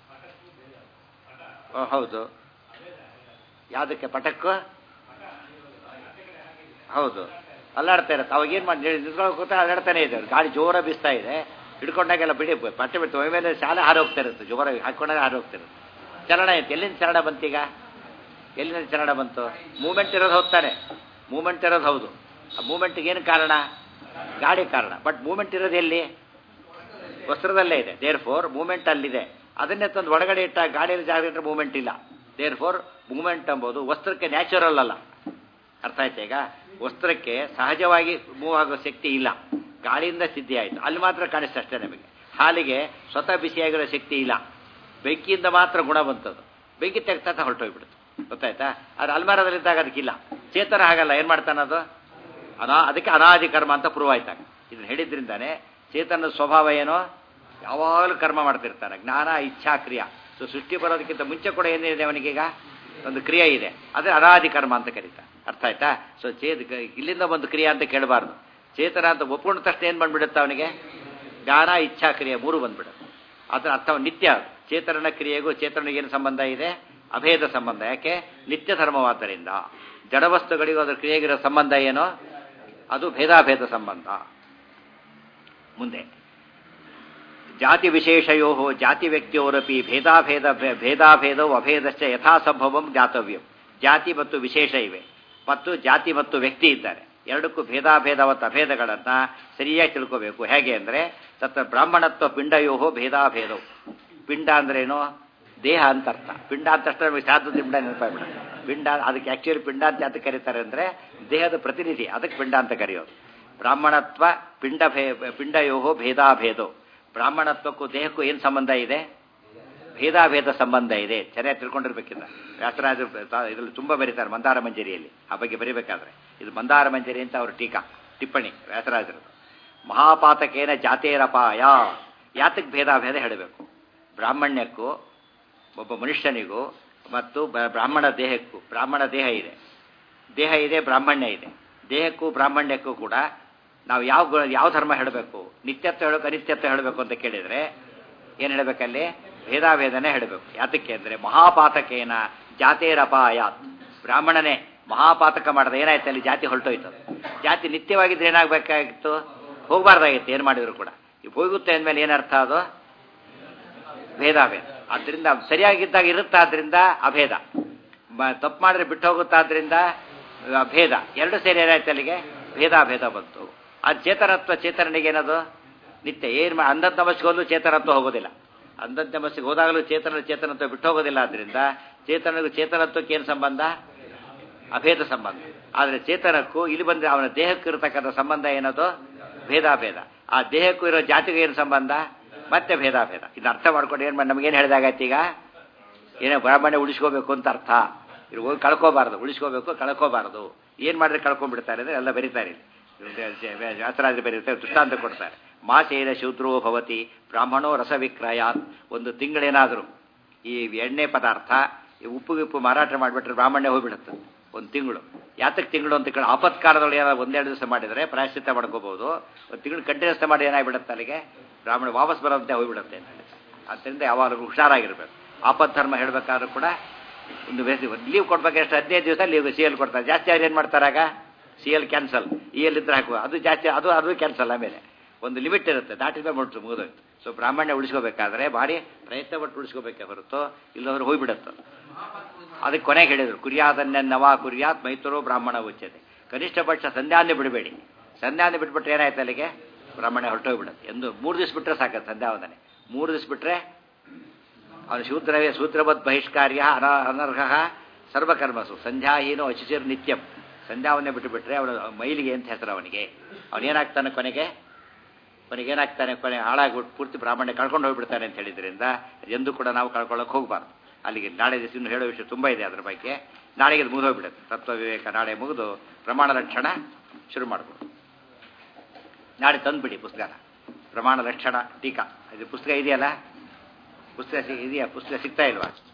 ಹೌದು, ಯಾವುದಕ್ಕೆ? ಪಟಕ್ಕೂ ಹೌದು. ಅಲ್ಲಾಡ್ತಾ ಇರುತ್ತೆ. ಅವಾಗ ಏನು ಮಾಡಿ ನಿಂತ್ಕೊಳ್ಳೋ ಕೂತ ಅಲ್ಲಾಡ್ತಾನೆ ಇದೆ. ಗಾಳಿ ಜೋರ ಬೀಸ್ತಾ ಇದೆ, ಹಿಡ್ಕೊಂಡಾಗೆಲ್ಲ ಬಿಡಿ ಬಟ್ಟೆ ಬಿಟ್ಟು ಮೈ ಮೇಲೆ ಶಾಲೆ ಹಾರೋಗ್ತಾ ಇರುತ್ತೆ, ಜೋರ ಹಾಕೊಂಡಾಗ ಹಾರೋಗ್ತಾ ಇರುತ್ತೆ. ಚಲನ ಐತೆ. ಎಲ್ಲಿಂದ ಚಲನ ಬಂತೀಗ? ಎಲ್ಲಿಂದ ಚಲನ ಬಂತು? ಮೂಮೆಂಟ್ ಇರೋದು ಹೋಗ್ತಾನೆ, ಮೂಮೆಂಟ್ ಇರೋದು ಹೌದು. ಆ ಮೂಮೆಂಟ್ಗೆ ಏನು ಕಾರಣ? ಗಾಡಿ ಕಾರಣ. ಬಟ್ ಮೂಮೆಂಟ್ ಇರೋದು ಎಲ್ಲಿ? ವಸ್ತ್ರದಲ್ಲೇ ಇದೆ. ದೇರ್ ಫೋರ್ ಮೂಮೆಂಟ್ ಅಲ್ಲಿದೆ. ಅದನ್ನೇ ತಂದು ಒಳಗಡೆ ಇಟ್ಟ ಗಾಡಿಯಲ್ಲಿ ಜಾಗ ಇಟ್ಟರೆ ಮೂಮೆಂಟ್ ಇಲ್ಲ. ದೇರ್ ಫೋರ್ ಮೂಮೆಂಟ್ ಎಂಬುದು ವಸ್ತ್ರಕ್ಕೆ ನ್ಯಾಚುರಲ್ ಅಲ್ಲ. ಅರ್ಥ ಆಯ್ತಾ ಈಗ? ವಸ್ತ್ರಕ್ಕೆ ಸಹಜವಾಗಿ ಮೂವ್ ಆಗೋ ಶಕ್ತಿ ಇಲ್ಲ, ಗಾಳಿಯಿಂದ ಸಿದ್ಧಿ ಆಯಿತು. ಅಲ್ಲಿ ಮಾತ್ರ ಕಾಣಿಸ್ತು ಅಷ್ಟೇ ನಮಗೆ. ಹಾಲಿಗೆ ಸ್ವತಃ ಬಿಸಿಯಾಗಿರೋ ಶಕ್ತಿ ಇಲ್ಲ, ಬೆಂಕಿಯಿಂದ ಮಾತ್ರ ಗುಣ ಬಂತದ್ದು. ಬೆಂಕಿ ತೆಗ್ತಾ ಹೊರಟೋಗ್ಬಿಡ್ತು. ಗೊತ್ತಾಯ್ತಾ? ಅದು ಅಲ್ಮಾರದಲ್ಲಿದ್ದಾಗ ಅದಕ್ಕಿಲ್ಲ. ಚೇತನ ಹಾಗಲ್ಲ. ಏನು ಮಾಡ್ತಾನದು? ಅನಾ ಅದಕ್ಕೆ ಅನಾದಿ ಕರ್ಮ ಅಂತ ಪ್ರೂವ್ ಆಯ್ತಾಗ. ಇದನ್ನು ಹೇಳಿದ್ರಿಂದಾನೆ ಚೇತನದ ಸ್ವಭಾವ ಏನೋ ಯಾವಾಗಲೂ ಕರ್ಮ ಮಾಡ್ತಿರ್ತಾನೆ. ಜ್ಞಾನ, ಇಚ್ಛಾ, ಕ್ರಿಯಾ. ಸೊ ಸೃಷ್ಟಿ ಬರೋದಕ್ಕಿಂತ ಮುಂಚೆ ಕೂಡ ಏನಿದೆ ಅವನಿಗೀಗ? ಒಂದು ಕ್ರಿಯೆ ಇದೆ. ಅದೇ ಅನಾದಿ ಕರ್ಮ ಅಂತ ಕರೀತಾರೆ. ಅರ್ಥ ಆಯ್ತಾ? ಸೊ ಚೇತ ಇಲ್ಲಿಂದ ಒಂದು ಕ್ರಿಯೆ ಅಂತ ಕೇಳಬಾರ್ದು. ಚೇತನ ಅಂತ ಒಪ್ಕೊಂಡ ತಕ್ಷಣ ಏನು ಬಂದ್ಬಿಡುತ್ತೆ ಅವನಿಗೆ? ಜ್ಞಾನ, ಇಚ್ಛಾ, ಕ್ರಿಯೆ ಮೂರು ಬಂದ್ಬಿಡುತ್ತೆ. ಅದರ ಅರ್ಥ ನಿತ್ಯ. ಚೇತನನ ಕ್ರಿಯೆಗೂ ಚೇತನಿಗೆ ಏನು ಸಂಬಂಧ ಇದೆ? ಅಭೇದ ಸಂಬಂಧ. ಯಾಕೆ? ನಿತ್ಯ ಧರ್ಮವಾದ್ದರಿಂದ. ಜಡವಸ್ತುಗಳಿಗೂ ಅದರ ಕ್ರಿಯೆಗಿರೋ ಸಂಬಂಧ ಏನೋ ಅದು ಭೇದಾಭೇದ ಸಂಬಂಧ. ಮುಂದೆ ಜಾತಿ ವಿಶೇಷಯೋ ಜಾತಿ ವ್ಯಕ್ತಿಯೋರಪಿ ಭೇದಾಭೇದ ಭೇದಾಭೇದವು ಅಭೇದಶ್ಚ ಯಥಾಸಂಭವಂ ಜ್ಞಾತವ್ಯಂ. ಜಾತಿ ಮತ್ತು ವಿಶೇಷ ಇವೆ, ಮತ್ತು ಜಾತಿ ಮತ್ತು ವ್ಯಕ್ತಿ ಇದ್ದಾರೆ. ಎರಡಕ್ಕೂ ಭೇದಾಭೇದ ಮತ್ತು ಅಭೇದಗಳನ್ನು ಸರಿಯಾಗಿ ತಿಳ್ಕೋಬೇಕು. ಹೇಗೆ ಅಂದರೆ ತತ್ರ ಬ್ರಾಹ್ಮಣತ್ವ ಪಿಂಡಯೋ ಭೇದಾಭೇದವು. ಪಿಂಡ ಅಂದ್ರೇನು? ದೇಹ ಅಂತ ಅರ್ಥ. ಪಿಂಡ ಅಂತ ಅಷ್ಟೇ ನಮಗೆ ಸಾಧು ಪಿಂಡ ನೆನಪಾಗ್ಬಿಡ. ಪಿಂಡ ಅದಕ್ಕೆ ಆ್ಯಕ್ಚುಲಿ ಪಿಂಡ ಅಂತ ಯಾತಕ್ಕೆ ಕರೀತಾರೆ ಅಂದರೆ ದೇಹದ ಪ್ರತಿನಿಧಿ, ಅದಕ್ಕೆ ಪಿಂಡ ಅಂತ ಕರೆಯೋದು. ಬ್ರಾಹ್ಮಣತ್ವ ಪಿಂಡ ಭೇ ಪಿಂಡಯೋ ಭೇದಾಭೇದೋ. ಬ್ರಾಹ್ಮಣತ್ವಕ್ಕೂ ದೇಹಕ್ಕೂ ಏನು ಸಂಬಂಧ ಇದೆ? ಭೇದಾಭೇದ ಸಂಬಂಧ ಇದೆ. ಚೆನ್ನಾಗಿ ತಿಳ್ಕೊಂಡಿರ್ಬೇಕಿಲ್ಲ. ವ್ಯಾಸರಾಜರು ಇದರಲ್ಲಿ ತುಂಬ ಬರೀತಾರೆ ಮಂದಾರ ಮಂಜರಿಯಲ್ಲಿ. ಆ ಬಗ್ಗೆ ಬರೀಬೇಕಾದ್ರೆ ಇದು ಮಂದಾರ ಮಂಜರಿ ಅಂತ ಅವ್ರ ಟೀಕಾ ಟಿಪ್ಪಣಿ ವ್ಯಾಸರಾಜರು. ಮಹಾಪಾತಕೇನ ಜಾತೇರಪಾಯ. ಯಾತಕ್ಕೆ ಭೇದಾಭೇದ ಹೇಳಬೇಕು? ಬ್ರಾಹ್ಮಣ್ಯಕ್ಕೂ ಒಬ್ಬ ಮನುಷ್ಯನಿಗೂ ಮತ್ತು ಬ್ರಾಹ್ಮಣ ದೇಹಕ್ಕೂ. ಬ್ರಾಹ್ಮಣ ದೇಹ ಇದೆ, ದೇಹ ಇದೆ, ಬ್ರಾಹ್ಮಣ್ಯ ಇದೆ. ದೇಹಕ್ಕೂ ಬ್ರಾಹ್ಮಣ್ಯಕ್ಕೂ ಕೂಡ ನಾವು ಯಾವ ಯಾವ ಧರ್ಮ ಹೇಳಬೇಕು? ನಿತ್ಯತ್ವ ಹೇಳಬೇಕು, ಅನಿತ್ಯತ್ವ ಹೇಳಬೇಕು ಅಂತ ಕೇಳಿದರೆ ಏನು ಹೇಳಬೇಕಲ್ಲಿ? ಭೇದಾಭೇದನೇ ಹೇಳಬೇಕು. ಯಾತಕ್ಕೆ ಅಂದರೆ ಮಹಾಪಾತಕೇನ ಜಾತೇರಪಾಯಾತ್. ಬ್ರಾಹ್ಮಣನೇ ಮಹಾಪಾತಕ ಮಾಡಿದ ಏನಾಯ್ತು? ಅಲ್ಲಿ ಜಾತಿ ಹೊರಟೋಯ್ತು. ಜಾತಿ ನಿತ್ಯವಾಗಿದ್ರೆ ಏನಾಗಬೇಕಾಗಿತ್ತು? ಹೋಗಬಾರ್ದಾಗಿತ್ತು. ಏನು ಮಾಡಿದ್ರು ಕೂಡ ಈಗ ಹೋಗುತ್ತೆ ಅಂದಮೇಲೆ ಏನರ್ಥ? ಅದು ಭೇದಾಭೇದ. ಆದ್ದರಿಂದ ಸರಿಯಾಗಿದ್ದಾಗ ಇರುತ್ತಾದ್ರಿಂದ ಅಭೇದ, ತಪ್ಪು ಮಾಡಿದ್ರೆ ಬಿಟ್ಟು ಹೋಗುತ್ತಾದ್ರಿಂದ ಭೇದ. ಎರಡು ಸೇರಿ ಏನಾಯ್ತು ಅಲ್ಲಿಗೆ? ಭೇದಾಭೇದ ಬಂತು. ಅದು ಚೇತನತ್ವ. ಚೇತನನಿಗೆ ಏನದು? ನಿತ್ಯ. ಏನು ಅಂಧದ ನಮಸ್ಸಿಗೆ ಚೇತನತ್ವ ಹೋಗೋದಿಲ್ಲ. ಅಂಧದ ನಮಸ್ಸಿಗೆ ಹೋದಾಗಲೂ ಚೇತನ ಚೇತನತ್ವ ಬಿಟ್ಟು ಹೋಗೋದಿಲ್ಲ. ಆದ್ದರಿಂದ ಚೇತನಗೂ ಚೇತನತ್ವಕ್ಕೆ ಏನು ಸಂಬಂಧ? ಅಭೇದ ಸಂಬಂಧ. ಆದರೆ ಚೇತನಕ್ಕೂ ಇಲ್ಲಿ ಬಂದರೆ ಅವನ ದೇಹಕ್ಕೂ ಇರತಕ್ಕಂಥ ಸಂಬಂಧ ಏನದು? ಭೇದಾಭೇದ. ಆ ದೇಹಕ್ಕೂ ಇರೋ ಜಾತಿಗೆ ಏನು ಸಂಬಂಧ? ಮತ್ತೆ ಭೇದಾಭೇದ. ಇದನ್ನ ಅರ್ಥ ಮಾಡ್ಕೊಂಡು ಏನು ಮಾಡಿ ನಮಗೇನು ಹೇಳಿದಾಗಾಯ್ತು? ಈಗ ಏನೋ ಬ್ರಾಹ್ಮಣ್ಯ ಉಳಿಸ್ಕೋಬೇಕು ಅಂತ ಅರ್ಥ. ಇದು ಹೋಗಿ ಕಳ್ಕೋಬಾರ್ದು, ಉಳಿಸ್ಕೋಬೇಕು, ಕಳ್ಕೋಬಾರ್ದು. ಏನು ಮಾಡಿದ್ರೆ ಕಳ್ಕೊಂಡ್ಬಿಡ್ತಾರೆ ಅಂದರೆ ಎಲ್ಲ ಬರೀತಾರೆ. ವ್ಯಾಸರಾಜರು ಬರೀತಾರೆ, ದೃಷ್ಟಾಂತ ಕೊಡ್ತಾರೆ. ಮಾಸೇನ ಶೂದ್ರೋ ಭವತಿ ಬ್ರಾಹ್ಮಣೋ ರಸವಿಕ್ರಯಾತ್. ಒಂದು ತಿಂಗಳೇನಾದರೂ ಈ ಎಣ್ಣೆ ಪದಾರ್ಥ ಉಪ್ಪು ಗಿಪ್ಪು ಮಾರಾಟ ಮಾಡಿಬಿಟ್ರೆ ಬ್ರಾಹ್ಮಣ್ಯ ಹೋಗಿಬಿಡುತ್ತೆ ಒಂದು ತಿಂಗಳು. ಯಾತಕ್ಕೆ ತಿಂಗಳು ಅಂತ ಕೇಳಿ ಆಪತ್ಕಾಲದಲ್ಲಿ ಏನಾದ್ರು ಒಂದೆರಡು ದಿವಸ ಮಾಡಿದರೆ ಪ್ರಾಯಶ್ಚಿತ್ತ ಮಾಡ್ಕೋಬಹುದು. ಒಂದು ತಿಂಗಳು ಕಂಟಿನ್ಯೂಸ್ ಮಾಡಿ ಏನಾಗ್ಬಿಡುತ್ತೆ ಅಲ್ಲಿಗೆ? ಬ್ರಾಹ್ಮಣ ವಾಪಸ್ ಬರೋದಂತೆ ಹೋಗಿಬಿಡುತ್ತೆ ಅಂತ ಹೇಳಿ. ಆದ್ದರಿಂದ ಯಾವಾಗಲೂ ಹುಷಾರಾಗಿರ್ಬೇಕು. ಆಪತ್ ಧರ್ಮ ಹೇಳಬೇಕಾದ್ರೂ ಕೂಡ ಒಂದು ಲೀವ್ ಕೊಡ್ಬೇಕು. ಎಷ್ಟು ಹದಿನೈದು ದಿವಸ ಲೀವ್ ಸಿ ಎಲ್ ಕೊಡ್ತಾರೆ. ಜಾಸ್ತಿ ಆದ್ರೆ ಏನು ಮಾಡ್ತಾರಾಗ? C L cancel, E L ಇದ್ರೆ ಹಾಕುವ. ಅದು ಜಾಸ್ತಿ, ಅದು ಅದು ಕ್ಯಾನ್ಸಲ್. ಆಮೇಲೆ ಒಂದು ಲಿಮಿಟ್ ಇರುತ್ತೆ, ದಾಟಿದ ಮುಟ್ಟು ಮುಗಿದೋಯ್ತು. ಸೊ ಬ್ರಾಹ್ಮಣ್ಯ ಉಳಿಸ್ಕೋಬೇಕಾದ್ರೆ ಭಾರಿ ಪ್ರಯತ್ನ ಪಟ್ಟು ಉಳಿಸ್ಕೋಬೇಕೆ ಹೊರತು ಇಲ್ಲವರು ಹೋಗಿಬಿಡುತ್ತೆ. ಅದಕ್ಕೆ ಕೊನೆಗೆ ಹೇಳಿದರು, ಕುರ್ಯಾದನ್ಯ ನವಾ ಕುರ್ಯಾತ್ ಮೈತರೋ ಬ್ರಾಹ್ಮಣ ಉಚ್ಯತೆ. ಕನಿಷ್ಠ ಪಕ್ಷ ಸಂಧ್ಯಾನೆ ಬಿಡಬೇಡಿ. ಸಂಧ್ಯಾನೆ ಬಿಟ್ಬಿಟ್ರೆ ಏನಾಯ್ತು ಅಲ್ಲಿಗೆ? ಬ್ರಾಹ್ಮಣ್ಯ ಹೊರಟೋಗ್ಬಿಡುತ್ತೆ. ಎಂದು ಮೂರು ದಿವಸ ಬಿಟ್ಟರೆ ಸಾಕು ಸಂಧ್ಯಾವಂದನೆ. ಮೂರು ದಿವಸ ಬಿಟ್ಟರೆ ಅವನು ಶೂದ್ರವೇ ಶೂದ್ರವತ್ ಬಹಿಷ್ಕಾರ್ಯ ಅನ ಅನರ್ಹ ಸರ್ವಕರ್ಮಸು ಸಂಧ್ಯಾಹೀನೋ ಅಶಿಚಿರ್ ನಿತ್ಯಂ. ಸಂಧ್ಯಾವನ್ನೇ ಬಿಟ್ಟು ಬಿಟ್ಟರೆ ಅವನು ಮೈಲಿಗೆ ಅಂತ ಹೆಸರು ಅವನಿಗೆ. ಅವನೇನಾಗ್ತಾನೆ ಕೊನೆಗೆ? ಕೊನೆಗೇನಾಗ್ತಾನೆ? ಕೊನೆ ಹಾಳಾಗ್ಬಿಟ್ಟು ಪೂರ್ತಿ ಬ್ರಾಹ್ಮಣ್ಯ ಕಳ್ಕೊಂಡು ಹೋಗ್ಬಿಡ್ತಾನೆ ಅಂತ ಹೇಳಿದ್ರಿಂದ ಎಂದು ಕೂಡ ನಾವು ಕಳ್ಕೊಳ್ಳೋಕೆ ಹೋಗಬಾರ್ದು. ಅಲ್ಲಿಗೆ ನಾಳೆ ದಿವಸ ಇನ್ನು ಹೇಳೋ ವಿಷಯ ತುಂಬ ಇದೆ ಅದ್ರ ಬಗ್ಗೆ. ನಾಳೆಗೆ ಅದು ಮುಗಿದೋಗ್ಬಿಡುತ್ತೆ. ತತ್ವ ವಿವೇಕ ನಾಳೆ ಮುಗಿದು ಪ್ರಮಾಣ ಲಕ್ಷಣ ಶುರು ಮಾಡ್ಬೋದು. ನಾಳೆ ತಂದುಬಿಡಿ ಪುಸ್ತಕನ. ಪ್ರಮಾಣ ಲಕ್ಷಣ ಟೀಕಾ ಇದು ಪುಸ್ತಕ ಇದೆಯಲ್ಲ? ಪುಸ್ತಕ ಇದೆಯಾ? ಪುಸ್ತಕ ಸಿಗ್ತಾ ಇಲ್ವಾ?